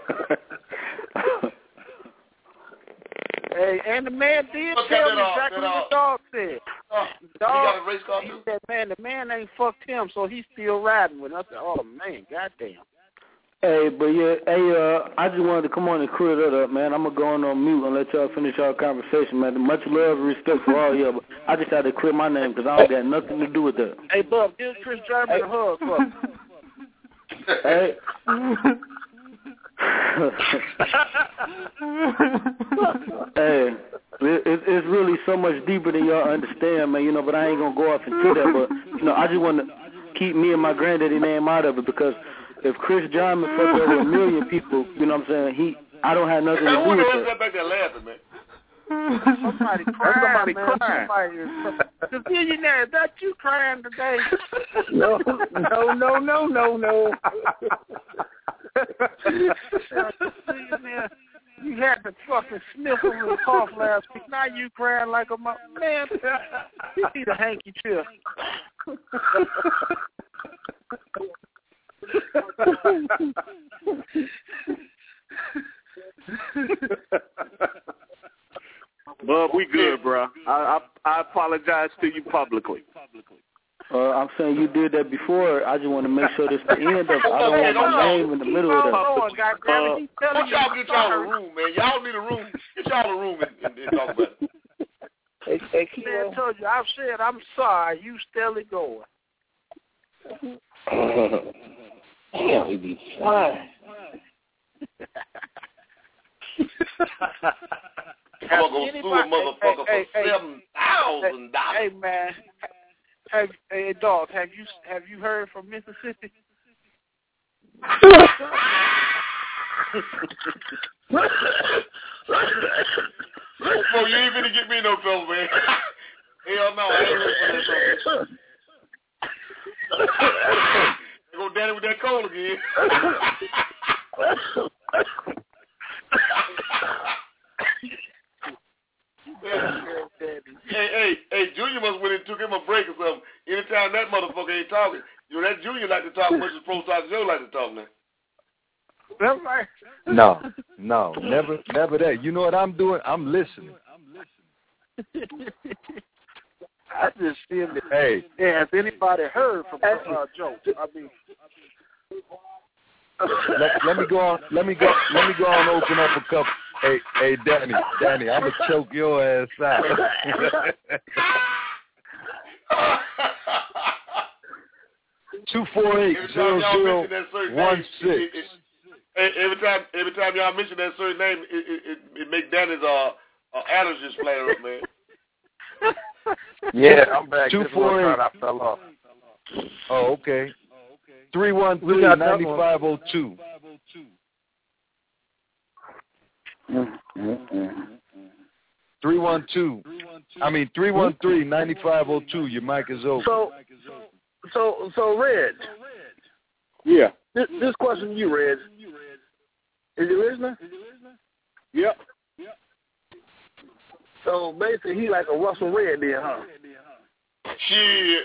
Speaker 7: Hey, and the man did tell me exactly what the dog said. He said, man, the man ain't fucked him, so he's still riding with him. I said, oh, man, goddamn.
Speaker 11: Hey, but I just wanted to come on and clear that up, man. I'm going to go on mute and let y'all finish our conversation, man. Much love and respect for all y'all, but I just had to clear my name because I don't got nothing to do with that.
Speaker 7: Hey, Bub, give Chris German a hug, Bub.
Speaker 11: Hey. Hey, it's really so much deeper than y'all understand, man, but I ain't going to go off into that, but, I just want to keep me and my granddaddy name out of it because if Chris Jarman fucked over 1 million people, you know what I'm saying, I don't have nothing to do with that.
Speaker 14: That back there laughing, man?
Speaker 7: Somebody crying, man. The billionaire, is that you crying today?
Speaker 5: No.
Speaker 7: You had to fucking sniffle and cough last week. Now you crying like a man. You need a hanky chair.
Speaker 5: Bub, we good, bro. I apologize to you publicly.
Speaker 11: I'm saying you did that before. I just want to make sure this the end of it. I don't want my name in the middle of that.
Speaker 14: What y'all get y'all a room, man? Y'all need a room. Get y'all a room and talk about it.
Speaker 7: Hey, man, I told you, I've said I'm sorry. You still going.
Speaker 5: Damn, we be fine.
Speaker 14: I'm going to sue a motherfucker for $7,000.
Speaker 7: Hey, man. Hey, dog, have you heard from Mississippi?
Speaker 14: Bro, you ain't finna get me no trouble, man. Hell no, I ain't ready for that trouble. Go daddy with that cold again. Hey, Junior must went and took him a break or something. Anytime that motherfucker ain't talking, that Junior like to talk much as Pro Stock Joe like to talk now.
Speaker 7: That's right.
Speaker 12: No, never that. You know what I'm doing? I'm listening.
Speaker 7: I just feel that.
Speaker 12: Hey,
Speaker 7: has anybody heard from Joe? I mean,
Speaker 12: let me go on. Let me go on. Open up a couple. Hey, Danny, I'm gonna choke your ass out. 248-0016.
Speaker 14: Every time y'all mention that certain name, it make Danny's allergies flare up, man.
Speaker 15: Yeah, I'm back.
Speaker 12: 248.
Speaker 15: I fell off.
Speaker 12: Oh, okay. 313-9502. 313-9502. Your mic is open.
Speaker 5: So, Reg.
Speaker 12: Yeah.
Speaker 5: This question to you, Reg. Is you listening?
Speaker 12: Yep.
Speaker 5: So basically, he like a Russell Red then, huh?
Speaker 14: Shit.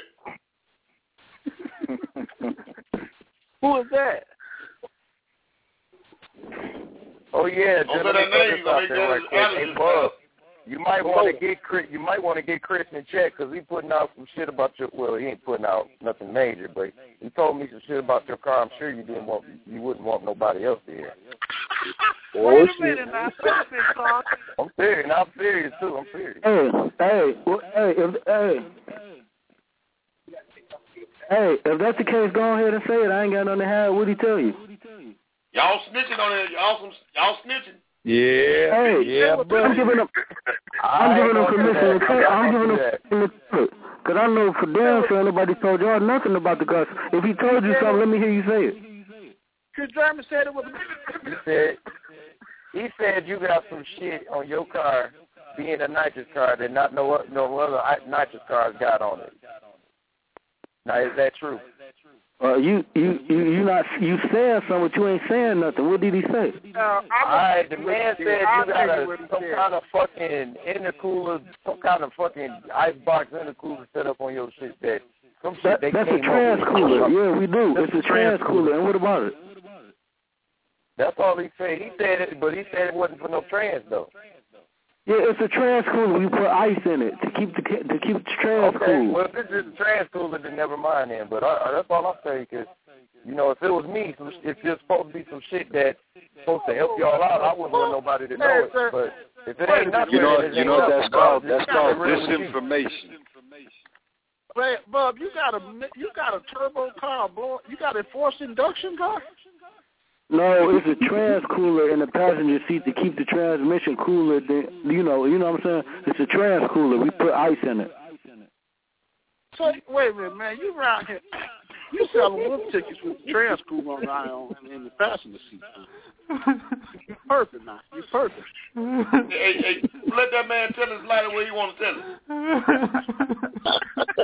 Speaker 7: Who is that?
Speaker 15: Oh yeah, let me throw this out there right quick. Hey, Bub, you might want to get Chris in check because he putting out some shit about your. Well, he ain't putting out nothing major, but he told me some shit about your car. I'm sure you wouldn't want nobody else to hear.
Speaker 7: Wait a minute now.
Speaker 15: I'm serious. I'm serious too. I'm serious.
Speaker 11: Hey, if that's the case, go ahead and say it. I ain't got nothing to hide. What'd he tell you?
Speaker 14: Y'all snitching on it. Y'all snitching.
Speaker 12: Yeah.
Speaker 11: Hey,
Speaker 12: yeah, bro.
Speaker 11: I'm giving him permission to tell. I'm giving him permission to tell it. Because I know for damn sure nobody told y'all nothing about the car. If he told you something, let me hear you say it.
Speaker 7: Chris German said it was.
Speaker 15: He said you got some shit on your car, being a nitrous car, that no other nitrous cars got on it. Now, is that true?
Speaker 11: You saying something, but you ain't saying nothing. What did he say?
Speaker 15: The man said you got some kind of fucking intercooler, some kind of fucking icebox intercooler set up on your shit that some shit they
Speaker 11: that's
Speaker 15: came
Speaker 11: a trans cooler. Yeah, we do. It's a trans cooler. And what about it?
Speaker 15: That's all he said. He said it, but he said it wasn't for no trans though.
Speaker 11: Yeah, it's a trans cooler. We put ice in it to keep the trans cool.
Speaker 15: Well, if this is a trans cooler, then never mind then. But that's all I'm saying, because, you know, if it was me, if there's supposed to be some shit that's supposed to help y'all out, I wouldn't want nobody to know it. But if it ain't nothing,
Speaker 5: that's called disinformation.
Speaker 7: Bub, you got a turbo car, you got a forced induction car?
Speaker 11: No, it's a trans cooler in the passenger seat to keep the transmission cooler. You know what I'm saying? It's a trans cooler. We put ice in it.
Speaker 7: So wait a minute, man. You around here? You selling wolf tickets with trans cooler on in the passenger seat? You're perfect now. You're perfect.
Speaker 14: Hey, let that man tell his lie the way he want to tell it.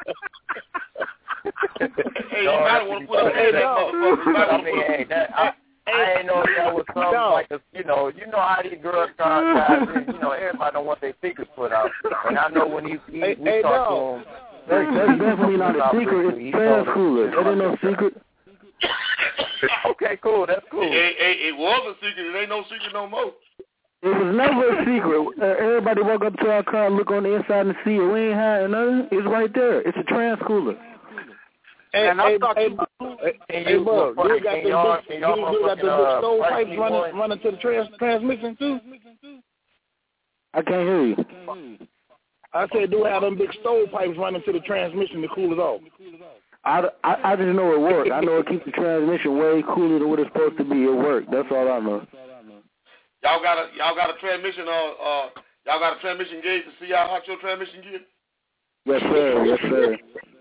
Speaker 14: Hey, you might want to put up that motherfucker.
Speaker 15: I ain't know if that was something like a, you know how these girls guys, everybody don't want their fingers put out. And I know when we talk to him,
Speaker 11: that's definitely not a secret. It's trans cooler. That ain't no secret.
Speaker 15: Okay, cool. That's cool.
Speaker 14: It was a secret. It ain't no secret no more.
Speaker 11: It was never a secret. Everybody walk up to our car, look on the inside and see it. We ain't hiding nothing. It's right there. It's a trans cooler.
Speaker 7: And I'm talking about Bub, you got the stovepipes running to the transmission too?
Speaker 11: I can't hear you.
Speaker 7: I said, do we have them big stovepipes running to the transmission to cool it off?
Speaker 11: I just know it works. I know it keeps the transmission way cooler than what it's supposed to be. It works. That's all I know.
Speaker 14: Y'all got a transmission y'all got a transmission gauge to see how hot your transmission gets?
Speaker 11: Yes, sir. Yes, sir.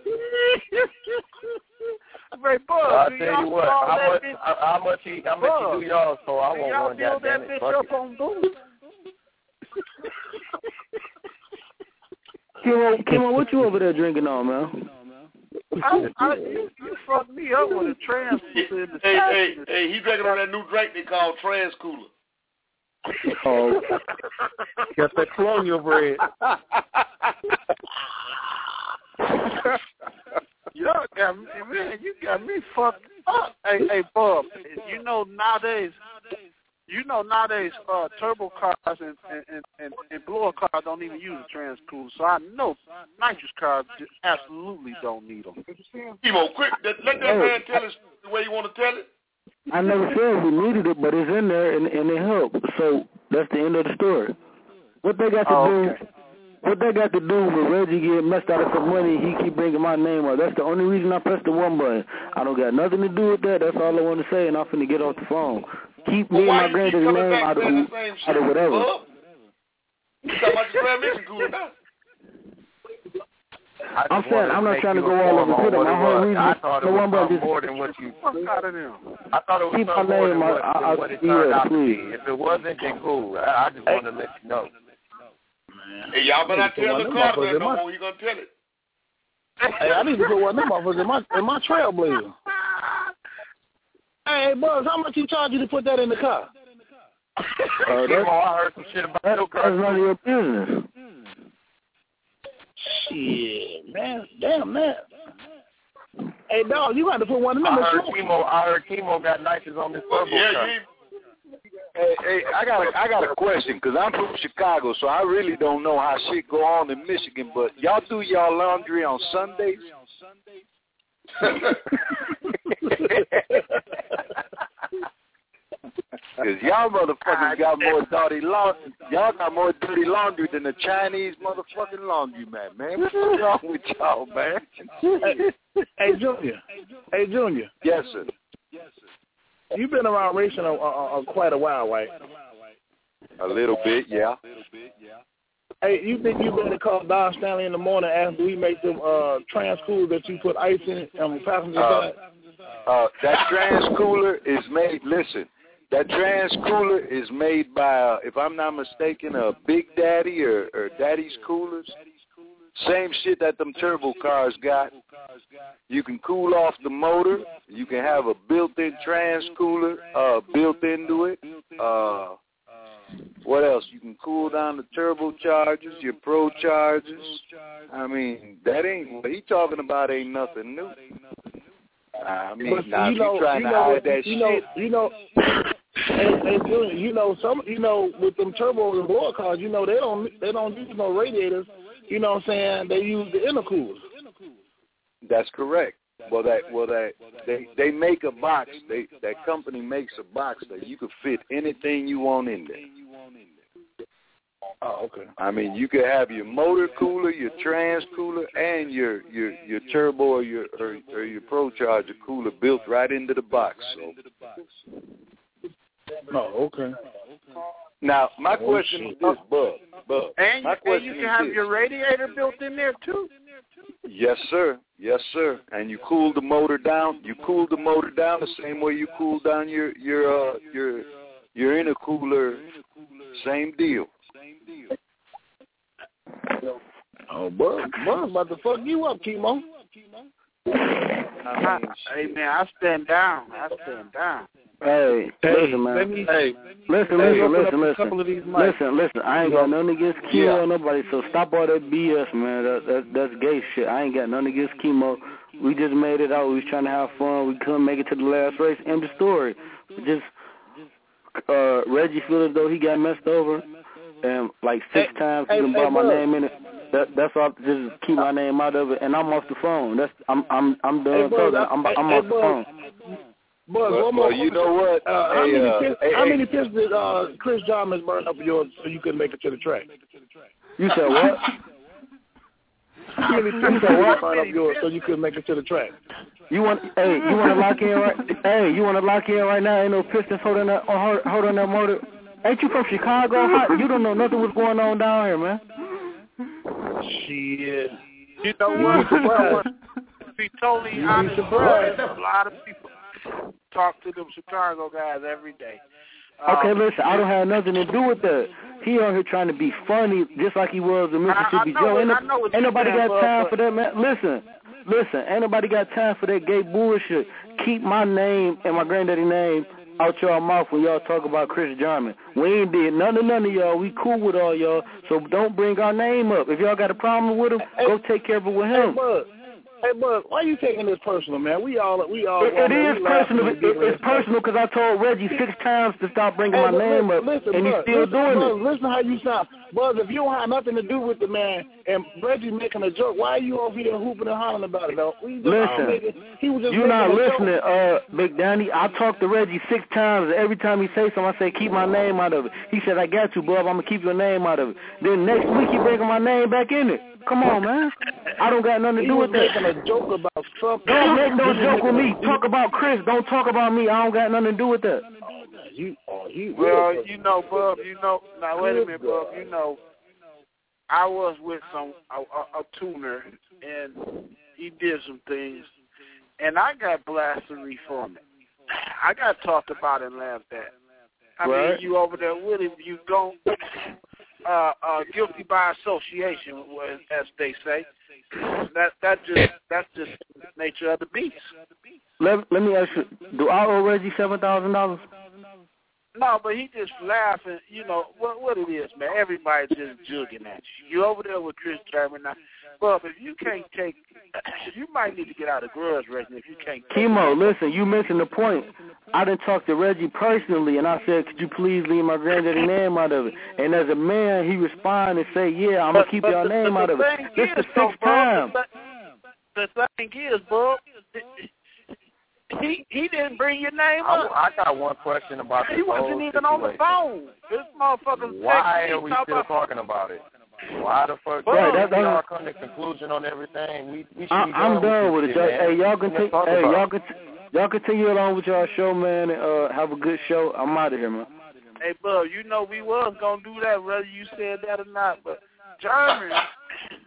Speaker 7: Hey, Bub,
Speaker 15: I'll tell you what, how much you do y'all, so I won't run
Speaker 7: that bitch up on booze?
Speaker 11: Kimo, what you over there drinking on, man?
Speaker 7: You fucked me up with a trans cooler.
Speaker 14: Hey, he drinking on that new drink they call trans cooler.
Speaker 11: Oh.
Speaker 16: Got that colonial bread.
Speaker 7: You got me fucked up. Hey, Bub, you know nowadays turbo cars and blower cars don't even use a trans cooler. So I know nitrous cars absolutely don't need them.
Speaker 14: Kimo, quick, let that man tell us the way you want to tell it.
Speaker 11: I never said we needed it, but it's in there and it helped. So that's the end of the story. What they got to do? Okay. What they got to do with Reggie get messed out of some money, he keep bringing my name up. That's the only reason I pressed the one button. I don't got nothing to do with that. That's all I want to say, and I'm finna get off the phone. Keep me and my granddad's name out of whatever.
Speaker 14: You talking about your transmission cooler now?
Speaker 11: I'm saying I'm not trying to go all over to them. My whole reason
Speaker 15: I thought it was more than what you. I thought it was
Speaker 11: keep my
Speaker 15: more
Speaker 11: name
Speaker 15: than what it turned out to be. If it wasn't, then cool. I just wanted to let you know.
Speaker 14: Hey, y'all better not tell the car that no more. You gonna tell it?
Speaker 7: Hey, I need to put one of them offers in my Trailblazer. Hey, Buzz, how much he charge you to put that in the car?
Speaker 15: I heard some shit about that.
Speaker 11: That's none of your business.
Speaker 7: Shit, man. Damn, man. Hey, dog, you got to put one of them in the
Speaker 15: car. I heard Kimo got nitrous on this turbo car.
Speaker 5: Hey, I got a question, because I'm from Chicago, so I really don't know how shit go on in Michigan, but y'all do y'all laundry on Sundays? Because y'all motherfuckers got more dirty laundry. Y'all got more dirty laundry than the Chinese motherfucking laundromat, man. What's wrong with y'all, man?
Speaker 7: Hey, Junior.
Speaker 5: Yes, sir.
Speaker 7: You've been around racing quite a while, right?
Speaker 5: A little bit, yeah.
Speaker 7: Hey, you think you better call Don Stanley in the morning after we make them trans coolers that you put ice in on the passenger side?
Speaker 5: That trans cooler is made. Listen, that trans cooler is made by, if I'm not mistaken, Big Daddy or Daddy's Coolers. Same shit that them turbo cars got. You can cool off the motor. You can have a built-in trans cooler built into it. What else? You can cool down the turbochargers, your pro chargers. I mean, that ain't what he talking about. Ain't nothing new. I mean, now if you trying to hide that shit,
Speaker 17: and with them turbo and blower cars, they don't use no radiators. You know what I'm saying? They use the intercoolers.
Speaker 5: That's correct. Well, they make a box. That company makes a box that you can fit anything you want in there.
Speaker 17: Oh, okay.
Speaker 5: I mean, you could have your motor cooler, your trans cooler, and your turbo or your pro charger cooler built right into the box. So.
Speaker 17: Oh, okay.
Speaker 5: Now, my question is this, Bub.
Speaker 7: And you can have your radiator built in there too.
Speaker 5: Yes, sir. Yes, sir. And you cool the motor down. You cool the motor down the same way you cool down your intercooler. Same deal.
Speaker 17: Oh, Bub about to fuck you up, Kimo.
Speaker 7: Hey man, I stand down.
Speaker 11: Hey, listen, man. Listen. I ain't got nothing against Kimo or nobody, so stop all that BS, man. That's gay shit. I ain't got nothing against Kimo. We just made it out. We was trying to have fun. We couldn't make it to the last race. End of story. Just Reggie feel as though he got messed over, and like 6 times he done brought my name in it. That's all. Just keep my name out of it, and I'm off the phone. I'm done talking. I'm off the phone.
Speaker 17: Buzz,
Speaker 5: you know what?
Speaker 17: How many pits did Chris Jarman burn up yours so you couldn't make it to the track?
Speaker 11: You said what?
Speaker 17: How many pits did you burn up yours so you couldn't make it to the track?
Speaker 11: You want to lock in right? Hey, you want to lock in right now? Ain't no Pistons holding that motor. Ain't you from Chicago? You don't know nothing what's going on down here, man.
Speaker 17: Shit.
Speaker 7: You know what? To be totally honest, a lot of people talk to them Chicago guys every day.
Speaker 11: Okay, listen, I don't have nothing to do with that. He out here trying to be funny just like he was in Mississippi Joe. Ain't nobody got time for that, man. Listen, ain't nobody got time for that gay bullshit. Keep my name and my granddaddy name out your mouth when y'all talk about Chris Jarman. We ain't did none of y'all. We cool with all y'all, so don't bring our name up. If y'all got a problem with him, go take care of it with him.
Speaker 17: Hey, Bud, why are you taking this personal, man? It
Speaker 11: is personal. It's personal because I told Reggie 6 times to stop bringing my name up, and he's still doing it.
Speaker 17: Listen how you sound. Buzz, if you don't have nothing to do with the man and Reggie making a joke, why are you over here hooping and hollering about it, though?
Speaker 11: You're not listening, Big Danny. I talked to Reggie 6 times. Every time he say something, I say, keep my name out of it. He said, I got you, Bub. I'm going to keep your name out of it. Then next week, he bringing my name back in it. Come on, man. I don't got nothing to do with that.
Speaker 17: He was making a joke about something.
Speaker 11: Don't make no joke with me. Talk about Chris. Don't talk about me. I don't got nothing to do with that.
Speaker 7: Bub, now wait a minute, Bub, I was with a tuner, and he did some things, and I got blasphemy from it. I got talked about and laughed at. I mean, you over there with him, you don't, guilty by association, as they say. That's just nature of the beast.
Speaker 11: Let me ask you, do I owe Reggie $7,000?
Speaker 7: No, but he just laughing. What it is, man. Everybody's just jugging at you. You over there with Chris Jarman now. Well, if you can't take, you might need to get out of grudge racing if you can't.
Speaker 11: Kimo, listen, you missing the point. I done talked to Reggie personally, and I said, could you please leave my granddaddy name out of it? And as a man, he responded and say, yeah, I'm going to keep your name out of it. This is the 6th time.
Speaker 7: The thing is, Bub, he didn't bring your name up.
Speaker 15: I got one question about this.
Speaker 7: He wasn't even on the phone. This motherfucker.
Speaker 15: Why are we still talking about it? Why the fuck? We all come to conclusion on everything. We should
Speaker 11: I'm done with it. Hey, y'all continue along with y'all show, man, and have a good show. I'm out of here, man.
Speaker 7: Hey, Bub, we was gonna do that whether you said that or not, but Jarman,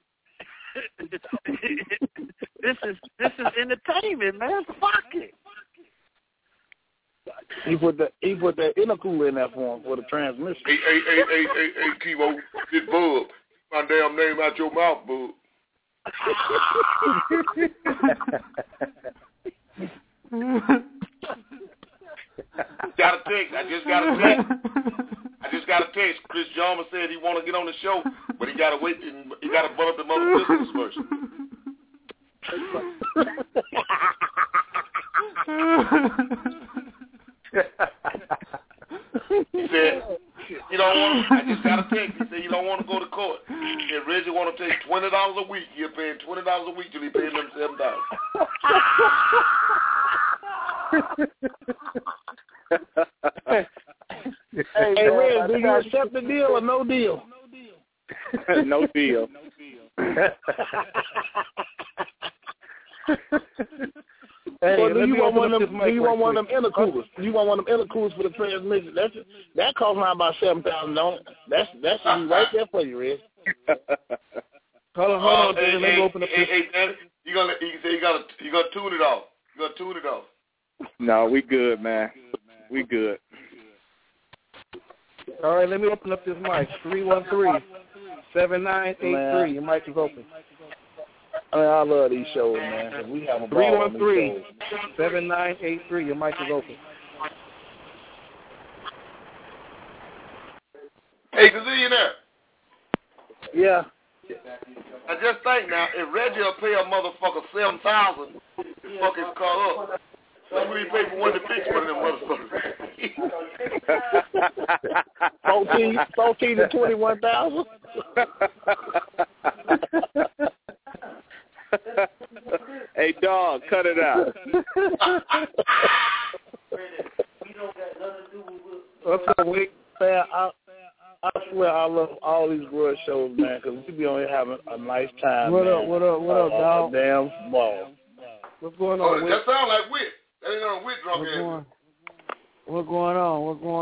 Speaker 7: this is entertainment, man. Fuck it.
Speaker 17: He put that intercooler in that for him for the transmission.
Speaker 13: Hey, Kimo, this Bub. My damn name out your mouth, Bub. Got a text. I just got a text. Chris Jarman said he want to get on the show, but he got to wait. He got to butt up the mother sisters first. He said, you don't want. I just got a text. He said you don't want to go to court. He said Reggie want to take $20 a week. You're paying $20 a week till he paying them $7.
Speaker 17: Hey, Red, do you accept the deal or no deal?
Speaker 10: No deal.
Speaker 17: Hey, well, do you want one of them intercoolers? You want one of them intercoolers for the transmission? That costs around about $7,000. That should be right there for you, Red. Hold on. Let me open up this.
Speaker 13: Hey, Daddy, you gonna tune it off? You gonna tune it off?
Speaker 10: No, we good, man. We good.
Speaker 16: All right, let me open up this mic. 313-7983. Your mic is open.
Speaker 17: I mean, I love these shows, man. We have a ball on these shows.
Speaker 16: 313-7983. Your mic is open.
Speaker 13: Hey, Kazee, there?
Speaker 17: Yeah.
Speaker 13: I just think now, if Reggie will pay a motherfucker $7,000 to fuck his car up, what would he pay for one to fix one of them motherfuckers?
Speaker 17: 14 to 21,000.
Speaker 10: Hey, dog, cut it out.
Speaker 17: What's up, Wick? Man, I swear I love all these grudge shows, man, because we be on here having a nice time.
Speaker 16: What
Speaker 17: up,
Speaker 16: dog?
Speaker 17: Damn ball.
Speaker 16: What's going on, Wick?
Speaker 13: That sound like Wick. That ain't no Wick drunk ass.
Speaker 16: What's going on?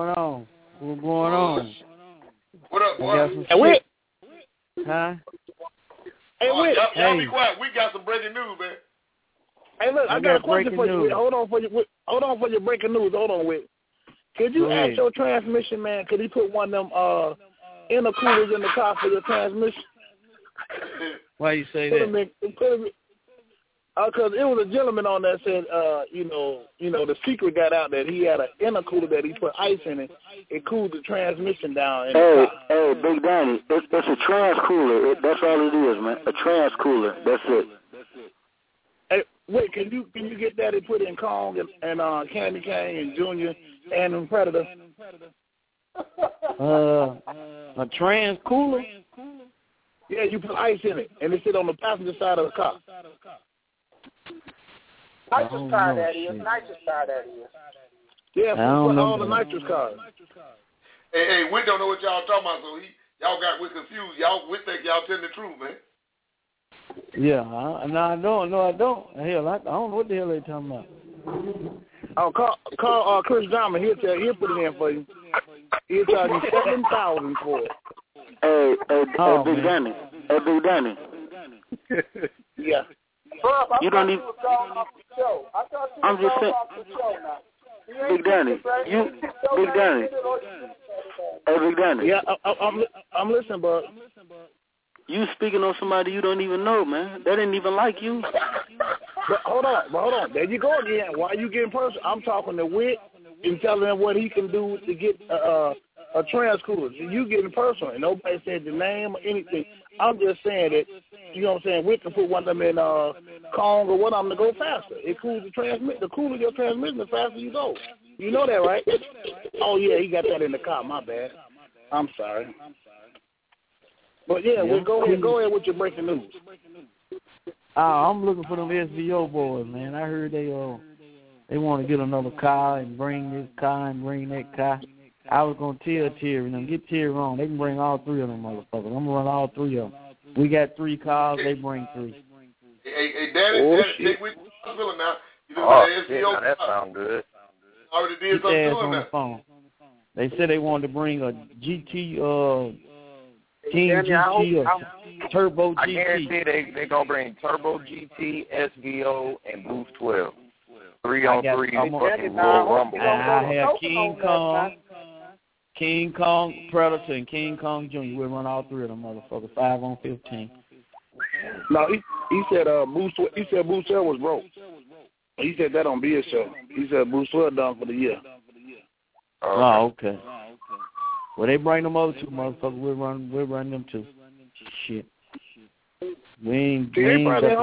Speaker 13: What up, boy?
Speaker 17: Hey, Wick.
Speaker 16: Huh?
Speaker 17: Hey, Wick.
Speaker 13: Y'all be quiet. We got some breaking news, man.
Speaker 17: Hey, look, I got a question for you, Wick. Hold on for your breaking news. Hold on, Wick. Could you ask your transmission man, could he put one of them intercoolers in the car for your transmission?
Speaker 16: Why you say that?
Speaker 17: Because it was a gentleman on there said, the secret got out that he had an intercooler that he put ice in it. It cooled the transmission down.
Speaker 11: Hey, Big Danny, it's a trans cooler. That's all it is, man. A trans cooler. That's it.
Speaker 17: Hey, wait, can you get that and put in Kong and Candy Cane and Junior and in Predator?
Speaker 16: A trans cooler?
Speaker 17: Yeah, you put ice in it, and it sit on the passenger side of the car.
Speaker 7: Nitrous car, that is.
Speaker 17: Yeah, for all the nitrous cars.
Speaker 13: Hey, we don't know what y'all talking about, so y'all got confused. We think y'all telling the truth, man.
Speaker 16: Yeah, I don't. Hell, I don't know what the hell they talking about.
Speaker 17: Oh, call Chris Jarman. He'll put it in for you. He'll charge you $7,000 for it.
Speaker 11: Hey, Big Danny. Hey, Big Danny.
Speaker 17: Yeah.
Speaker 11: You don't even. I'm just saying. Big Danny. Big Danny. Hey, Big Danny.
Speaker 17: Yeah, I'm listening, bud.
Speaker 11: You speaking on somebody you don't even know, man. They didn't even like you.
Speaker 17: But hold on. There you go again. Why are you getting personal? I'm talking to Wick and telling him what he can do to get a trans cooler. So you getting personal. And nobody said the name or anything. I'm just saying that, you know what I'm saying, Wick can put one of them in Kong or one of them to go faster. It cools the transmission. The cooler your transmission, the faster you go. You know that, right? Oh, yeah, he got that in the car. My bad. I'm sorry. But, yeah, we'll go ahead with your breaking news.
Speaker 16: I'm looking for them SVO boys, man. I heard they want to get another car and bring this car and bring that car. I was going to tell Terry, get Terry on. They can bring all three of them motherfuckers. I'm going to run all three of them. We got 3 cars. They bring 3.
Speaker 13: Hey, Daddy, take with you now.
Speaker 15: Now that sounds good.
Speaker 13: Already did something to him now.
Speaker 16: Phone. They said they wanted to bring a GT, King
Speaker 15: GT
Speaker 16: or Turbo GT.
Speaker 15: I guarantee they're going to bring Turbo GT, SVO, and Boost 12. 3-on-3 Royal Rumble.
Speaker 16: I have King Kong, Predator, and King Kong Jr. We'll run all three of them motherfuckers, 5-on-15.
Speaker 17: No, he said Bruce was broke. He said that on Bill's show. He said Bruce was done for the year.
Speaker 16: Oh, okay. Well, they bring them other two motherfuckers. We'll run them too. Shit. We ain't
Speaker 7: where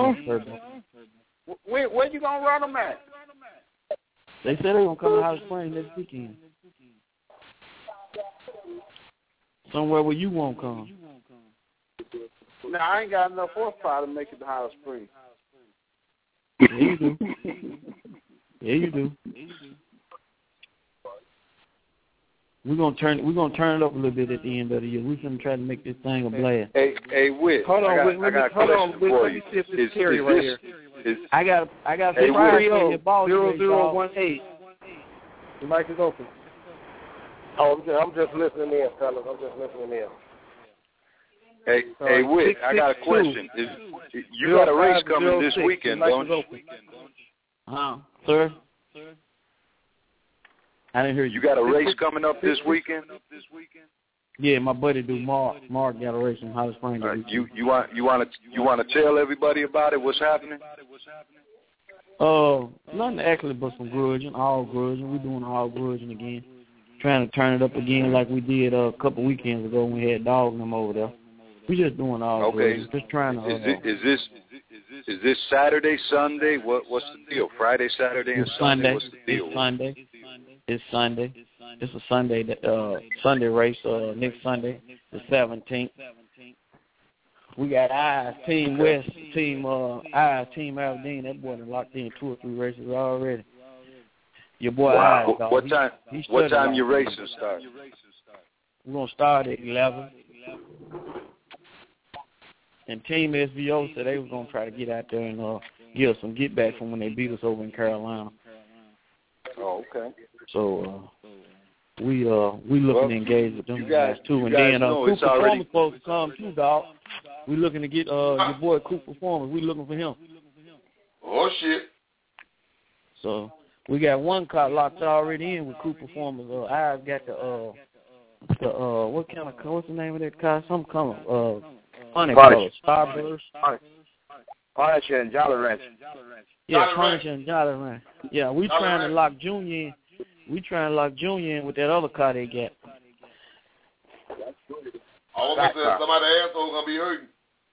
Speaker 7: you gonna run them at?
Speaker 16: They said they're gonna come to Hot Springs next weekend. Somewhere where you won't come.
Speaker 7: No, I ain't got enough horsepower to make it to Hot Springs.
Speaker 16: Yeah, you do. Yeah, you do. We're gonna turn it up a little bit at the end of the year. We're gonna try to make this thing a blast.
Speaker 5: Hey, Whit.
Speaker 16: Hold on,
Speaker 5: I got a question for you.
Speaker 16: Is right here. I got hey, 0-018. The mic is open.
Speaker 19: Oh, I'm just listening in, fellas. I'm just listening in.
Speaker 5: Hey, Whit, I got a question. You got a race coming this weekend, don't you?
Speaker 16: Sir? I didn't hear you.
Speaker 5: You got a race coming up this weekend?
Speaker 16: Yeah, my buddy do. Mark got a race in Hot Springs.
Speaker 5: You want to tell everybody about it? What's happening?
Speaker 16: Nothing actually but some grudging, all grudging. We're doing all grudging again. Trying to turn it up again like we did a couple weekends ago when we had Dog and them over there. We just doing all grudging. Just trying to.
Speaker 5: Is this Saturday, Sunday? What's the deal? Friday, Saturday, and Sunday. What's the deal?
Speaker 16: It's Sunday. It's a Sunday Sunday race. Next Sunday, the 17th. We got Eyes, Team West, Team Eyes, Team Aberdeen. That boy done locked in 2 or 3 races already. Your boy Eyes, dog.
Speaker 5: What time your racing start?
Speaker 16: We're gonna start at 11. And Team SVO said they was gonna try to get out there and give us some get back from when they beat us over in Carolina.
Speaker 5: Oh, okay.
Speaker 16: So we looking to engage with them guys too, and then Cooper Performance supposed to come too, dog. We looking to get your boy Cooper Performance. We looking for him.
Speaker 13: Oh shit!
Speaker 16: So we got one car locked already in with Cooper Performance. I've got what's the name of that car? Some color honey color, Starburst.
Speaker 15: Punisher and Jolly Rancher.
Speaker 16: Yeah, Punisher and Jolly Rancher. Yeah, we trying to lock Junior in. We trying to lock Junior in with that other car they got.
Speaker 13: Almost said somebody asshole gonna be hurting.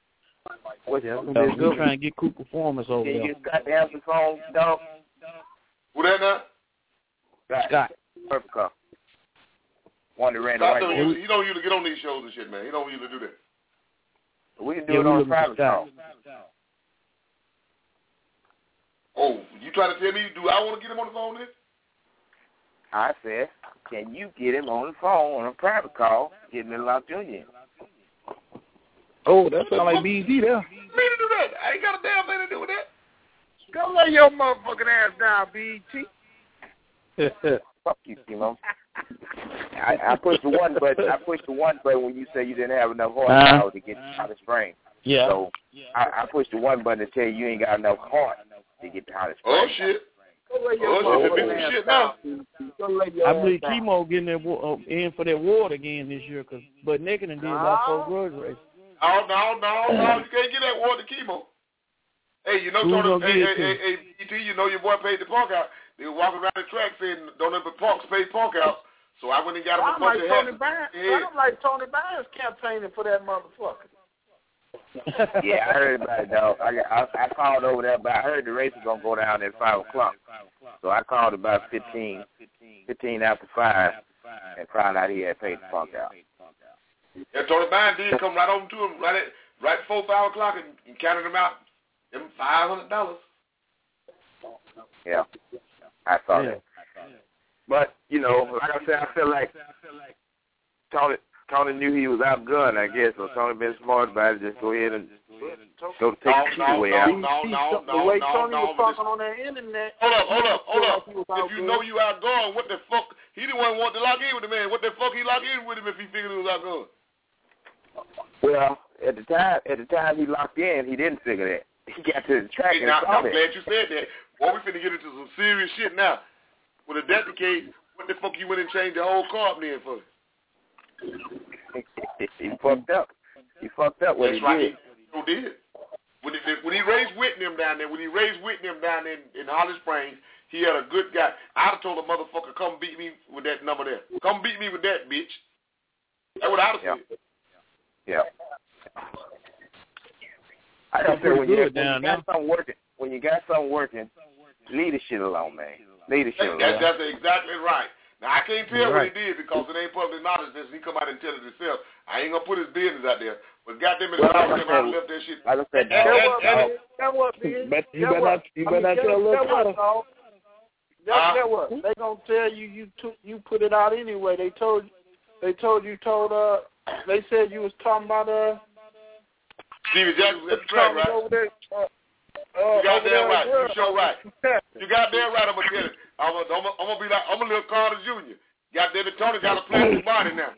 Speaker 16: We're trying to get Cooper Performance over there.
Speaker 15: You got to answer the phone, dog.
Speaker 13: Who that now?
Speaker 16: Scott.
Speaker 15: Perfect car. One that ran the right.
Speaker 13: He don't usually get on these shows and shit, man. He don't usually do that.
Speaker 15: We can do it on a private call.
Speaker 13: Oh, you trying to tell me, do I want to get him on the phone then?
Speaker 15: I said, can you get him on the phone on a private call, getting it locked in?
Speaker 17: Oh, that sounds like BET there.
Speaker 13: Me to do that. I ain't got a damn thing to do with that.
Speaker 7: Go lay your motherfucking ass down, BET.
Speaker 15: Fuck you, Kimo. I pushed the one button when you said you didn't have enough horsepower to get out of Springs.
Speaker 16: Yeah.
Speaker 15: So I pushed the one button to tell you ain't got enough heart to get out of Springs.
Speaker 13: Oh shit. Shit now.
Speaker 16: I believe Kimo getting that in for that water again this year, but Naked and did about 4 grudge races.
Speaker 13: No, you can't get that water to Kimo. Hey, you know, Tony, hey, BT, you know your boy paid the park out. They were walking around the track saying, don't let the parks pay park out. So I went and got him a bunch of hats.
Speaker 7: I'm like Tony Barnes campaigning for that motherfucker.
Speaker 15: Yeah, I heard about it, dog. I called over there, but I heard the race was going to go down at 5 o'clock. So I called about 15 after 5 and found out he had paid the park out.
Speaker 13: Yeah, Tony Barnes did come right over to him right before 5 o'clock and counted him out. Them $500.
Speaker 15: Yeah, I saw that. But, you know, like I said, I feel like Tony knew he was outgunned, I guess, so Tony been smart about it. Just go ahead and go take the key away out.
Speaker 7: The way Tony was talking on that internet.
Speaker 13: Hold up. If you know you outgunned, what the fuck? He didn't want to lock in with the man. What the fuck he locked in with him if he figured he was outgunned?
Speaker 15: Well, at the time he locked in, he didn't figure that. He got to the track and saw
Speaker 13: I'm glad you said that.
Speaker 14: Well, we finna get into some serious shit now. Well, if that's the case, what the fuck you went and changed the whole carb then for?
Speaker 15: He fucked up. He fucked up what
Speaker 14: That's
Speaker 15: he
Speaker 14: right.
Speaker 15: did.
Speaker 14: He did. When he raised Whitney down there, in Holly Springs, he had a good guy. I'd have told a motherfucker, come beat me with that number there. Come beat me with that, bitch. That's what I'd have said.
Speaker 15: Yeah. I don't care when you got something working, leave the shit alone, man. Leave the shit alone.
Speaker 14: That's exactly right. Now, I can't tell what he did because it ain't public knowledge that he come out and tell it himself. I ain't going to put his business out there. But goddamn it, I left that shit.
Speaker 15: I just said,
Speaker 17: you better not tell little brother. Guess what? They gonna tell you put it out anyway. They said you was talking about
Speaker 14: Stevie Jackson was at the track, right? You goddamn right. You sure right. You goddamn right. I'm gonna tell it. I'm gonna be like I'm a little Carter Jr. Goddamn it, Tony got a plastic body now.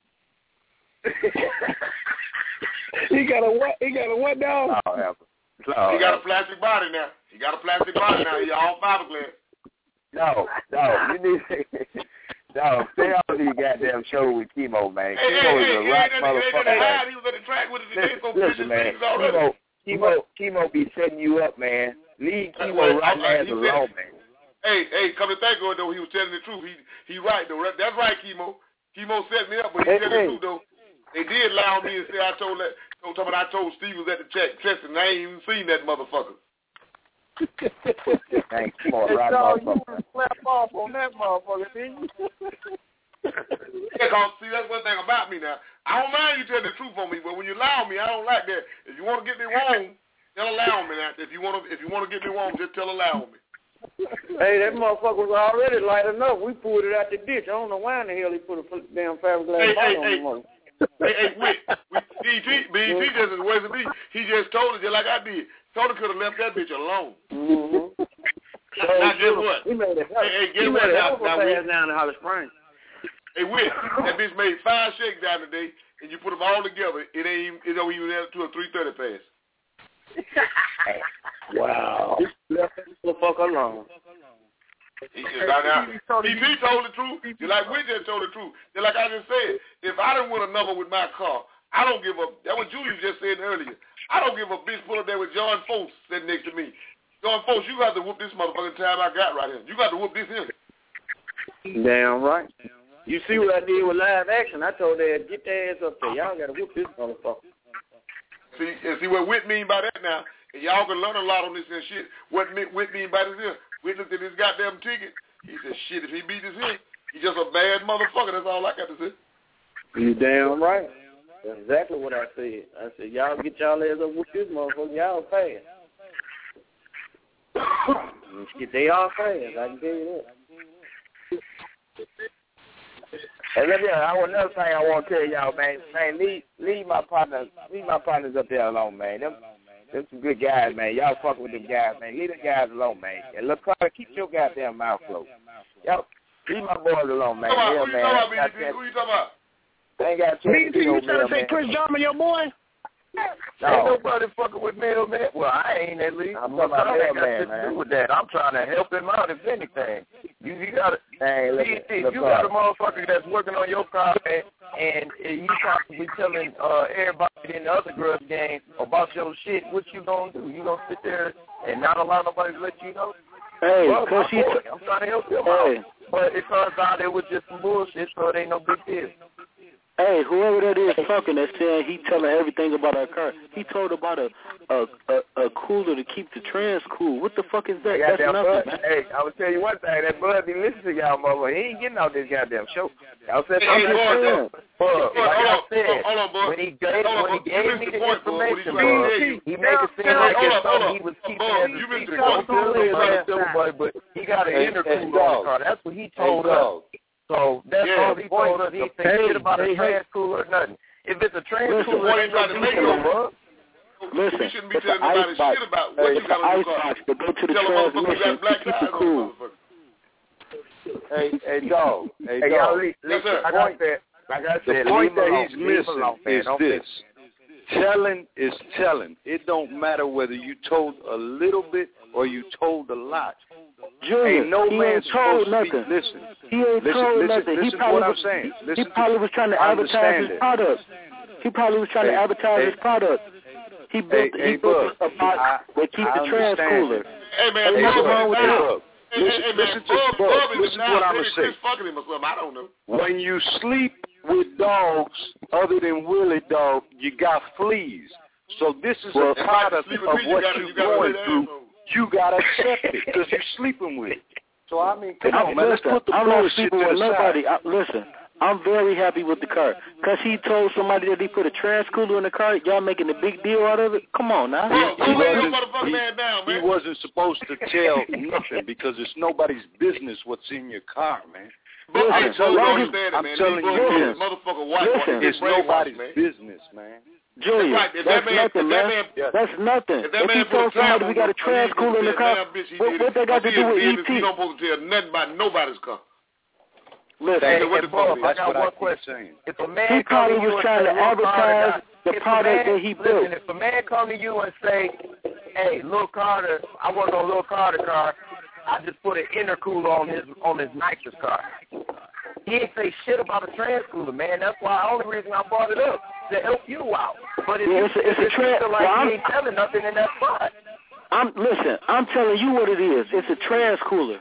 Speaker 17: He got a what? He got a what now?
Speaker 14: He got a plastic body now. He He all fiberglass.
Speaker 15: No, you need no, stay off these goddamn show with Chemo, man. Chemo is a rock motherfucker.
Speaker 14: He was at the track with his
Speaker 15: Listen, man. Chemo be setting you up, man. Leave Chemo right now alone, man.
Speaker 14: Hey, come to think of it, though, he was telling the truth. He right, though. That's right, Chemo. Chemo set me up, but he telling the truth, though. They did lie on me and say I told Steve was at the check testing. I ain't even seen that motherfucker.
Speaker 15: Thanks, right,
Speaker 17: you slap off on that motherfucker, didn't you?
Speaker 14: Because, see, that's one thing about me now. I don't mind you telling the truth on me, but when you lie on me, I don't like that. If you want to get me wrong, tell a lie on me now. If you want to get me wrong, just tell a lie on me.
Speaker 4: Hey, that motherfucker was already light enough. We pulled it out the ditch. I don't know why in the hell he put a damn fiberglass bottle on the motor.
Speaker 14: BT just as well as me. He just told us just like I did. Tony could have left that bitch alone.
Speaker 4: Mm-hmm.
Speaker 14: Now, guess what?
Speaker 4: He made it down in Holly Springs.
Speaker 14: Hey, Whit, that bitch made 5 shakes down today, and you put them all together, it don't even add to a 330 pass.
Speaker 4: Wow. Left that motherfucker alone.
Speaker 14: He told the truth. Just like we just told the truth. Just like I just said, if I didn't win a number with my car, I don't give up. That's what Julius just said earlier. I don't give a bitch pull up there with John Foltz sitting next to me. John Foltz, you got to whoop this motherfucking time I got right here. You got to whoop this here.
Speaker 4: Damn right. You see what I did with live action? I told them, get their ass up there. Y'all got to whoop this motherfucker.
Speaker 14: See what Whit mean by that now. And y'all can learn a lot on this and shit. What Whit mean by this here? Whit looked at his goddamn ticket. He said, shit, if he beat this here, he's just a bad motherfucker. That's all I got to say.
Speaker 4: You damn right. That's exactly what I said. I said, y'all get y'all ass up with this motherfucker. Y'all fast. They all fast. I can tell you that.
Speaker 15: And let me another thing I want to tell y'all, man. Leave my partners up there alone, man. Them some good guys, man. Y'all fuck with them guys, man. Leave them guys alone, man. And look, Carter, keep your goddamn mouth closed. Y'all leave my boys alone, man.
Speaker 14: Who you talking about?
Speaker 15: I ain't got
Speaker 17: BT, you trying to say Chris Jarman, your boy?
Speaker 15: No.
Speaker 13: Ain't nobody fucking with Mailman. Well, I ain't at least.
Speaker 15: I'm talking about Mailman, man.
Speaker 13: Do with that. I'm trying to help him out, if anything. You got it.
Speaker 15: Hey,
Speaker 13: you got a motherfucker that's working on your car, and you possibly telling everybody in the other girls' game about your shit. What you gonna do? You gonna sit there and not allow nobody to let you know?
Speaker 11: Hey,
Speaker 13: well, I'm trying to help him out. But it turns out it was just some bullshit, so it ain't no big deal.
Speaker 11: Hey, whoever that is talking that's saying he telling everything about our car, he told about a cooler to keep the trans cool. What the fuck is that? That's nothing, man.
Speaker 15: Hey, I will tell you one thing. That Bud be listening to y'all, mother. He ain't getting out this goddamn show. Y'all said,
Speaker 14: like
Speaker 15: I said, when he gave me the information, he made it seem like it's something he was keeping as a secret. But he got an intercool on the car. That's what he told us. So that's all he told us. He said shit about a trans cooler or nothing. If it's a trans cooler, ain't no deal.
Speaker 11: Listen,
Speaker 14: you shouldn't be telling nobody shit about what you got on your car.
Speaker 11: To go to the transmission to keep it cool.
Speaker 5: Hey, dog.
Speaker 15: Hey, y'all, listen, like I said,
Speaker 5: the point that he's missing is this. telling is telling. It don't matter whether you told a little bit or you told a lot.
Speaker 11: Junior,
Speaker 5: ain't no
Speaker 11: he
Speaker 5: man
Speaker 11: ain't told
Speaker 5: supposed
Speaker 11: nothing.
Speaker 5: To be, listen.
Speaker 11: He ain't told nothing.
Speaker 5: Listen to what I'm saying.
Speaker 11: He probably was trying to advertise his product. He probably was trying to advertise his product. He built a box that keeps the trash cooler.
Speaker 14: Hey man,
Speaker 11: ain't nothing wrong with that.
Speaker 5: Listen to what I'm gonna say.
Speaker 14: Fucking him or something. I don't know.
Speaker 5: When you sleep with dogs other than Willie Dog, you got fleas. So this is a product of what you're going through. You gotta accept it because you're sleeping with it. So I mean, come on, man. Let's put the bullshit to the
Speaker 11: nobody.
Speaker 5: side.
Speaker 11: Listen, I'm very happy with the car because he told somebody that he put a trash cooler in the car. Y'all making a big deal out of it? Come on now.
Speaker 5: He wasn't supposed to tell nothing because it's nobody's business what's in your car, man. I'm telling you, it's nobody's business, man.
Speaker 11: Julius, that's nothing, man. That's nothing. If he told somebody we got a trash cooler in the car, what they got to do with E.T.?
Speaker 14: You don't supposed to tell nothing about nobody's car.
Speaker 11: Listen,
Speaker 5: I got one question.
Speaker 6: If a man
Speaker 11: he probably was trying to advertise the product that he built.
Speaker 6: Listen, if a man come to you and say, hey, Lil Carter, I work on Lil Carter car, I just put an intercooler on his nitrous car. He ain't say shit about a trans cooler, man. That's why the only reason I brought it up, to help you out. But if
Speaker 11: it's a trans
Speaker 6: like he ain't telling nothing, then that's fine.
Speaker 11: Listen, I'm telling you what it is. It's a trans cooler.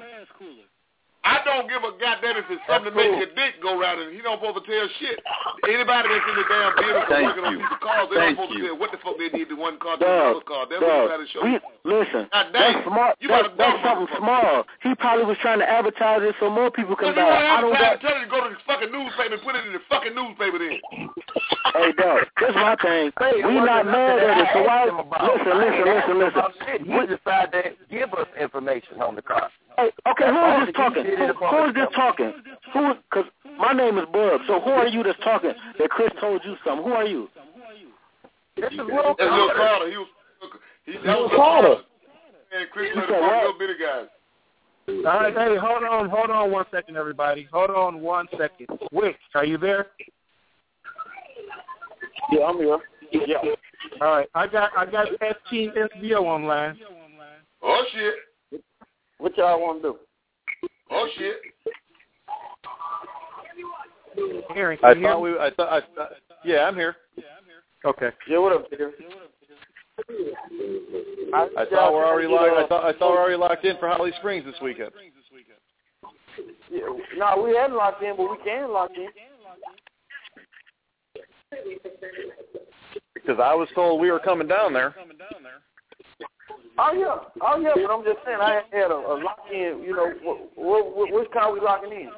Speaker 14: I don't give a goddamn if it's something to make your dick go round, and he don't supposed to tell shit. Anybody that's in the damn business working on the cars, they don't supposed to tell what the fuck they need to one car to another car. That's what you got to show.
Speaker 11: Listen, that's smart. That's something small. He probably was trying to advertise it so more people can buy.
Speaker 14: I don't got to tell you to go to the fucking newspaper and put it in the fucking newspaper then.
Speaker 11: Hey, dog, that's my thing. We not mad at it, so why? Listen.
Speaker 6: He decided to give us information on the car.
Speaker 11: Hey, okay, who is this talking? Who is this talking? Because my name is Bub, so who are you that's talking that Chris told you something? Who are you?
Speaker 6: This is Lil
Speaker 14: Carter. That was Carter. And Chris was a little bit of guy.
Speaker 10: All right, hey, hold on 1 second, everybody. Hold on 1 second. Wick, are you there?
Speaker 17: Yeah, I'm here.
Speaker 10: Yeah. All right, I got Team SBO online.
Speaker 14: Oh shit.
Speaker 17: What y'all want to do?
Speaker 14: Oh shit.
Speaker 10: Aaron,
Speaker 12: yeah, I'm here.
Speaker 10: Okay.
Speaker 17: Yeah, what up, Peter?
Speaker 12: I thought we're already locked. I thought we're already locked in for Holly Springs this weekend.
Speaker 17: Yeah, no, we hadn't locked in, but we can lock in.
Speaker 12: Because I was told we were coming down there.
Speaker 17: Oh yeah, but I'm just saying I had a lock in. You know, which car we locking in?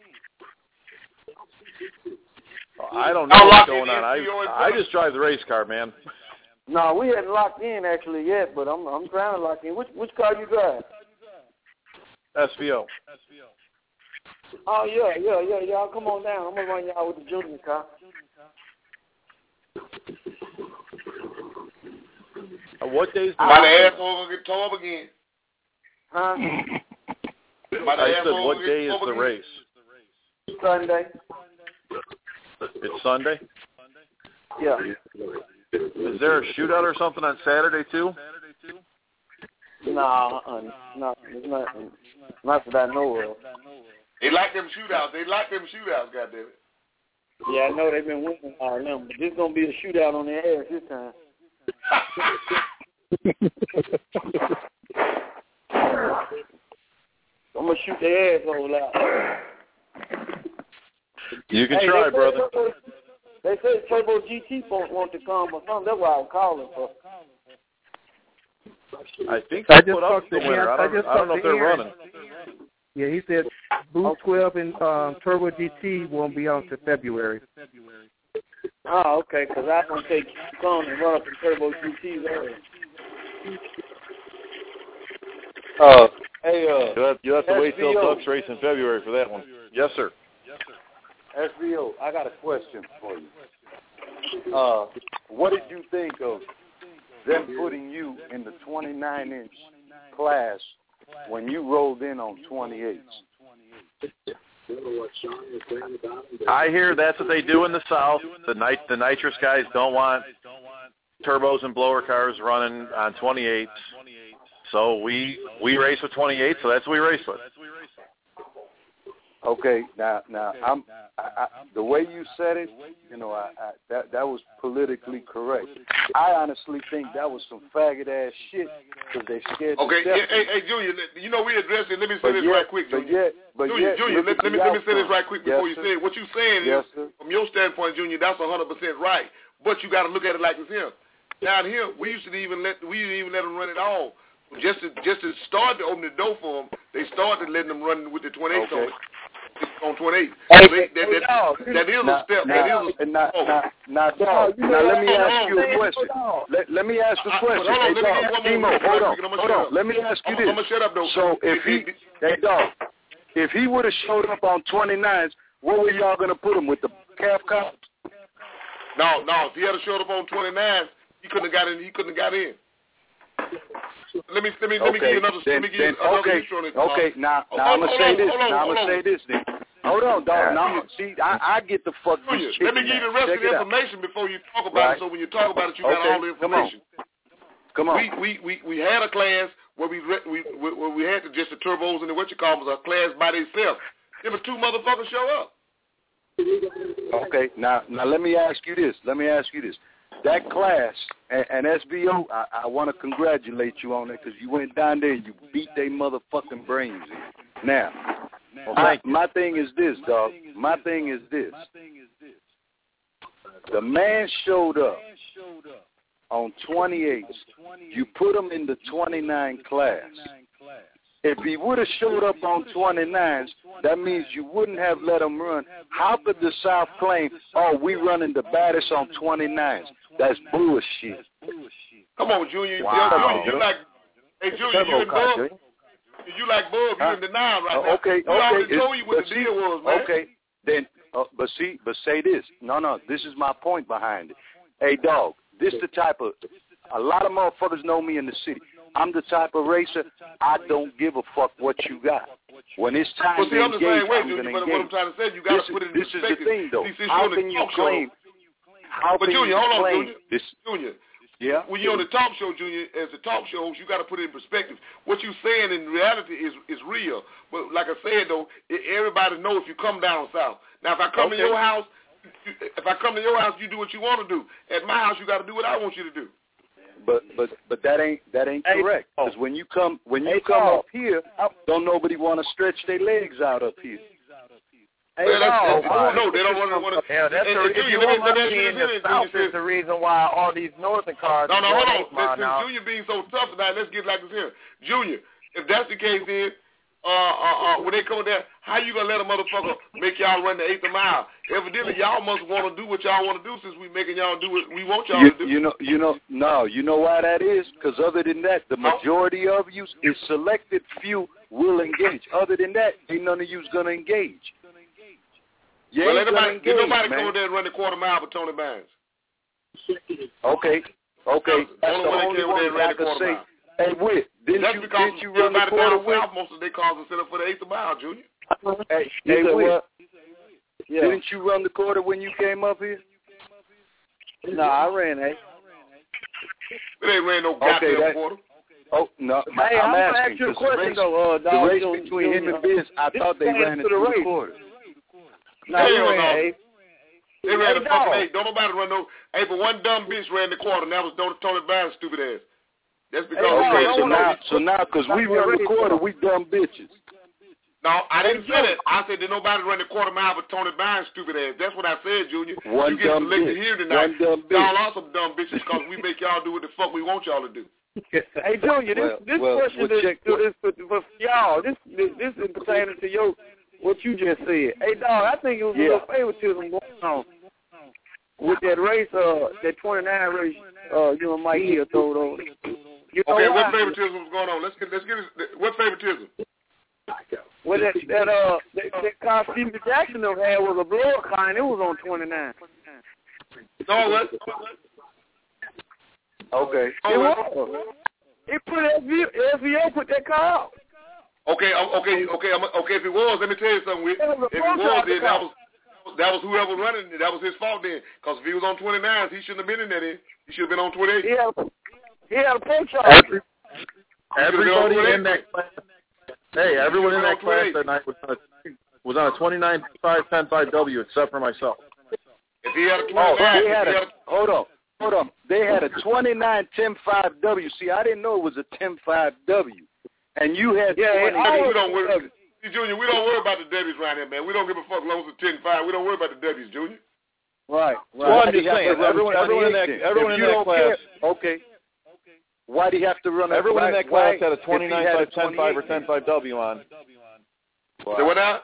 Speaker 12: I don't know what's going on. I just drive the race car, man.
Speaker 17: No, we hadn't locked in actually yet, but I'm trying to lock in. Which car you drive?
Speaker 12: SVO.
Speaker 17: Oh yeah. Y'all come on down. I'm gonna run y'all with the junior car.
Speaker 12: What days?
Speaker 14: My asshole gonna get tore up again.
Speaker 17: Huh?
Speaker 12: I said, what day is the race?
Speaker 17: Sunday.
Speaker 12: It's Sunday?
Speaker 17: Yeah.
Speaker 12: Is there a shootout or something on Saturday too?
Speaker 17: No, it's not that I know of.
Speaker 14: They like them shootouts. Goddammit.
Speaker 17: Yeah, I know they've been winning all of them, but this gonna be a shootout on their ass this time. I'm gonna shoot their assholes out.
Speaker 12: You can try, brother.
Speaker 17: They said Turbo GT want to come or something. That's why I'm calling for.
Speaker 12: I think they put up the winner. I don't know if they're running.
Speaker 10: Yeah, he said Boost 12 and Turbo GT won't be out until February.
Speaker 17: Oh, okay, because I'm going to take Con and run up in Turbo GT there. Hey,
Speaker 12: you have to wait till Ducks race in February for that one. Yes, sir.
Speaker 5: SVO, I got a question for you. What did you think of them putting you in the 29-inch class when you rolled in on 28s?
Speaker 12: I hear that's what they do in the South. The nitrous guys don't want
Speaker 20: turbos and blower cars running on 28s. So we race with 28, so that's what we race with.
Speaker 5: Okay, now I'm the way you said it, that was politically correct. I honestly think that was some faggot ass shit because they scared.
Speaker 14: Okay, hey, Junior, we addressed it. Let me say this right quick, Junior. Junior, let me say this right quick before you say it. What you saying is, from your standpoint, Junior, that's 100% right. But you got to look at it like this here. Down here, we didn't even let them run at all. Just to start to open the door for them, they started letting them run with the 28 on 28. That is a step.
Speaker 5: Now, let me ask you a question. Let me ask the question. Timo, hold on. Let me ask you this.
Speaker 14: I'm gonna shut up though.
Speaker 5: So if he would have showed up on 29s, where were y'all gonna put him, with the calf cops?
Speaker 14: No. If he had showed up on 29s, he couldn't have got in. Let me give you another.
Speaker 5: Okay. Now I'm gonna say this. Then. Hold on, dog. Now, see, I get the fuck.
Speaker 14: Let me give you the rest of the information before you talk about it. So when you talk about it, you got all the information.
Speaker 5: Come on.
Speaker 14: We had a class where we had just the turbos and the was a class by themselves. There were 2 motherfuckers show up.
Speaker 5: Okay. Now let me ask you this. That class and SBO, I want to congratulate you on it because you went down there and you beat their motherfucking brains in. Now, my thing is this, dog. The man showed up on 28s. You put him in the 29 class. If he would have showed up on 29s, that means you wouldn't have let him run. How could the South claim, we running the baddest on 29s? That's bullshit.
Speaker 14: Come on, Junior.
Speaker 5: Wow.
Speaker 14: You like, Junior, you and Bub. You like Bub, you in denial right now.
Speaker 5: Okay.
Speaker 14: I already told you what the deal was, man.
Speaker 5: Okay, then, but say this. No, this is my point behind it. Hey, dog, this the type of, a lot of motherfuckers know me in the city. I'm the type of racer, I don't give a fuck what you got. When it's time to engage, I'm going to engage.
Speaker 14: What I'm trying to say, you got to put it in perspective.
Speaker 5: This is the thing, though. How can you claim?
Speaker 14: Junior, hold on, Junior.
Speaker 5: Yeah.
Speaker 14: When you're on the talk show, Junior, as a talk show host, you got to put it in perspective. What you're saying in reality is real. But like I said, though, everybody knows if you come down south. Now, if I come to your house, you do what you want to do. At my house, you got to do what I want you to do.
Speaker 5: But that ain't correct. Because when you come up here, don't nobody want to stretch their legs out up here.
Speaker 6: They don't want to. Yeah, that's the reason why all these northern cars.
Speaker 14: No, hold on. Since Junior being so tough tonight, let's get like this here. Junior, if that's the case, then when they come there, how you gonna let a motherfucker make y'all run the 8th mile? Evidently, y'all must want to do what y'all want to do since we making y'all do what we want y'all to do.
Speaker 5: You know why that is? Because other than that, the majority of you is selected few will engage. Other than that, ain't none of you's gonna engage. Yeah,
Speaker 14: well, nobody come there and run the quarter mile for Tony Barnes.
Speaker 5: Okay. That's the only one I can say. Hey, Whit, didn't you run the quarter with?
Speaker 14: Most of their cars are set up for the 8th mile, Junior.
Speaker 5: Hey, Whit, didn't you run the quarter when you came up here?
Speaker 16: No, I ran 8.
Speaker 14: They ain't ran no goddamn quarter.
Speaker 5: Oh, no.
Speaker 16: Hey, I'm asking you a question, though.
Speaker 5: The race between him and Biz, I thought they ran it through the quarter.
Speaker 16: No,
Speaker 14: they ran the fucking 8. Don't nobody run no. Hey, but one dumb bitch ran the quarter, and that was Tony Barnes' stupid ass. That's because
Speaker 5: so now, because we run the quarter, we dumb bitches.
Speaker 14: No, I didn't say that. I said did nobody run the quarter mile for Tony Barnes' stupid ass. That's what I said, Junior.
Speaker 5: One
Speaker 14: you get
Speaker 5: dumb
Speaker 14: selected
Speaker 5: bitch.
Speaker 14: Here tonight.
Speaker 5: One dumb bitch.
Speaker 14: Y'all are some dumb bitches because we make y'all do what the fuck we want y'all to do.
Speaker 16: Hey, Junior, this question is for y'all. This is pertaining to what you just said. Hey, dog, I think it was a little favoritism going on with that race, that 29 race, you and Mike here throwed over.
Speaker 14: Okay, what favoritism was going on? Let's get it. What favoritism?
Speaker 16: Well, that car Steve Jackson had was a blower car, and it was on 29.
Speaker 14: No, what?
Speaker 5: Okay.
Speaker 16: It was. It put SVO put that car out.
Speaker 14: Okay. If it was, let me tell you something. If it was, then
Speaker 13: that was whoever running. That was his fault then. Because if he was on 29s, he shouldn't have been in that end. He should have been on 28.
Speaker 17: He had a pinch on.
Speaker 20: Everybody in that class. Hey, everyone in that class that night was on a 29.5-10.5W except for myself.
Speaker 13: If he had a 29,
Speaker 5: hold on. They had a 29.10.5W. See, I didn't know it was a 10.5W. And you had
Speaker 13: we don't worry. See, Junior, we don't worry about the W's around here, man. We don't give a fuck as long as it's 10.5. We don't worry about the W's, Junior.
Speaker 5: Right.
Speaker 20: Well, I'm just saying, everyone in that class.
Speaker 5: Okay. Why do you have to run?
Speaker 20: Everyone in that class had a 29.5-10.5 or 10.5W on.
Speaker 13: Say what now?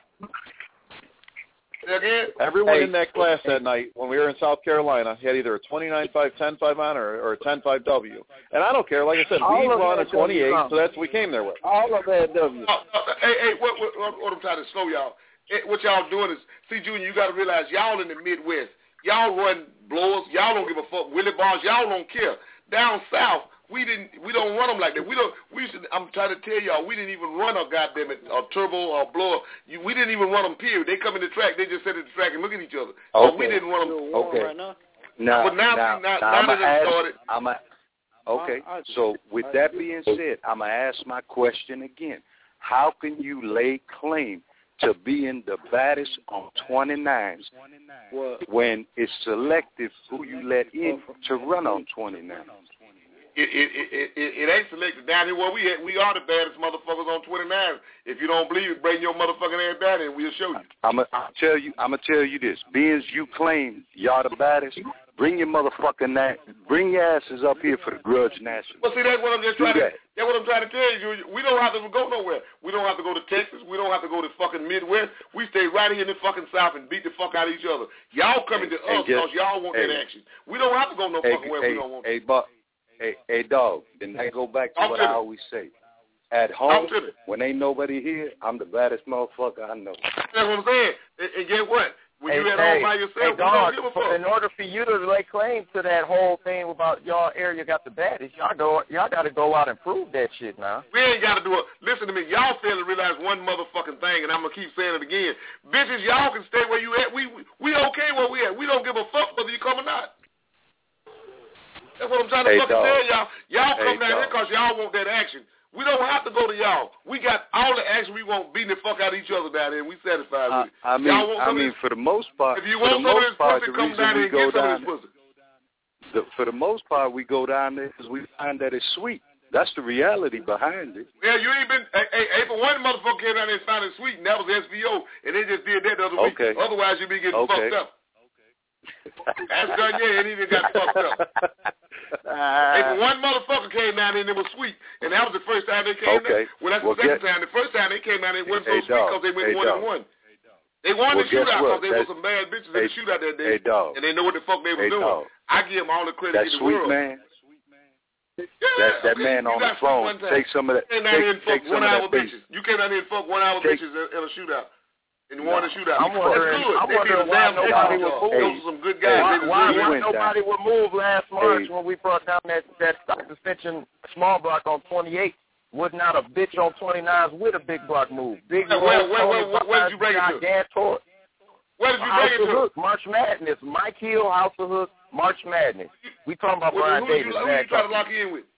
Speaker 20: Everyone in that class that night when we were in South Carolina had either a 29.5-10.5 on or a 10.5W. And I don't care. Like I said, we run a 28, so that's what we came there with.
Speaker 17: All of that W.
Speaker 13: Hey, what I'm trying to slow y'all. What y'all doing is, see, Junior, you got to realize y'all in the Midwest. Y'all run blowers. Y'all don't give a fuck. Willie bars. Y'all don't care. Down south, we don't run them like that. I'm trying to tell y'all, we didn't even run a goddamn turbo or blower. We didn't even run them, period. They come in the track, they just sit at the track and look at each other.
Speaker 5: Okay.
Speaker 13: So we didn't run them.
Speaker 5: Okay.
Speaker 13: Right now. But now that it started.
Speaker 5: Okay. So with that being said, I'm going to ask my question again. How can you lay claim to being the baddest on 29s when it's selective who you let in to run on 29s?
Speaker 13: It ain't selected down here where we at. We are the baddest motherfuckers on 29. If you don't believe it, bring your motherfucking ass down here and we'll show you.
Speaker 5: I'm gonna tell you this. Being you claim y'all the baddest, bring your asses up here for the Grudge National.
Speaker 13: Well, see, that's what I'm trying to tell you. We don't have to go nowhere. We don't have to go to Texas. We don't have to go to fucking Midwest. We stay right here in the fucking South and beat the fuck out of each other. Y'all coming to us because y'all want that action. We don't have to go no fucking where we don't want to.
Speaker 5: Hey, dog, then I go back to what I always say. At home, when ain't nobody here, I'm the baddest motherfucker I know.
Speaker 13: That's what I'm saying. And guess what? When you at home by yourself, we don't give a fuck.
Speaker 6: In order for you to lay claim to that whole thing about y'all area got the baddest, y'all got to go out and prove that shit now.
Speaker 13: We ain't got to do it. Listen to me. Y'all fail to realize one motherfucking thing, and I'm going to keep saying it again. Bitches, y'all can stay where you at. We okay where we at. We don't give a fuck whether you come or not. That's what I'm trying to fucking tell y'all. Y'all come down here because y'all want that action. We don't have to go to y'all. We got all the action we want, beating the fuck out of each other down here, and we satisfied with it.
Speaker 5: I mean, for the most part,
Speaker 13: if you want some of this pussy, come down here and get some of this pussy.
Speaker 5: For the most part, we go down there because we find that it's sweet. That's the reality behind it.
Speaker 13: Yeah, you ain't been. April 1 motherfucker came down there and found it sweet, and that was SVO, and they just did that the other week. Otherwise, you'd be getting fucked up. That's Kanye, and he just got fucked up. If one motherfucker came down there and it was sweet, and that was the first time they came down. Well, that's the second time. The first time they came down, it wasn't so sweet because they went 1-1. They won the shootout because they were some bad bitches in the shootout that day, and they know what the fuck they was doing. I give them all the credit in the world.
Speaker 5: Man. That man on the phone, take some of that. Take some of that bitches.
Speaker 13: You came down here and fuck 1 hour bitches in a shootout. And you won the shootout.
Speaker 6: I'm wondering why nobody would move.
Speaker 13: Those were some good guys.
Speaker 6: Why nobody would move last March when we brought down that stock suspension small block on 28? Was not a bitch on 29s with a big block move. Big
Speaker 13: where did you bring it to? Where did you bring it to?
Speaker 6: March Madness. Mike Hill, House of Hook, March Madness. We talking about Brian Davis.
Speaker 13: Who you try to lock in with?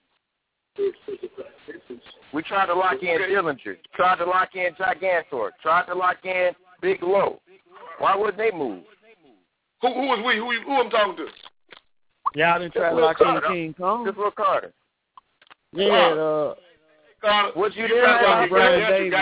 Speaker 6: We tried to lock in Dillinger, tried to lock in Gigantor, tried to lock in Big Low. Why wouldn't they move?
Speaker 13: Who was we? Who I'm talking to?
Speaker 16: Y'all didn't try to lock in King Kong?
Speaker 6: Just look Carter.
Speaker 16: Yeah,
Speaker 13: Carter.
Speaker 6: What you did?
Speaker 16: Brian Davis.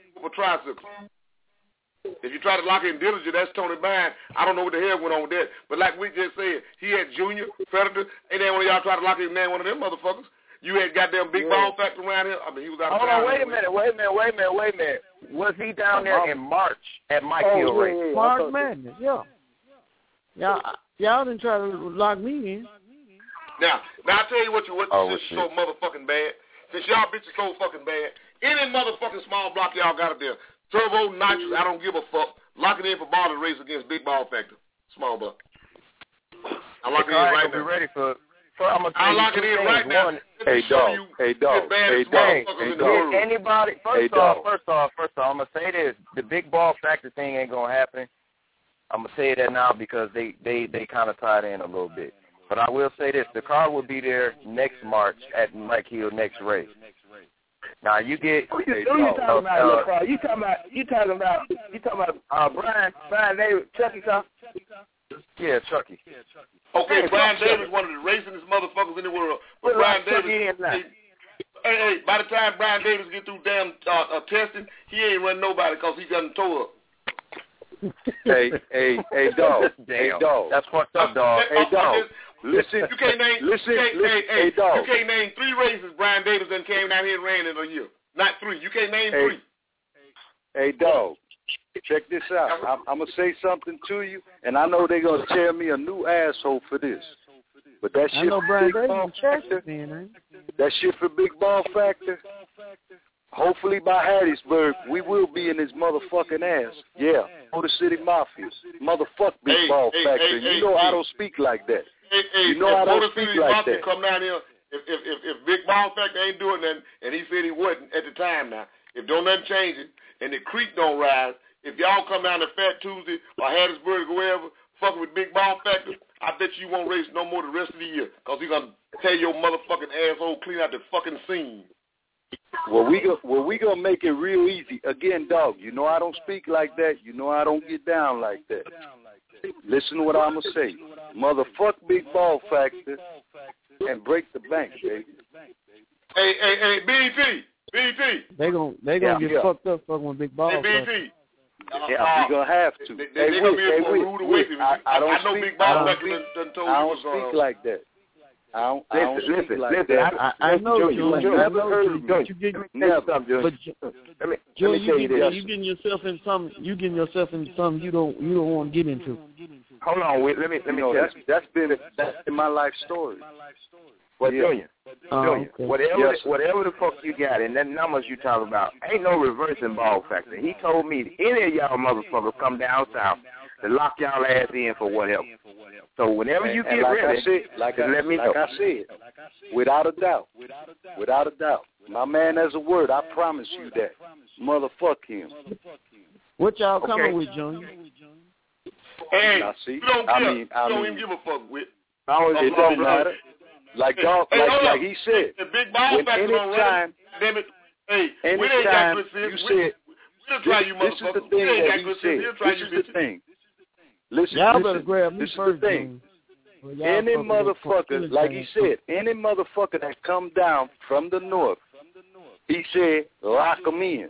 Speaker 13: If you try to lock in Dillinger, that's Tony Byrne. I don't know what the hell went on with that. But like we just said, he had Junior, Predator. Ain't that one of y'all try to lock in one of them motherfuckers? You had goddamn big ball factor around here. I mean, he was out of town.
Speaker 6: Hold on, wait a minute. Was he down there in March at Mike Hill race?
Speaker 16: March Madness, yeah. Y'all didn't try to lock me in.
Speaker 13: Now I tell you what this is so motherfucking bad. Since y'all bitches so fucking bad, any motherfucking small block y'all got up there, turbo, nitrous, I don't give a fuck. Lock it in for ball race against big ball factor, small block. I lock it in right now.
Speaker 6: Be ready for.
Speaker 13: I'll lock it in right now.
Speaker 5: Hey, dog.
Speaker 6: Anybody, first off, I'm going to say this. The big ball factor thing ain't going to happen.
Speaker 15: I'm gonna say that now because they kind of tied in a little bit. But I will say this: the car will be there next March at Mike Hill next race. Now you get.
Speaker 17: Who you talking about? You talking about Brian Davis, Chucky talk?
Speaker 15: Yeah, Chucky.
Speaker 13: Okay, Brian Davis, one of the racingest motherfuckers in the world. But Brian Davis, hey, by the time Brian Davis get through damn testing, he ain't run nobody because he got him tore up.
Speaker 5: Hey, dog. Hey, dog.
Speaker 15: That's fucked up, dog.
Speaker 5: Hey, dog. Listen.
Speaker 13: You can't name.
Speaker 5: Hey, dog.
Speaker 13: You can't name 3 races Brian Davis done came down here and ran in a year. Not 3. You can't name 3.
Speaker 5: Hey, dog. Check this out. I'm gonna say something to you, and I know they're gonna tear me a new asshole for this. But that shit for Big Ball Factor. That shit for Big Ball Factor. Hopefully by Hattiesburg, we will be in his motherfucking ass. Yeah, Motor City Mafia. Motherfuck Big Ball Factor. You know I don't speak like that. You know I don't speak like that.
Speaker 13: Come down here. If Big Ball Factor ain't doing nothing, and he said he wouldn't at the time now, if don't nothing change it, and the creek don't rise, if y'all come down to Fat Tuesday or Hattiesburg or wherever, fucking with Big Ball Factor, I bet you won't race no more the rest of the year, because he's going to tell your motherfucking asshole clean out the fucking scene.
Speaker 5: Well, we gonna make it real easy. Again, dog, you know I don't speak like that. You know I don't get down like that. Listen to what I'm going to say. Motherfuck Big Ball Factor and break the bank, baby.
Speaker 13: Hey, BT.
Speaker 16: They gonna get fucked up fucking with Big Ball Factor.
Speaker 13: BT.
Speaker 5: Yeah, we gonna have to. I don't speak like that. I don't speak like that.
Speaker 16: I know you.
Speaker 5: I never heard of you.
Speaker 16: Let me tell you this. You getting yourself in something you don't want to get into.
Speaker 15: Hold on, let me tell you.
Speaker 5: That's been my life story.
Speaker 15: Well, Junior, whatever the fuck you got and that numbers you talk about, ain't no reversing Ball Factor. He told me any of y'all motherfuckers come down south to lock y'all ass in for whatever. So whenever you get ready, let me know.
Speaker 5: Like I said, without a doubt, my man has a word. I promise you that. Motherfuck him.
Speaker 16: What y'all coming with, Junior?
Speaker 13: Hey,
Speaker 5: see,
Speaker 13: you don't even give a fuck with.
Speaker 5: It don't matter. Like dog, like he said.
Speaker 13: The Big Ball Factor don't run. Damn it. Hey, we ain't got good sense. We'll try you,
Speaker 5: this is the thing that he said. This is the thing. Listen,
Speaker 16: y'all better grab me
Speaker 5: this
Speaker 16: first.
Speaker 5: Is the thing. Any motherfucker, like he said, any motherfucker that come down from the north, he said, lock them in.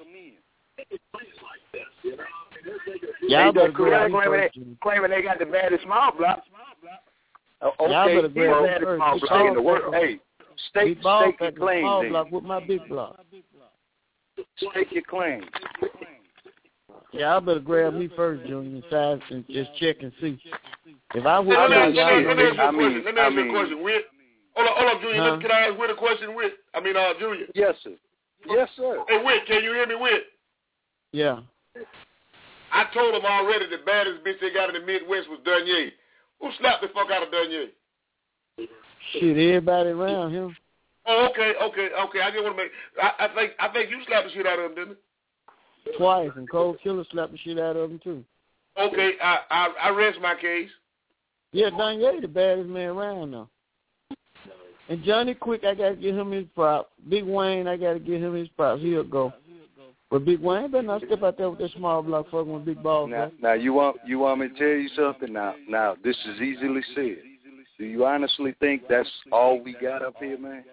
Speaker 16: Y'all better grab me first.
Speaker 17: Claiming they got the baddest small block.
Speaker 5: Okay,
Speaker 16: y'all better grab me first.
Speaker 5: In the world. Hey, stake your claim.
Speaker 16: Small block with my big block.
Speaker 5: Stake your claim.
Speaker 16: Yeah, I better grab me first, Junior, and just check and see. If I would,
Speaker 13: let me ask you a question. Hold on, Junior. Can I ask Whit a question, Whit? Junior.
Speaker 5: Yes, sir.
Speaker 13: Hey, Whit, can you hear me, Whit?
Speaker 16: Yeah.
Speaker 13: I told him already the baddest bitch they got in the Midwest was Dunier. Who slapped the fuck out of Dunier?
Speaker 16: Shit, everybody around him.
Speaker 13: Oh, okay. I just want to make. I think you slapped the shit out of him, didn't you?
Speaker 16: Twice, and Cold Killer slapped the shit out of him too.
Speaker 13: Okay, I rest my case.
Speaker 16: Yeah, Dunier the baddest man around now. And Johnny Quick, I gotta give him his props. Big Wayne, I gotta give him his props. He'll go. But Big Wayne better not step out there with that small block fucking with Big Ball.
Speaker 5: Now you want me to tell you something? Now this is easily said. Do you honestly think that's all we got up here, man?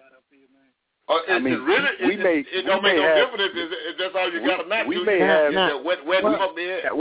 Speaker 13: It don't make no difference if that's all you got or not.
Speaker 5: We may have
Speaker 13: wet fuck the head.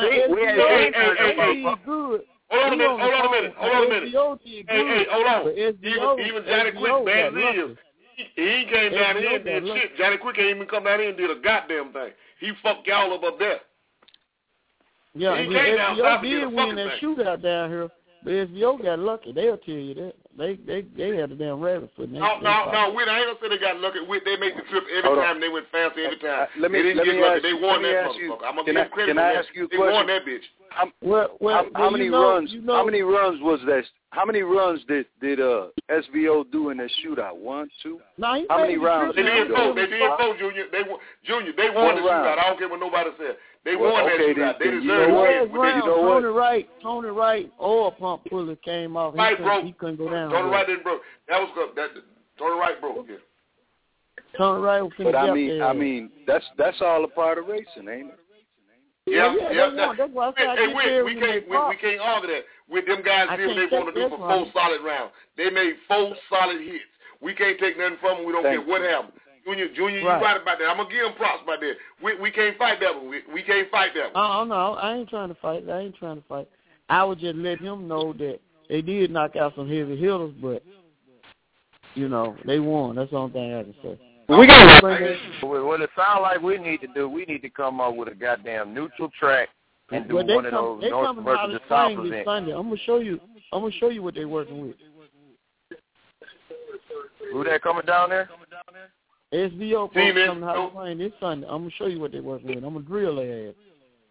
Speaker 16: Good.
Speaker 13: Hold on a minute. Hey, hold on. Even Johnny Quick, bad as he is, he came down here and did shit. Johnny Quick ain't even come down here and did a goddamn thing. He fucked y'all up there.
Speaker 16: Yeah, and SBO did win that shootout down here, but SBO got lucky. They'll tell you that. They had a damn rabbit foot.
Speaker 13: No, Whit, I ain't gonna say they got lucky. Whit, they make the trip every time. They went faster every time. They didn't get lucky. They won that motherfucker. I'm gonna give credit for that. They won that bitch.
Speaker 5: How many runs? How many runs was that? How many runs did SVO do in that shootout? 1, 2.
Speaker 16: No,
Speaker 5: how many rounds?
Speaker 14: They did four. Junior. They won the shootout. I don't care what nobody said. They won that shootout. They deserved it.
Speaker 16: Tony Wright, oil pump puller came off. He couldn't go down.
Speaker 14: Tony Wright didn't broke. That was good. Tony Wright broke. Yeah.
Speaker 16: Tony Wright was
Speaker 5: But I mean, that's all a part of racing, ain't it?
Speaker 14: Yeah.
Speaker 16: That's why I said
Speaker 14: we can't argue that. With them guys did what they want to do for 4 solid rounds. They made 4 solid hits. We can't take nothing from them. We don't care what happened. Junior, you right about that. I'm gonna give him props about that. We can't fight that one. We can't fight that one.
Speaker 16: Oh no, I ain't trying to fight. I would just let him know that they did knock out some heavy hitters, but they won. That's the only thing I can say.
Speaker 15: We got what it sounds like we need to come up with a goddamn neutral track and do one of those North versus the South events.
Speaker 16: Sunday. I'm gonna show you what they're working with.
Speaker 15: Who that coming down there?
Speaker 16: SVO folks coming out of playing this Sunday. I'm gonna show you what they're working with. I'm gonna drill their ass.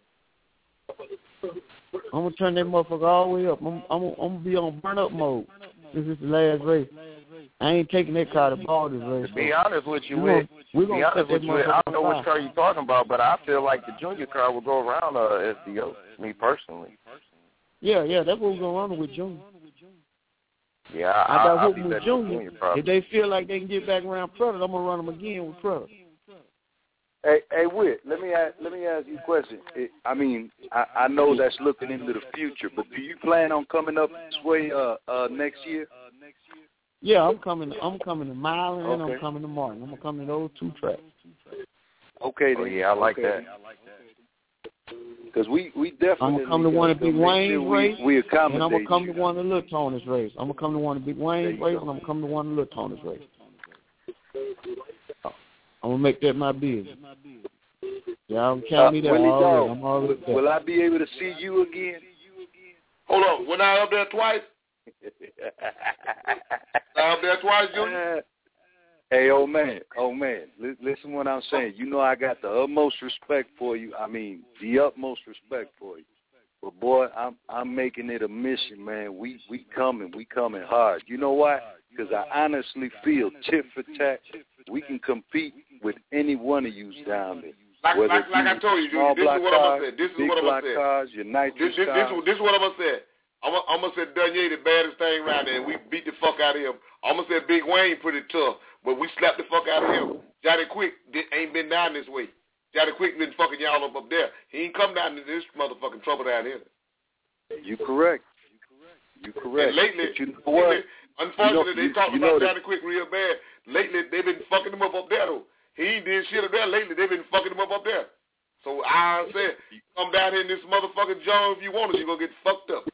Speaker 16: I'm gonna turn that motherfucker all the way up. I'm gonna be on burn up mode. This is the last race. I ain't taking that car to ball this race.
Speaker 15: To be honest with you, I don't know which car you're talking about, but I feel like the junior car will go around SVO, me personally.
Speaker 16: Yeah, that's what we're going on with Junior.
Speaker 15: Yeah,
Speaker 16: I'll be with Junior. If they feel like they can get back around Predator, I'm gonna run them again with Predator.
Speaker 5: Hey, Whit, let me ask you a question. I know that's looking into the future, but do you plan on coming up this way next year?
Speaker 16: Yeah, I'm coming to Milan and I'm coming to Martin. I'm gonna come to those 2 tracks.
Speaker 5: Okay.
Speaker 15: Oh, yeah, I like that.
Speaker 5: Because we definitely.
Speaker 16: I'm gonna come to one of Big Wayne's race,
Speaker 5: we accommodate.
Speaker 16: and I'm gonna come to one of Lil Tony's race. I'm gonna come to one of Big Wayne's race, and I'm gonna come to one of Lil Tony's race. I'm gonna make that my business. Y'all can count me there already. I'm already there.
Speaker 5: Will I be able to see you again?
Speaker 14: Hold on. When I up there twice? I up there twice, Junior?
Speaker 5: Hey, old man, listen to what I'm saying. I got the utmost respect for you. The utmost respect for you. But boy, I'm making it a mission, man. We coming hard. You know why? Because I honestly feel tit for tat, we can compete with any one of you down there.
Speaker 14: Like I told you, Junior, this is what I'm gonna say. This is what I'm gonna say.
Speaker 5: Cars, your nitrous cars.
Speaker 14: This is what I'm gonna say. I'm gonna say Dunier the baddest thing around there, and we beat the fuck out of him. I'm gonna say Big Wayne pretty tough, but we slapped the fuck out of him. Johnny Quick ain't been down this way. Johnny Quick been fucking y'all up there. He ain't come down to this motherfucking trouble down here.
Speaker 5: You correct.
Speaker 14: And lately, unfortunately, they talked about Johnny Quick real bad. Lately, they've been fucking him up there, though. He ain't did shit up there lately. They've been fucking him up there. So I said, come down here in this motherfucking joint if you want it. You're going to get fucked up.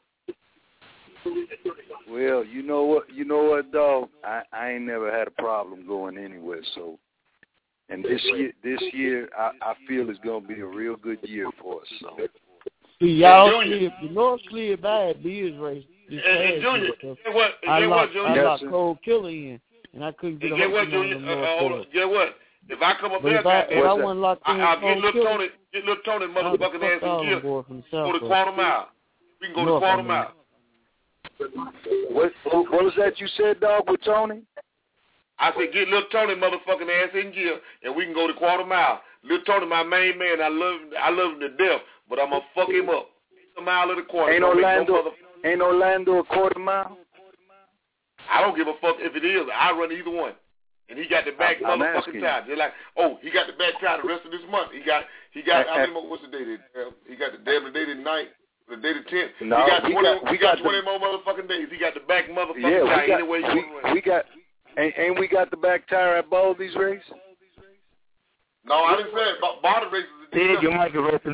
Speaker 5: Well, you know what, dog? I ain't never had a problem going anywhere. So, and this year, I feel it's gonna be a real good year for us. So,
Speaker 16: see, y'all slid by at Beers race.
Speaker 14: Junior,
Speaker 16: I locked Cold Killer in, and I couldn't get a hold of him.
Speaker 14: Get what? If I come up there, I'll get little Tony, motherfucking ass in gear. Go to quarter mile. We can go to quarter mile.
Speaker 5: What was that you said, dog, with Tony?
Speaker 14: I said, get little Tony motherfucking ass in gear, and we can go to quarter mile. Little Tony, my main man, I love him to death, but I'm going to fuck him up. A mile of the quarter.
Speaker 5: Ain't Orlando a quarter mile?
Speaker 14: I don't give a fuck if it is. I run either one. And he got the back motherfucking time. They're like, he got the back time the rest of this month. He got I mean, what's the date? He got the damn day tonight. The day the 10th.
Speaker 5: No,
Speaker 14: he got 20 more motherfucking days. He got the back motherfucking tire anyway.
Speaker 5: Ain't we got the back tire at Baldy's race?
Speaker 14: No, I didn't say it. Baldy race is
Speaker 15: Ted, your mic is open.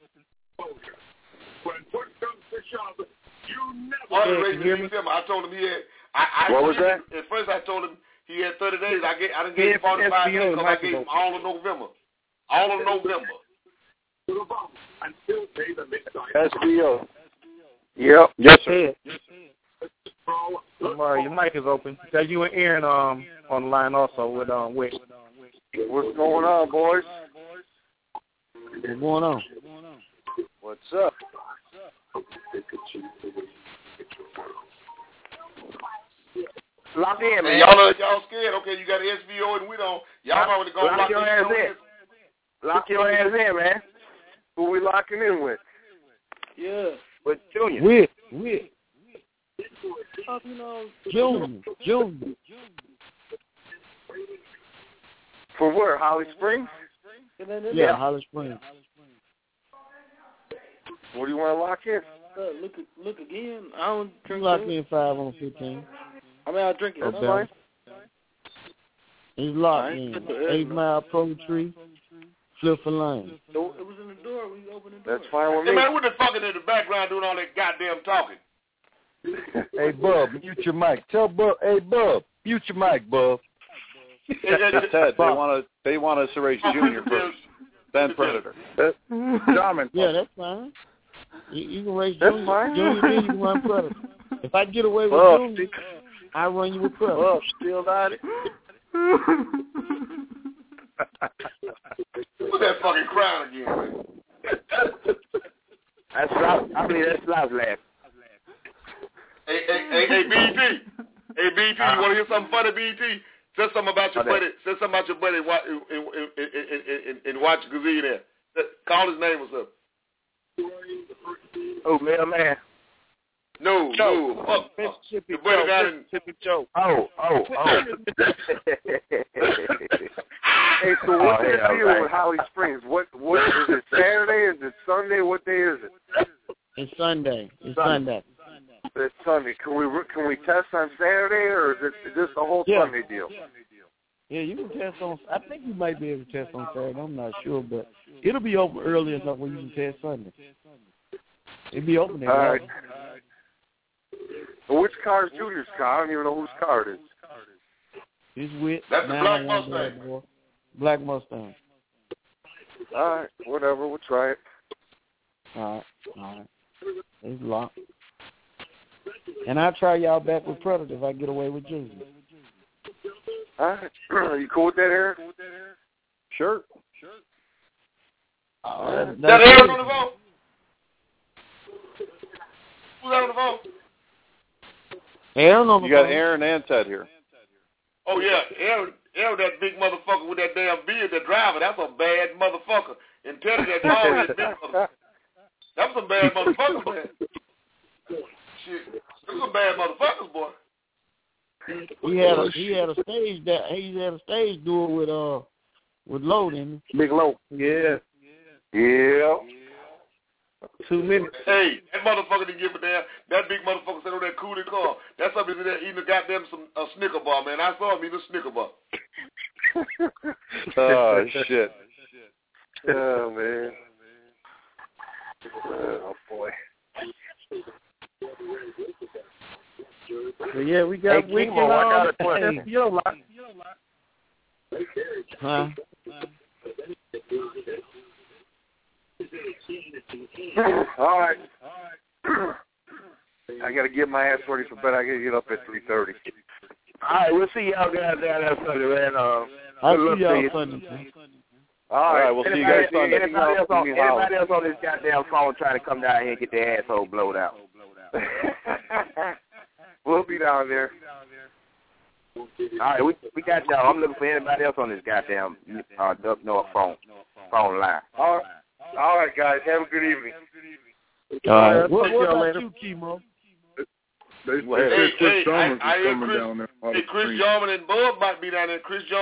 Speaker 14: Baldy race is in December. I told him he had.
Speaker 5: What was that?
Speaker 14: At first I told him he had 30 days. I didn't give him 45 days because I gave him all of November. All of November.
Speaker 5: SBO.
Speaker 15: Yep.
Speaker 5: Yes, sir.
Speaker 15: Your mic is open. Because you and Aaron on the line also with Wick.
Speaker 5: What's going on, boys?
Speaker 16: What's going on?
Speaker 5: What's up?
Speaker 9: Lock in, man.
Speaker 13: Hey, y'all scared? Okay, you got SVO and we don't. Y'all already go
Speaker 9: lock your ass in. Lock your ass in, man. Who we locking in with?
Speaker 16: Yeah.
Speaker 9: With Junior.
Speaker 16: With. Junior.
Speaker 9: For where? Holly Springs?
Speaker 16: Yeah, Holly Springs.
Speaker 9: What do you want to lock in?
Speaker 16: Look again. I don't drink. Lock in 5 on 15. I mean, I drink it.
Speaker 9: That's fine.
Speaker 16: He's locked in. 8 Mile Poetry, Flipper Lane.
Speaker 7: It was in the door when you opened the
Speaker 9: door. That's fine with me.
Speaker 13: Hey, man, what the fuck is in the background doing all that goddamn talking?
Speaker 12: Hey, Bub, mute your mic. Tell Bub, hey, Bub, mute your mic, Bub.
Speaker 20: Ted, they want us to race Junior first, then Predator.
Speaker 9: Jarman.
Speaker 16: Yeah, that's fine. You can race Junior. That's fine. Junior, then you can run Predator. If I get away with Junior, I run you with Predator.
Speaker 9: Bub, still got it.
Speaker 13: What's that fucking crown again, man?
Speaker 9: That's loud laugh.
Speaker 13: Hey, BT. Hey, BT, you want to hear something funny, BT? Say something about your buddy. Say something about your buddy in Watch Gazee there. Call his name. What's up?
Speaker 9: Oh, man.
Speaker 13: No.
Speaker 9: Mississippi
Speaker 13: the buddy down in
Speaker 9: Mississippi Joe. Oh. Hey, so what's the deal with Holly Springs? What is it? Saturday? Is it Sunday? What day is it?
Speaker 16: It's Sunday. Sunday.
Speaker 9: It's Sunday. Can we test on Saturday, or is it just the whole Sunday deal?
Speaker 16: Yeah, you can test on. I think you might be able to test on Saturday. I'm not sure, but it'll be open early enough where you can test Sunday. It'll be open there.
Speaker 9: All right. Well, which car is Junior's car? I don't even know whose car it is.
Speaker 16: It's with.
Speaker 13: That's the Black Mustang.
Speaker 16: Black Mustang.
Speaker 9: All right, whatever. We'll try it.
Speaker 16: All right. It's locked. And I'll try y'all back with Predator if I get away with Junior.
Speaker 9: All right. Are you cool with that, Eric?
Speaker 20: Sure.
Speaker 13: That Aaron on the phone? Who's on the phone?
Speaker 16: Aaron on the phone.
Speaker 20: You got Aaron and Ted here.
Speaker 13: Oh, yeah. Aaron, that big motherfucker with that damn beard, that driver, that's a bad motherfucker. And Ted, that tall, that big motherfucker. That's some bad motherfuckers, man. Shit. Those some bad motherfuckers, boy.
Speaker 16: He had a stage duel with Lowe, didn't he?
Speaker 9: Big Lowe. Yeah. 2 minutes.
Speaker 13: Hey, that motherfucker didn't give a damn. That big motherfucker said on that coolie car. That's something that eating a goddamn a Snicker bar, man. I saw him eating a Snicker bar.
Speaker 20: Oh, shit.
Speaker 9: Oh, man. Oh, boy.
Speaker 16: So, yeah, we got weekend on.
Speaker 9: I got a question.
Speaker 16: Huh?
Speaker 9: All right. I got to get my ass ready for bed. I got to get up at 3:30. All right, we'll see y'all guys down there Sunday, man.
Speaker 16: I'll see y'all Sunday.
Speaker 9: All right,
Speaker 20: we'll see you guys Sunday.
Speaker 9: Anybody else on this goddamn phone trying to come down here and get their asshole blowed out? We'll be down there. All right, we got y'all. I'm looking for anybody else on this goddamn Duck North phone line. All right, guys. Have a good evening.
Speaker 16: All right. What about you, Kimo?
Speaker 13: Hey, I hear Chris Jarman and Bub might be down there.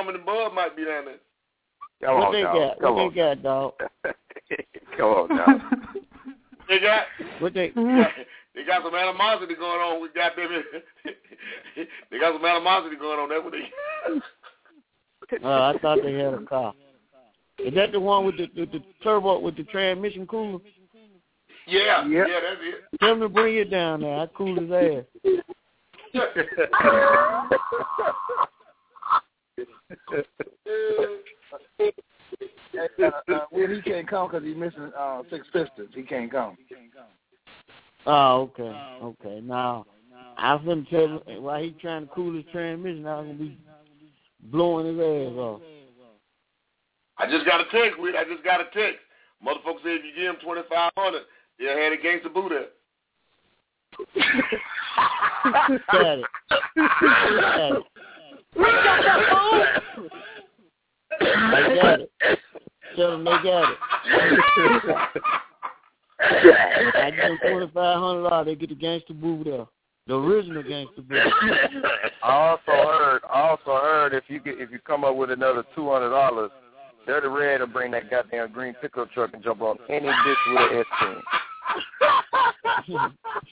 Speaker 16: What they got, dog?
Speaker 9: Come on, dog.
Speaker 13: They got
Speaker 16: what they
Speaker 13: got some animosity going on with goddamn it. They got some animosity going on. That's what they.
Speaker 16: I thought they had a car. Is that the one with the turbo with the transmission cooler?
Speaker 13: Yeah, that's it.
Speaker 16: Tell him to bring it down there. I cool his ass.
Speaker 17: Well, he can't come because he's missing 6 pistons. He can't come.
Speaker 16: Oh, okay. Now, I was going to tell him while he's trying to cool his transmission, I was going to be blowing his ass off.
Speaker 13: I just got a text. Motherfucker said if you give him $2,500, they'll have it against the boot up.
Speaker 16: Got it.
Speaker 1: We got that fool.
Speaker 16: I got it. Tell them they got it. I give them $2,500. They get the Gangsta Boo there, the original Gangsta Boo.
Speaker 15: I also heard if you come up with another $200, Dirty Red will bring that goddamn green pickup truck and jump on any bitch with an S10.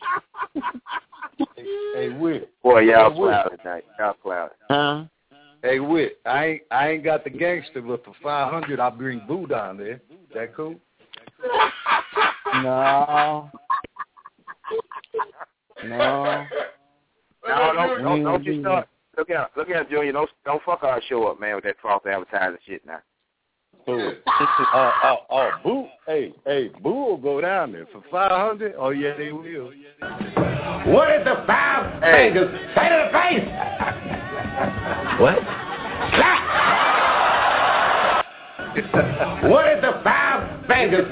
Speaker 12: Hey, Whit.
Speaker 15: Boy, y'all clouded tonight. Y'all clouded.
Speaker 16: Huh?
Speaker 12: Hey, Whit. I ain't got the gangster, but for $500, I'll bring Boo down there. That cool?
Speaker 16: No.
Speaker 9: Don't you start. Look out, Junior. Don't fuck our show up, man, with that false advertising shit now.
Speaker 12: Boo. Boo. Hey, Boo will go down there for $500. Oh yeah, they will.
Speaker 1: What is the five fingers? Say to the face.
Speaker 12: What?
Speaker 1: Clap. What is the five fingers?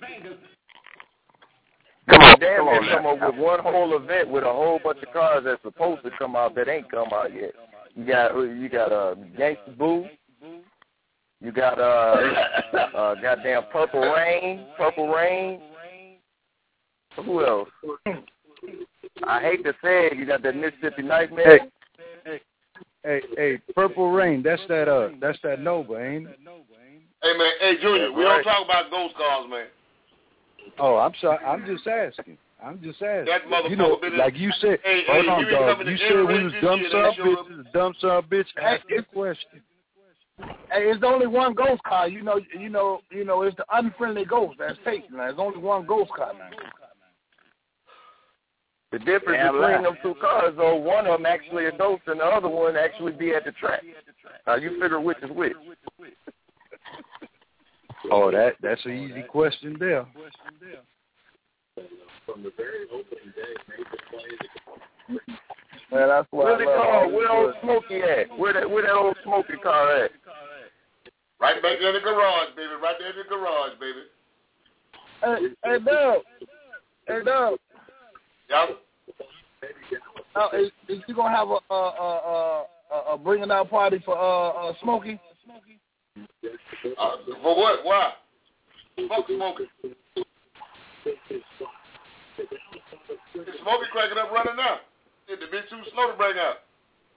Speaker 15: Come on, damn near come up with one whole event with a whole bunch of cars that's supposed to come out that ain't come out yet. You got Gangsta Boo. You got goddamn Purple Rain. Who else? I hate to say it. You got that Mississippi Nightmare.
Speaker 12: Hey, Purple Rain. That's that Nova, ain't it?
Speaker 13: Hey man, hey Junior, we don't talk about ghost cars, man.
Speaker 12: Oh, I'm sorry. I'm just asking.
Speaker 13: That motherfucker,
Speaker 12: you know, like you said. Hold on, dog. You said we was dumb son of a bitch. Ask a question.
Speaker 17: Hey, it's only one ghost car. You know, it's the unfriendly ghost. That's fake. Now, there's only one ghost car now.
Speaker 15: The difference between them two cars, though, one of them actually a ghost and the other one actually be at the track. Now, you figure which is which.
Speaker 12: Oh, that's an easy question there.
Speaker 15: From the very opening day, man, that's why where old Smokey at? Where that old Smokey car at?
Speaker 13: Right back there in the garage, baby. Right there in the garage, baby.
Speaker 17: Hey, Dub.
Speaker 13: Yep.
Speaker 17: Is you gonna have a bringing out party for Smokey?
Speaker 13: For what? Why? Fuck Smokey. Smokey cracking up running now. The bitch too slow to bring out.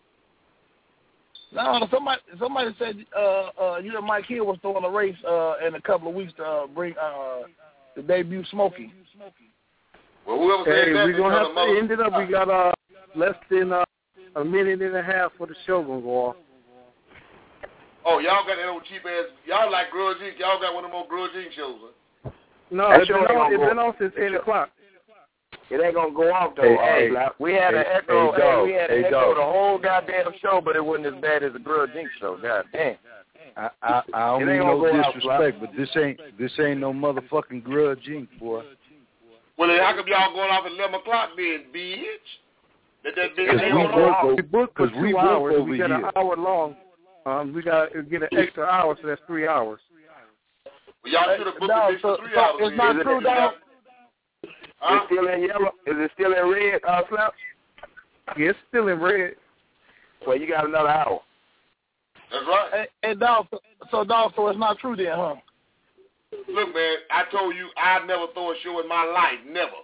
Speaker 17: No, somebody said you and Mike Hill was throwing a race in a couple of weeks to bring the debut Smokey.
Speaker 13: Well, whoever said that,
Speaker 7: we're gonna have to end it up. We got less than a minute and a half for the show gonna go off.
Speaker 13: Oh, y'all got that old cheap ass. Y'all like Grudge Inc. Y'all got one of them old Grudge Inc. shows, huh?
Speaker 7: No, it's been on since 8 o'clock.
Speaker 15: It ain't gonna go off though. We had an echo. We had an echo the whole goddamn show, but it wasn't as bad as the Grudge Inc. show. God damn.
Speaker 12: I don't mean no disrespect, but this ain't no motherfucking Grudge Inc., boy.
Speaker 13: Well, then how come y'all going off at 11 o'clock then, bitch? Because
Speaker 12: we work over
Speaker 7: we got
Speaker 12: here.
Speaker 7: an hour long. We got to get an extra hour, so that's 3 hours.
Speaker 13: Well, y'all should have booked the extra 3 hours.
Speaker 17: It's not true, dog.
Speaker 15: Is it still in yellow? Is it still in red, Slap?
Speaker 7: Yeah, it's still in red.
Speaker 15: Well, you got another hour.
Speaker 13: That's right.
Speaker 17: Hey, dog, so it's not true then, huh?
Speaker 13: Look, man, I told you I'd never throw a show in my life. Never.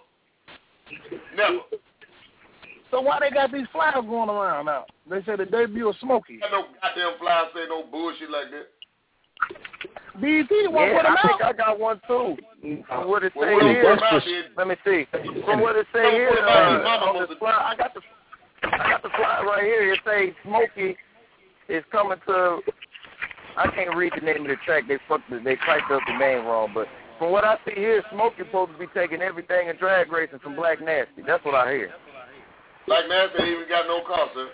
Speaker 17: So why they got these flyers going around now? They said the debut of Smokey.
Speaker 13: I no goddamn flyers say no bullshit like that.
Speaker 17: BET won't put them
Speaker 15: I think
Speaker 17: out.
Speaker 15: I got one too. From what it say here, let me see. From what it say here, on the flyer, I got the flyer right here. It says Smokey is coming to. I can't read the name of the track. They typed up the name wrong, but from what I see here, Smokey supposed to be taking everything in drag racing from Black Nasty. That's what I hear.
Speaker 13: Black Nasty ain't even got no car, sir.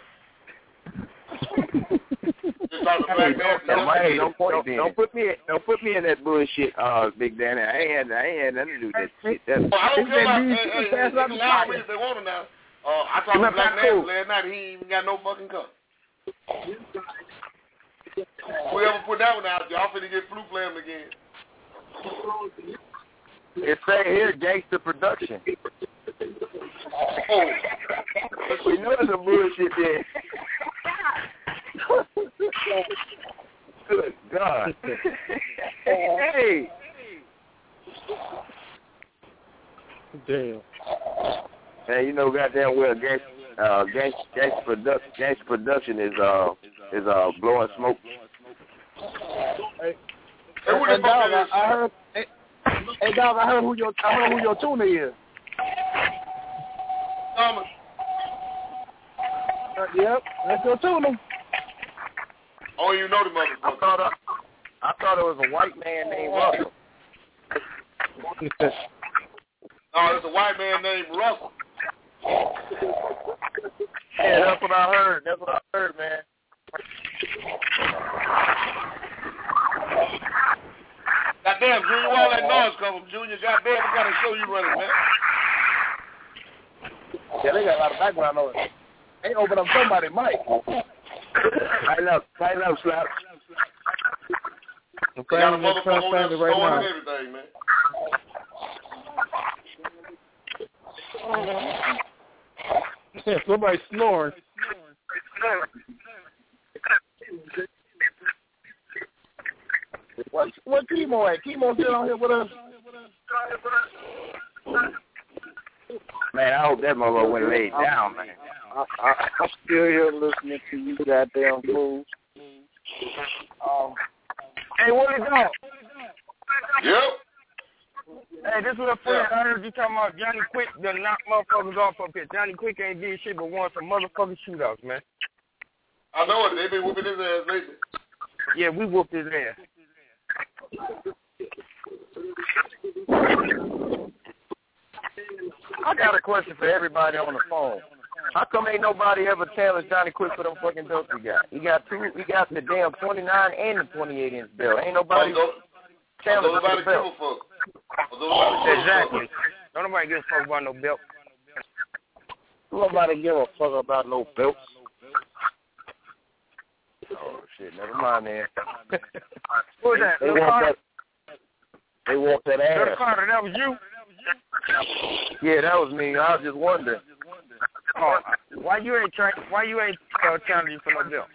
Speaker 15: Don't put me in that bullshit, Big Danny. I ain't had nothing to do with that shit.
Speaker 13: I don't care about if they want to now. I talked to Black Nasty last night. He ain't even got no fucking car. Whoever put that one out, y'all finna get flu flamed again.
Speaker 15: It say here, Gangsta Production.
Speaker 14: Oh.
Speaker 15: We know it's some bullshit there. Good God. Hey.
Speaker 17: Damn.
Speaker 15: Man, you know goddamn well Gangsta Production is blowing smoke.
Speaker 17: Hey, dog, I heard. Hey, dog, I heard who your tuner is.
Speaker 14: Thomas.
Speaker 17: Yep, that's your tuner.
Speaker 14: Oh, you know the motherfucker.
Speaker 15: I thought it was a white man named Russell.
Speaker 14: No, it's a white man named Russell.
Speaker 15: Yeah, that's what I heard. That's what I heard, man.
Speaker 14: Goddamn, Junior, where all that noise come from, Junior? Goddamn, what kind of show you running, man?
Speaker 17: Yeah, they got a lot of background noise. They open up somebody's mic.
Speaker 15: Tighten up, Slap.
Speaker 14: You got a motherfucker on there snoring and everything, man.
Speaker 17: Yeah, somebody's snoring. What Chemo at? Chemo still on here with us?
Speaker 15: Man, I hope that motherfucker went laid down, man.
Speaker 17: I'm still here listening to you goddamn fools.
Speaker 6: Hey, what is that?
Speaker 14: Yep.
Speaker 6: Hey, this little friend, I heard you talking about Johnny Quick done knock motherfuckers off up here. Johnny Quick ain't did shit but won some motherfucking shootouts, man.
Speaker 14: I know it. They been whooping his ass lately.
Speaker 6: Yeah, we whooped his ass.
Speaker 15: I got a question for everybody on the phone. How come ain't nobody ever challenged Johnny Quick for them fucking belts he got? He got the damn 29 and the 28-inch belt. Ain't nobody challenged for the belt.
Speaker 6: Exactly. Don't nobody give a fuck about no belt.
Speaker 17: Nobody give a fuck about no belts.
Speaker 15: Oh, shit. Never mind, man.
Speaker 6: Who was that? Lil Carter?
Speaker 15: They want that ass.
Speaker 6: Lil Carter, that was you?
Speaker 15: Yeah, that was me. I was just wondering.
Speaker 6: Oh, why you ain't challenging for no belt?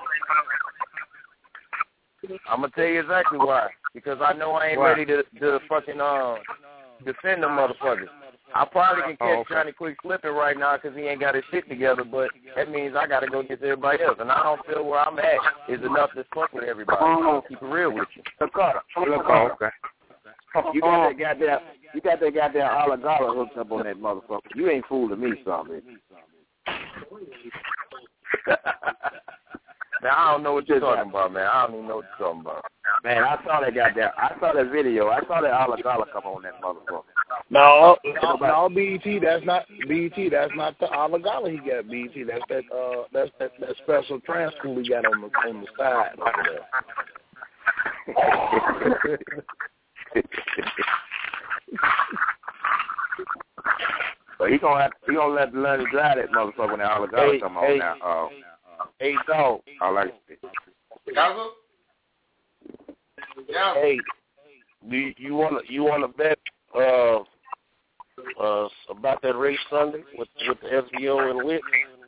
Speaker 15: I'm gonna tell you exactly why. Because I know I ain't ready to fucking defend them motherfuckers. I probably can catch Johnny Quick slipping right now because he ain't got his shit together, but that means I got to go get to everybody else. And I don't feel where I'm at is enough to fuck with everybody. Keep it real with you.
Speaker 17: Lil Carter.
Speaker 15: Okay. You got that goddamn Alagala hooked up on that motherfucker. You ain't fooling me, something. Now, I don't know what you're talking about, man. I don't even know what you're talking about. Man, I saw that video. I saw that Alagala come on that motherfucker.
Speaker 17: No, BET. That's not the Alagala he got. BET. That's that special trans school he got on the side over there.
Speaker 15: But he gonna let the learn to drive that motherfucker when that Alagala come on now. Hey, dog. I like it. Hey, do you want to bet about that race Sunday with the SBO and Witt?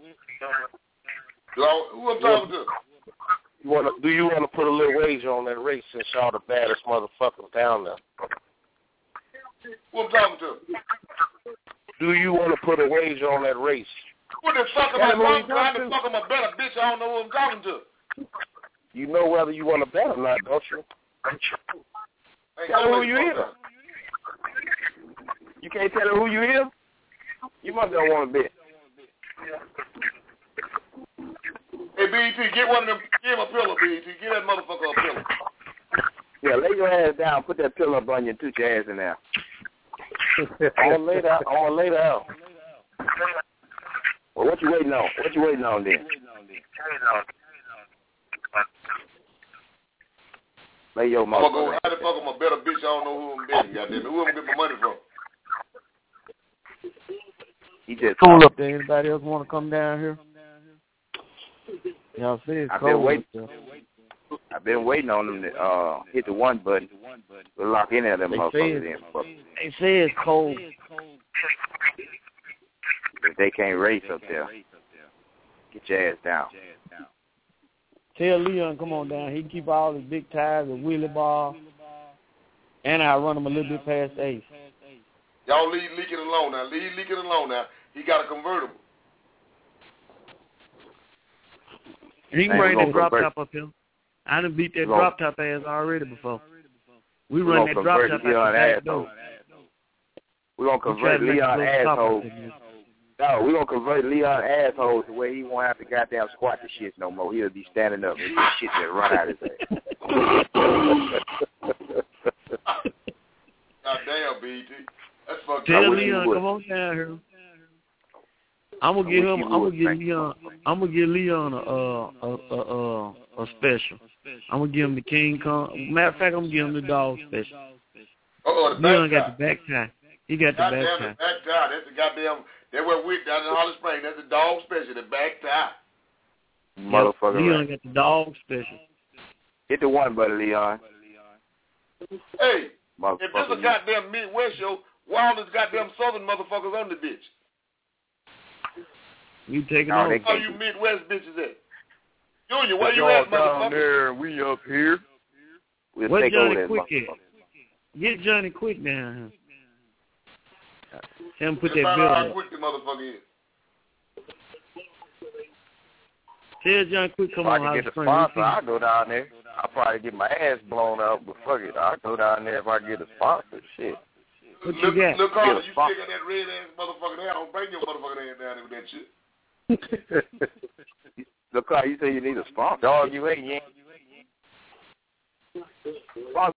Speaker 14: Who I'm talking to?
Speaker 15: Do you want to put a little wager on that race since y'all the baddest motherfuckers down there?
Speaker 14: Who I'm talking to?
Speaker 15: Do you want to put a wager on that race?
Speaker 14: What the fuck am I talking to? How the fuck am I bet a bitch? I don't know who I'm talking to.
Speaker 15: You know whether you want to bet or not, don't you? Tell her who you is. You can't tell her who you is? You must don't want to bet.
Speaker 14: Hey, BET, get one of them. Give him a pillow, BET. Give that motherfucker a pillow.
Speaker 15: Yeah, lay your ass down. Put that pillow up on you and toot your ass in there. I'm gonna lay down. Well, what you waiting on? Then? Lay your mouth.
Speaker 14: How the fuck am I bet a bitch? I don't know who I'm betting. Goddamn it, who am I get my money from?
Speaker 15: He just
Speaker 16: cool up there. Anybody else want to come down here? Y'all see it's cold.
Speaker 15: I've been waiting on them to hit the one button. We'll lock in at them motherfuckers in.
Speaker 16: They say it's cold.
Speaker 15: they can't race up there. Get your ass down.
Speaker 16: Tell Leon, come on down. He can keep all his big tires, a wheelie bar, and I'll run him a little bit past the Ace.
Speaker 13: Y'all leave Leakin alone now. Leave Leakin alone now. He got a convertible.
Speaker 16: He can bring that drop top up here. I done beat that drop top ass already before. We run that drop top out the back door.
Speaker 15: We're going to convert Leon asshole. No, we're going to convert Leon asshole to where he won't have to goddamn squat the shit no more. He'll be standing up and just shit and run out his ass.
Speaker 13: Goddamn, BT. That's fucked up.
Speaker 16: Tell Leon, come on down here. I'm gonna give Leon a special. I'm gonna give him the King Kong. Matter of fact, I'm gonna give him the dog special. Leon got the back tie. He got the back tie.
Speaker 13: The back tie. That's the goddamn. They were with down in Holly Springs. That's the dog special. The back tie.
Speaker 15: Motherfucker.
Speaker 16: Leon got the dog special.
Speaker 15: Hit the one, buddy, Leon.
Speaker 13: Hey, if this a goddamn Midwest show, why all these goddamn Southern motherfuckers on the bitch?
Speaker 16: You taking over.
Speaker 13: Where you Midwest bitches at? Junior, where you at, motherfucker?
Speaker 15: Down there, we up here. We'll
Speaker 16: Where's
Speaker 15: take
Speaker 16: Johnny
Speaker 15: over
Speaker 16: Quick at? Get Johnny Quick down here. Tell him put that bill
Speaker 13: how
Speaker 16: up.
Speaker 13: quick the motherfucker is.
Speaker 16: Tell Johnny Quick come
Speaker 15: if
Speaker 16: on.
Speaker 15: I can get the sponsor, I'll go down there. I'll probably get my ass blown out, but fuck it. I'll go down there if I get a sponsor. Shit.
Speaker 16: What you got?
Speaker 13: Look, Carter, you still got that red ass motherfucker there. Don't bring your motherfucking ass down there with that shit.
Speaker 15: Look, Carter, you say you need a sponsor. Dog, you ain't.